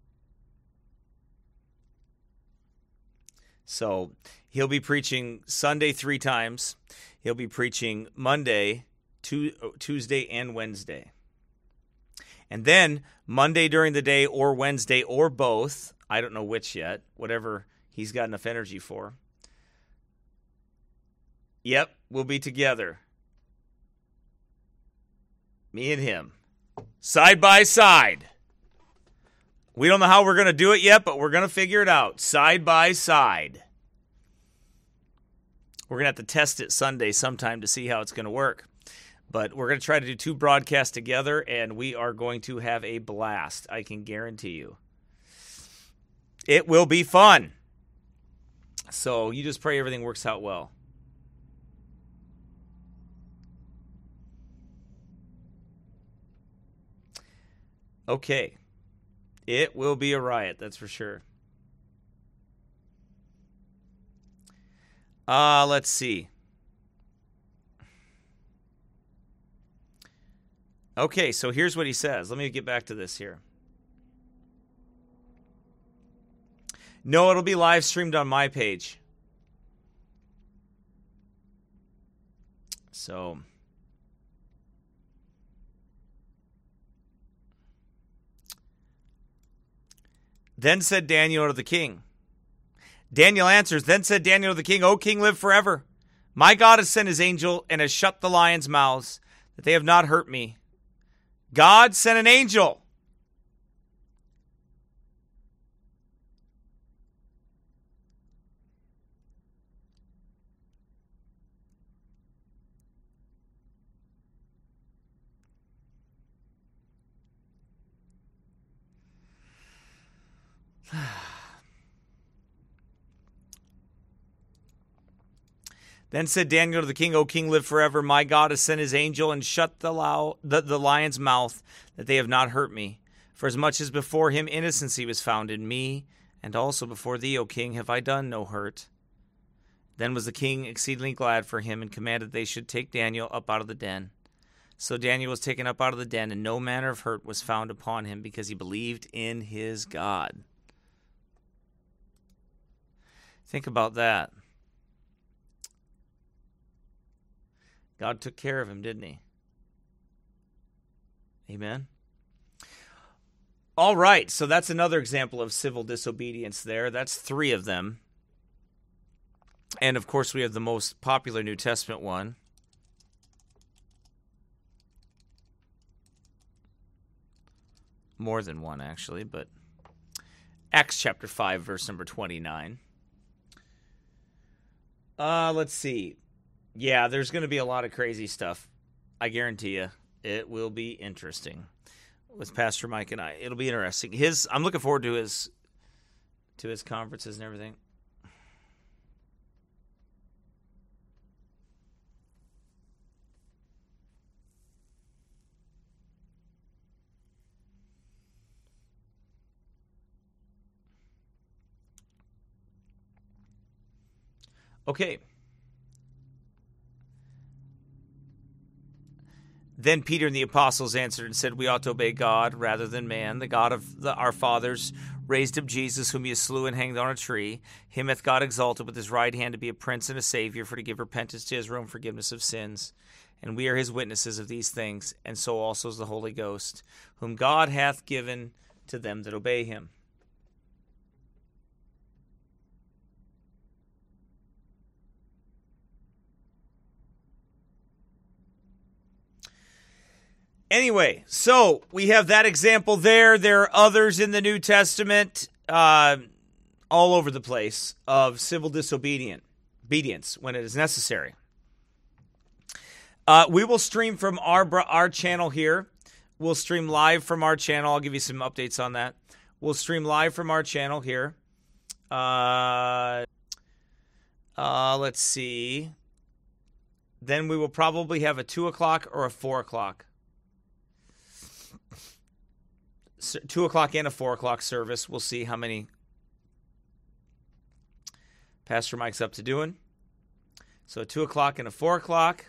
[SPEAKER 7] So he'll be preaching Sunday three times. He'll be preaching Monday, Tuesday, and Wednesday. And then Monday during the day or Wednesday or both, I don't know which yet, whatever he's got enough energy for. Yep, we'll be together. Me and him. Side by side. We don't know how we're going to do it yet, but we're going to figure it out. Side by side. We're going to have to test it Sunday sometime to see how it's going to work. But we're going to try to do two broadcasts together, and we are going to have a blast. I can guarantee you. It will be fun. So you just pray everything works out well. Okay. It will be a riot, that's for sure. Uh, let's see. Okay, so here's what he says. Let me get back to this here. No, it'll be live streamed on my page. So... Then said Daniel to the king. Daniel answers, Then said Daniel to the king, O king, live forever. My God has sent his angel and has shut the lions' mouths, that they have not hurt me. God sent an angel. Then said Daniel to the king, O king, live forever. My God has sent his angel and shut the, low, the, the lion's mouth, that they have not hurt me. For as much as before him innocency was found in me, and also before thee, O king, have I done no hurt. Then was the king exceedingly glad for him, and commanded they should take Daniel up out of the den. So Daniel was taken up out of the den, and no manner of hurt was found upon him, because he believed in his God. Think about that. God took care of him, didn't he? Amen. All right, so that's another example of civil disobedience there. That's three of them. And, of course, we have the most popular New Testament one. More than one, actually, but Acts chapter five, verse number twenty-nine. Uh, let's see. Yeah, there's going to be a lot of crazy stuff. I guarantee you. It will be interesting. with Pastor Mike and I. It'll be interesting. His I'm looking forward to his to his conferences and everything. Okay. Then Peter and the apostles answered and said, we ought to obey God rather than man. The God of the, our fathers raised up Jesus, whom he slew and hanged on a tree. Him hath God exalted with his right hand to be a prince and a savior, for to give repentance to Israel and forgiveness of sins. And we are his witnesses of these things, and so also is the Holy Ghost, whom God hath given to them that obey him. Anyway, so we have that example there. There are others in the New Testament, uh, all over the place, of civil disobedience obedience when it is necessary. Uh, we will stream from our our channel here. We'll stream live from our channel. I'll give you some updates on that. We'll stream live from our channel here. Uh, uh, let's see. Then we will probably have a two o'clock or a four o'clock. Two o'clock and a four o'clock service. We'll see how many Pastor Mike's up to doing. So two o'clock and a four o'clock.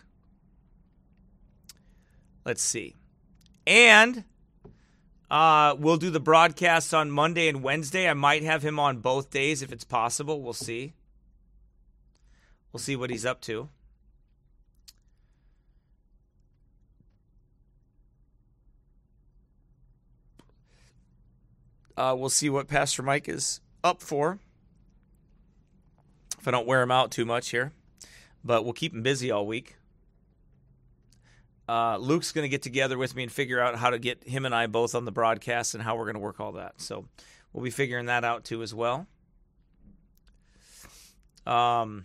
[SPEAKER 7] Let's see. And uh, we'll do the broadcasts on Monday and Wednesday. I might have him on both days if it's possible. We'll see. We'll see what he's up to. Uh, we'll see what Pastor Mike is up for. If I don't wear him out too much here. But we'll keep him busy all week. Uh, Luke's going to get together with me and figure out how to get him and I both on the broadcast and how we're going to work all that. So we'll be figuring that out too as well. Um,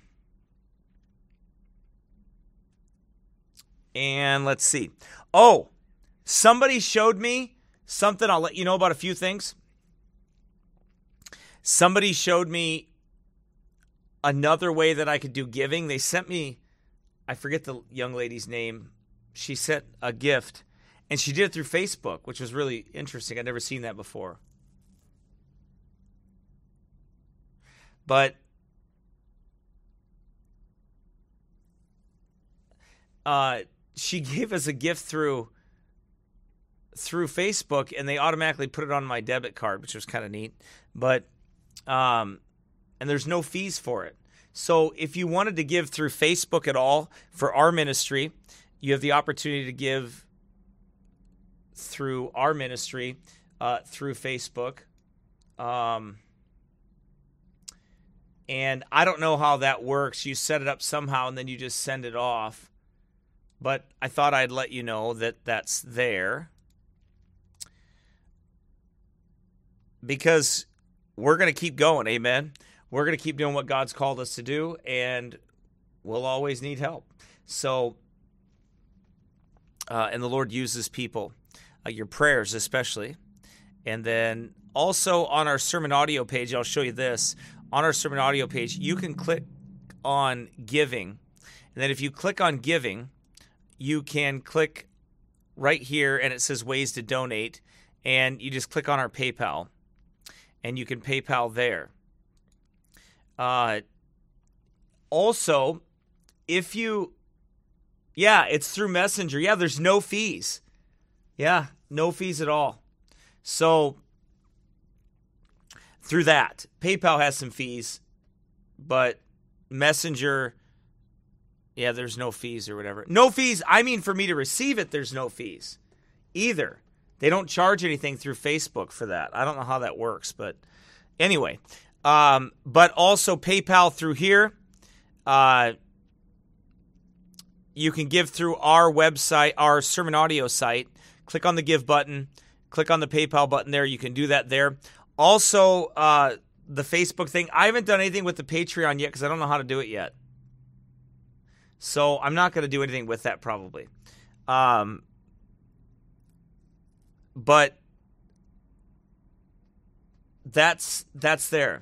[SPEAKER 7] and let's see. Oh, somebody showed me something. I'll let you know about a few things. Somebody showed me another way that I could do giving. They sent me, I forget the young lady's name. She sent a gift, and she did it through Facebook, which was really interesting. I'd never seen that before. But uh, she gave us a gift through through Facebook, and they automatically put it on my debit card, which was kind of neat. But um, and there's no fees for it. So if you wanted to give through Facebook at all for our ministry, you have the opportunity to give through our ministry uh, through Facebook. Um, and I don't know how that works. You set it up somehow and then you just send it off. But I thought I'd let you know that that's there. Because we're going to keep going, amen? We're going to keep doing what God's called us to do, and we'll always need help. So, uh, and the Lord uses people, uh, your prayers especially. And then also on our sermon audio page, I'll show you this. On our sermon audio page, you can click on giving. And then if you click on giving, you can click right here, and it says ways to donate. And you just click on our PayPal, and you can PayPal there. Uh, also, if you, yeah, it's through Messenger. Yeah, there's no fees. Yeah, no fees at all. So, through that, PayPal has some fees, but Messenger, yeah, there's no fees or whatever. No fees, I mean for me to receive it, there's no fees either. They don't charge anything through Facebook for that. I don't know how that works, but anyway. Um, but also PayPal through here. Uh, you can give through our website, our sermon audio site. Click on the give button. Click on the PayPal button there. You can do that there. Also, uh, the Facebook thing. I haven't done anything with the Patreon yet because I don't know how to do it yet. So I'm not going to do anything with that probably. Um, but that's that's there.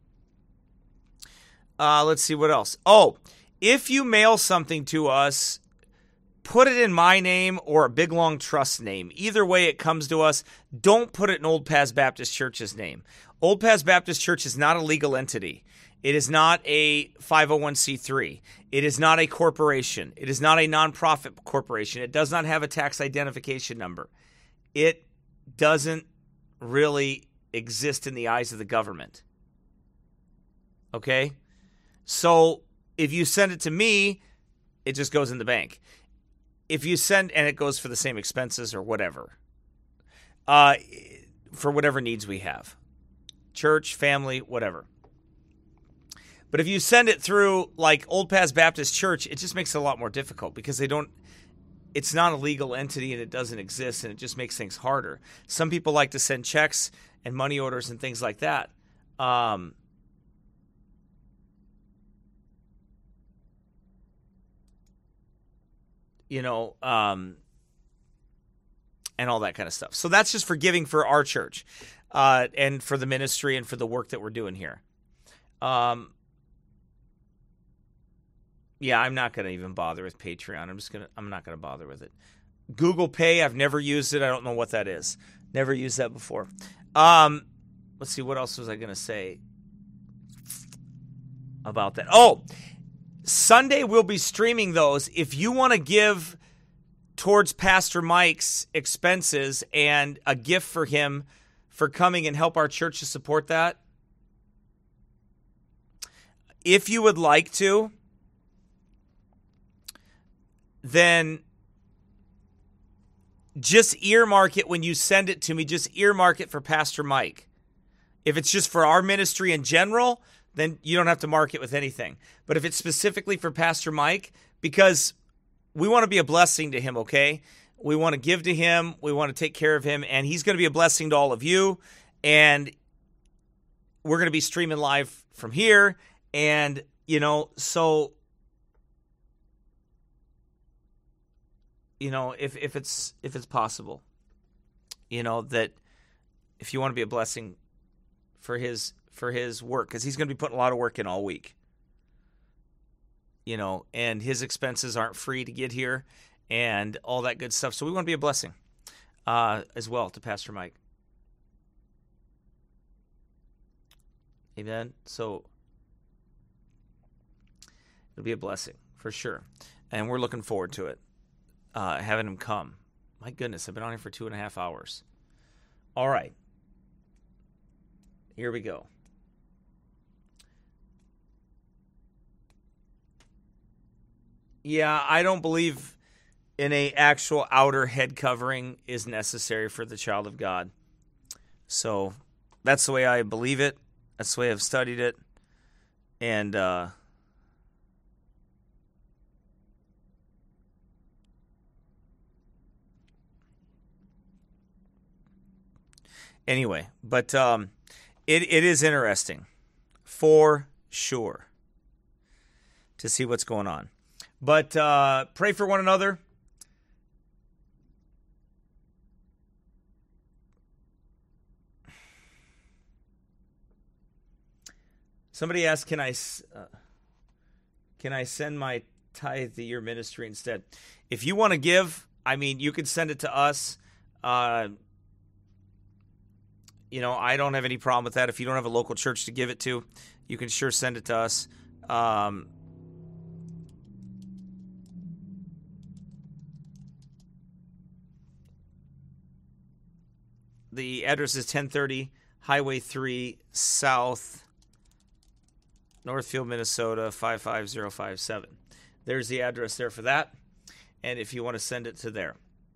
[SPEAKER 7] Uh, let's see what else. Oh, if you mail something to us, put it in my name or a Big Long Trust name. Either way it comes to us, don't put it in Old Paths Baptist Church's name. Old Paths Baptist Church is not a legal entity. It is not a five oh one c three. It is not a corporation. It is not a nonprofit corporation. It does not have a tax identification number. It doesn't really exist in the eyes of the government. Okay? So if you send it to me, it just goes in the bank. If you send, and it goes for the same expenses or whatever, uh, for whatever needs we have. Church, family, whatever. But if you send it through like Old Paths Baptist Church, it just makes it a lot more difficult because they don't, it's not a legal entity and it doesn't exist, and it just makes things harder. Some people like to send checks and money orders and things like that. Um, you know, um, and all that kind of stuff. So that's just for giving for our church uh, and for the ministry and for the work that we're doing here. Um, yeah, I'm not going to even bother with Patreon. I'm just going to, I'm not going to bother with it. Google Pay, I've never used it. I don't know what that is. Never used that before. Um, let's see, what else was I going to say about that? Oh, Sunday we'll be streaming those. If you want to give towards Pastor Mike's expenses and a gift for him for coming and help our church to support that, if you would like to, then just earmark it when you send it to me. Just earmark it for Pastor Mike. If it's just for our ministry in general, then you don't have to mark it with anything. But if it's specifically for Pastor Mike, because we want to be a blessing to him, okay? We want to give to him. We want to take care of him. And he's going to be a blessing to all of you. And we're going to be streaming live from here. And, you know, so, you know, if, if it's if it's possible, you know, that if you want to be a blessing for his for his work, because he's going to be putting a lot of work in all week, you know, and his expenses aren't free to get here and all that good stuff. So we want to be a blessing uh, as well to Pastor Mike. Amen. So it'll be a blessing for sure. And we're looking forward to it, uh, having him come. My goodness, I've been on here for two and a half hours. All right. Here we go. Yeah, I don't believe in a actual outer head covering is necessary for the child of God. So that's the way I believe it. That's the way I've studied it. And uh, anyway, but um, it it is interesting for sure to see what's going on. But uh, pray for one another. Somebody asked, "Can I uh, can I send my tithe to your ministry instead?" If you want to give, I mean, you can send it to us. Uh, you know, I don't have any problem with that. If you don't have a local church to give it to, you can sure send it to us. Um, The address is ten thirty Highway three South, Northfield, Minnesota, five five zero five seven. There's the address there for that. And if you want to send it to there,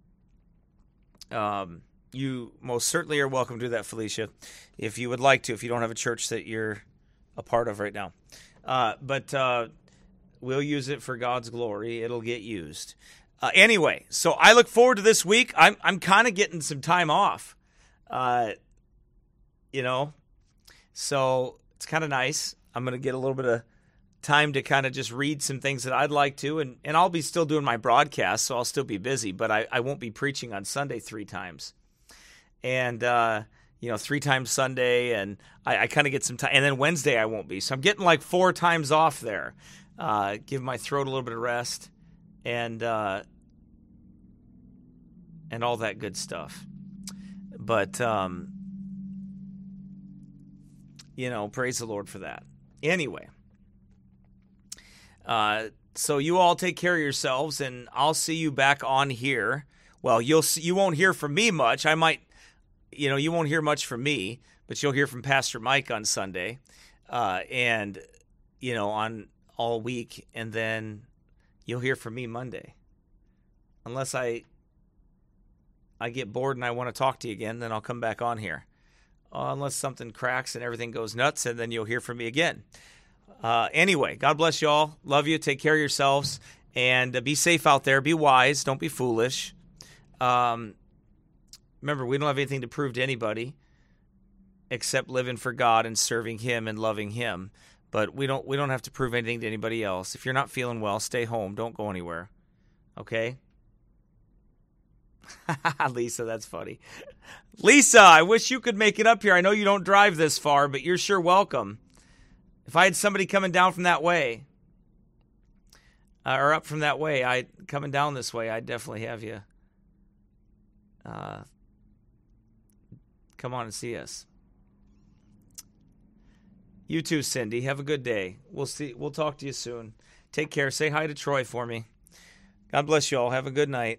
[SPEAKER 7] um, you most certainly are welcome to do that, Felicia, if you would like to, if you don't have a church that you're a part of right now. Uh, but uh, we'll use it for God's glory. It'll get used. Uh, anyway, so I look forward to this week. I'm I'm kind of getting some time off. Uh, you know, so it's kind of nice. I'm going to get a little bit of time to kind of just read some things that I'd like to, and, and I'll be still doing my broadcast, so I'll still be busy, but I, I won't be preaching on Sunday three times. and uh, you know, three times Sunday, and I, I kind of get some time, and then Wednesday I won't be. So I'm getting like four times off there. Uh, give my throat a little bit of rest, and uh, and all that good stuff. But um, you know, praise the Lord for that. Anyway, uh, so you all take care of yourselves, and I'll see you back on here. Well, you'll see, you won't hear from me much. I might, you know, you won't hear much from me, but you'll hear from Pastor Mike on Sunday, uh, and you know, on all week, and then you'll hear from me Monday, unless I I get bored and I want to talk to you again. Then I'll come back on here. Uh, unless something cracks and everything goes nuts, and then you'll hear from me again. Uh, anyway, God bless you all. Love you. Take care of yourselves. And uh, be safe out there. Be wise. Don't be foolish. Um, remember, we don't have anything to prove to anybody except living for God and serving Him and loving Him. But we don't we don't have to prove anything to anybody else. If you're not feeling well, stay home. Don't go anywhere. Okay? Lisa, that's funny. Lisa, I wish you could make it up here. I know you don't drive this far, but you're sure welcome. If I had somebody coming down from that way, uh, or up from that way, I coming down this way, I'd definitely have you uh, come on and see us. You too, Cindy. Have a good day. We'll see. We'll talk to you soon. Take care. Say hi to Troy for me. God bless you all. Have a good night.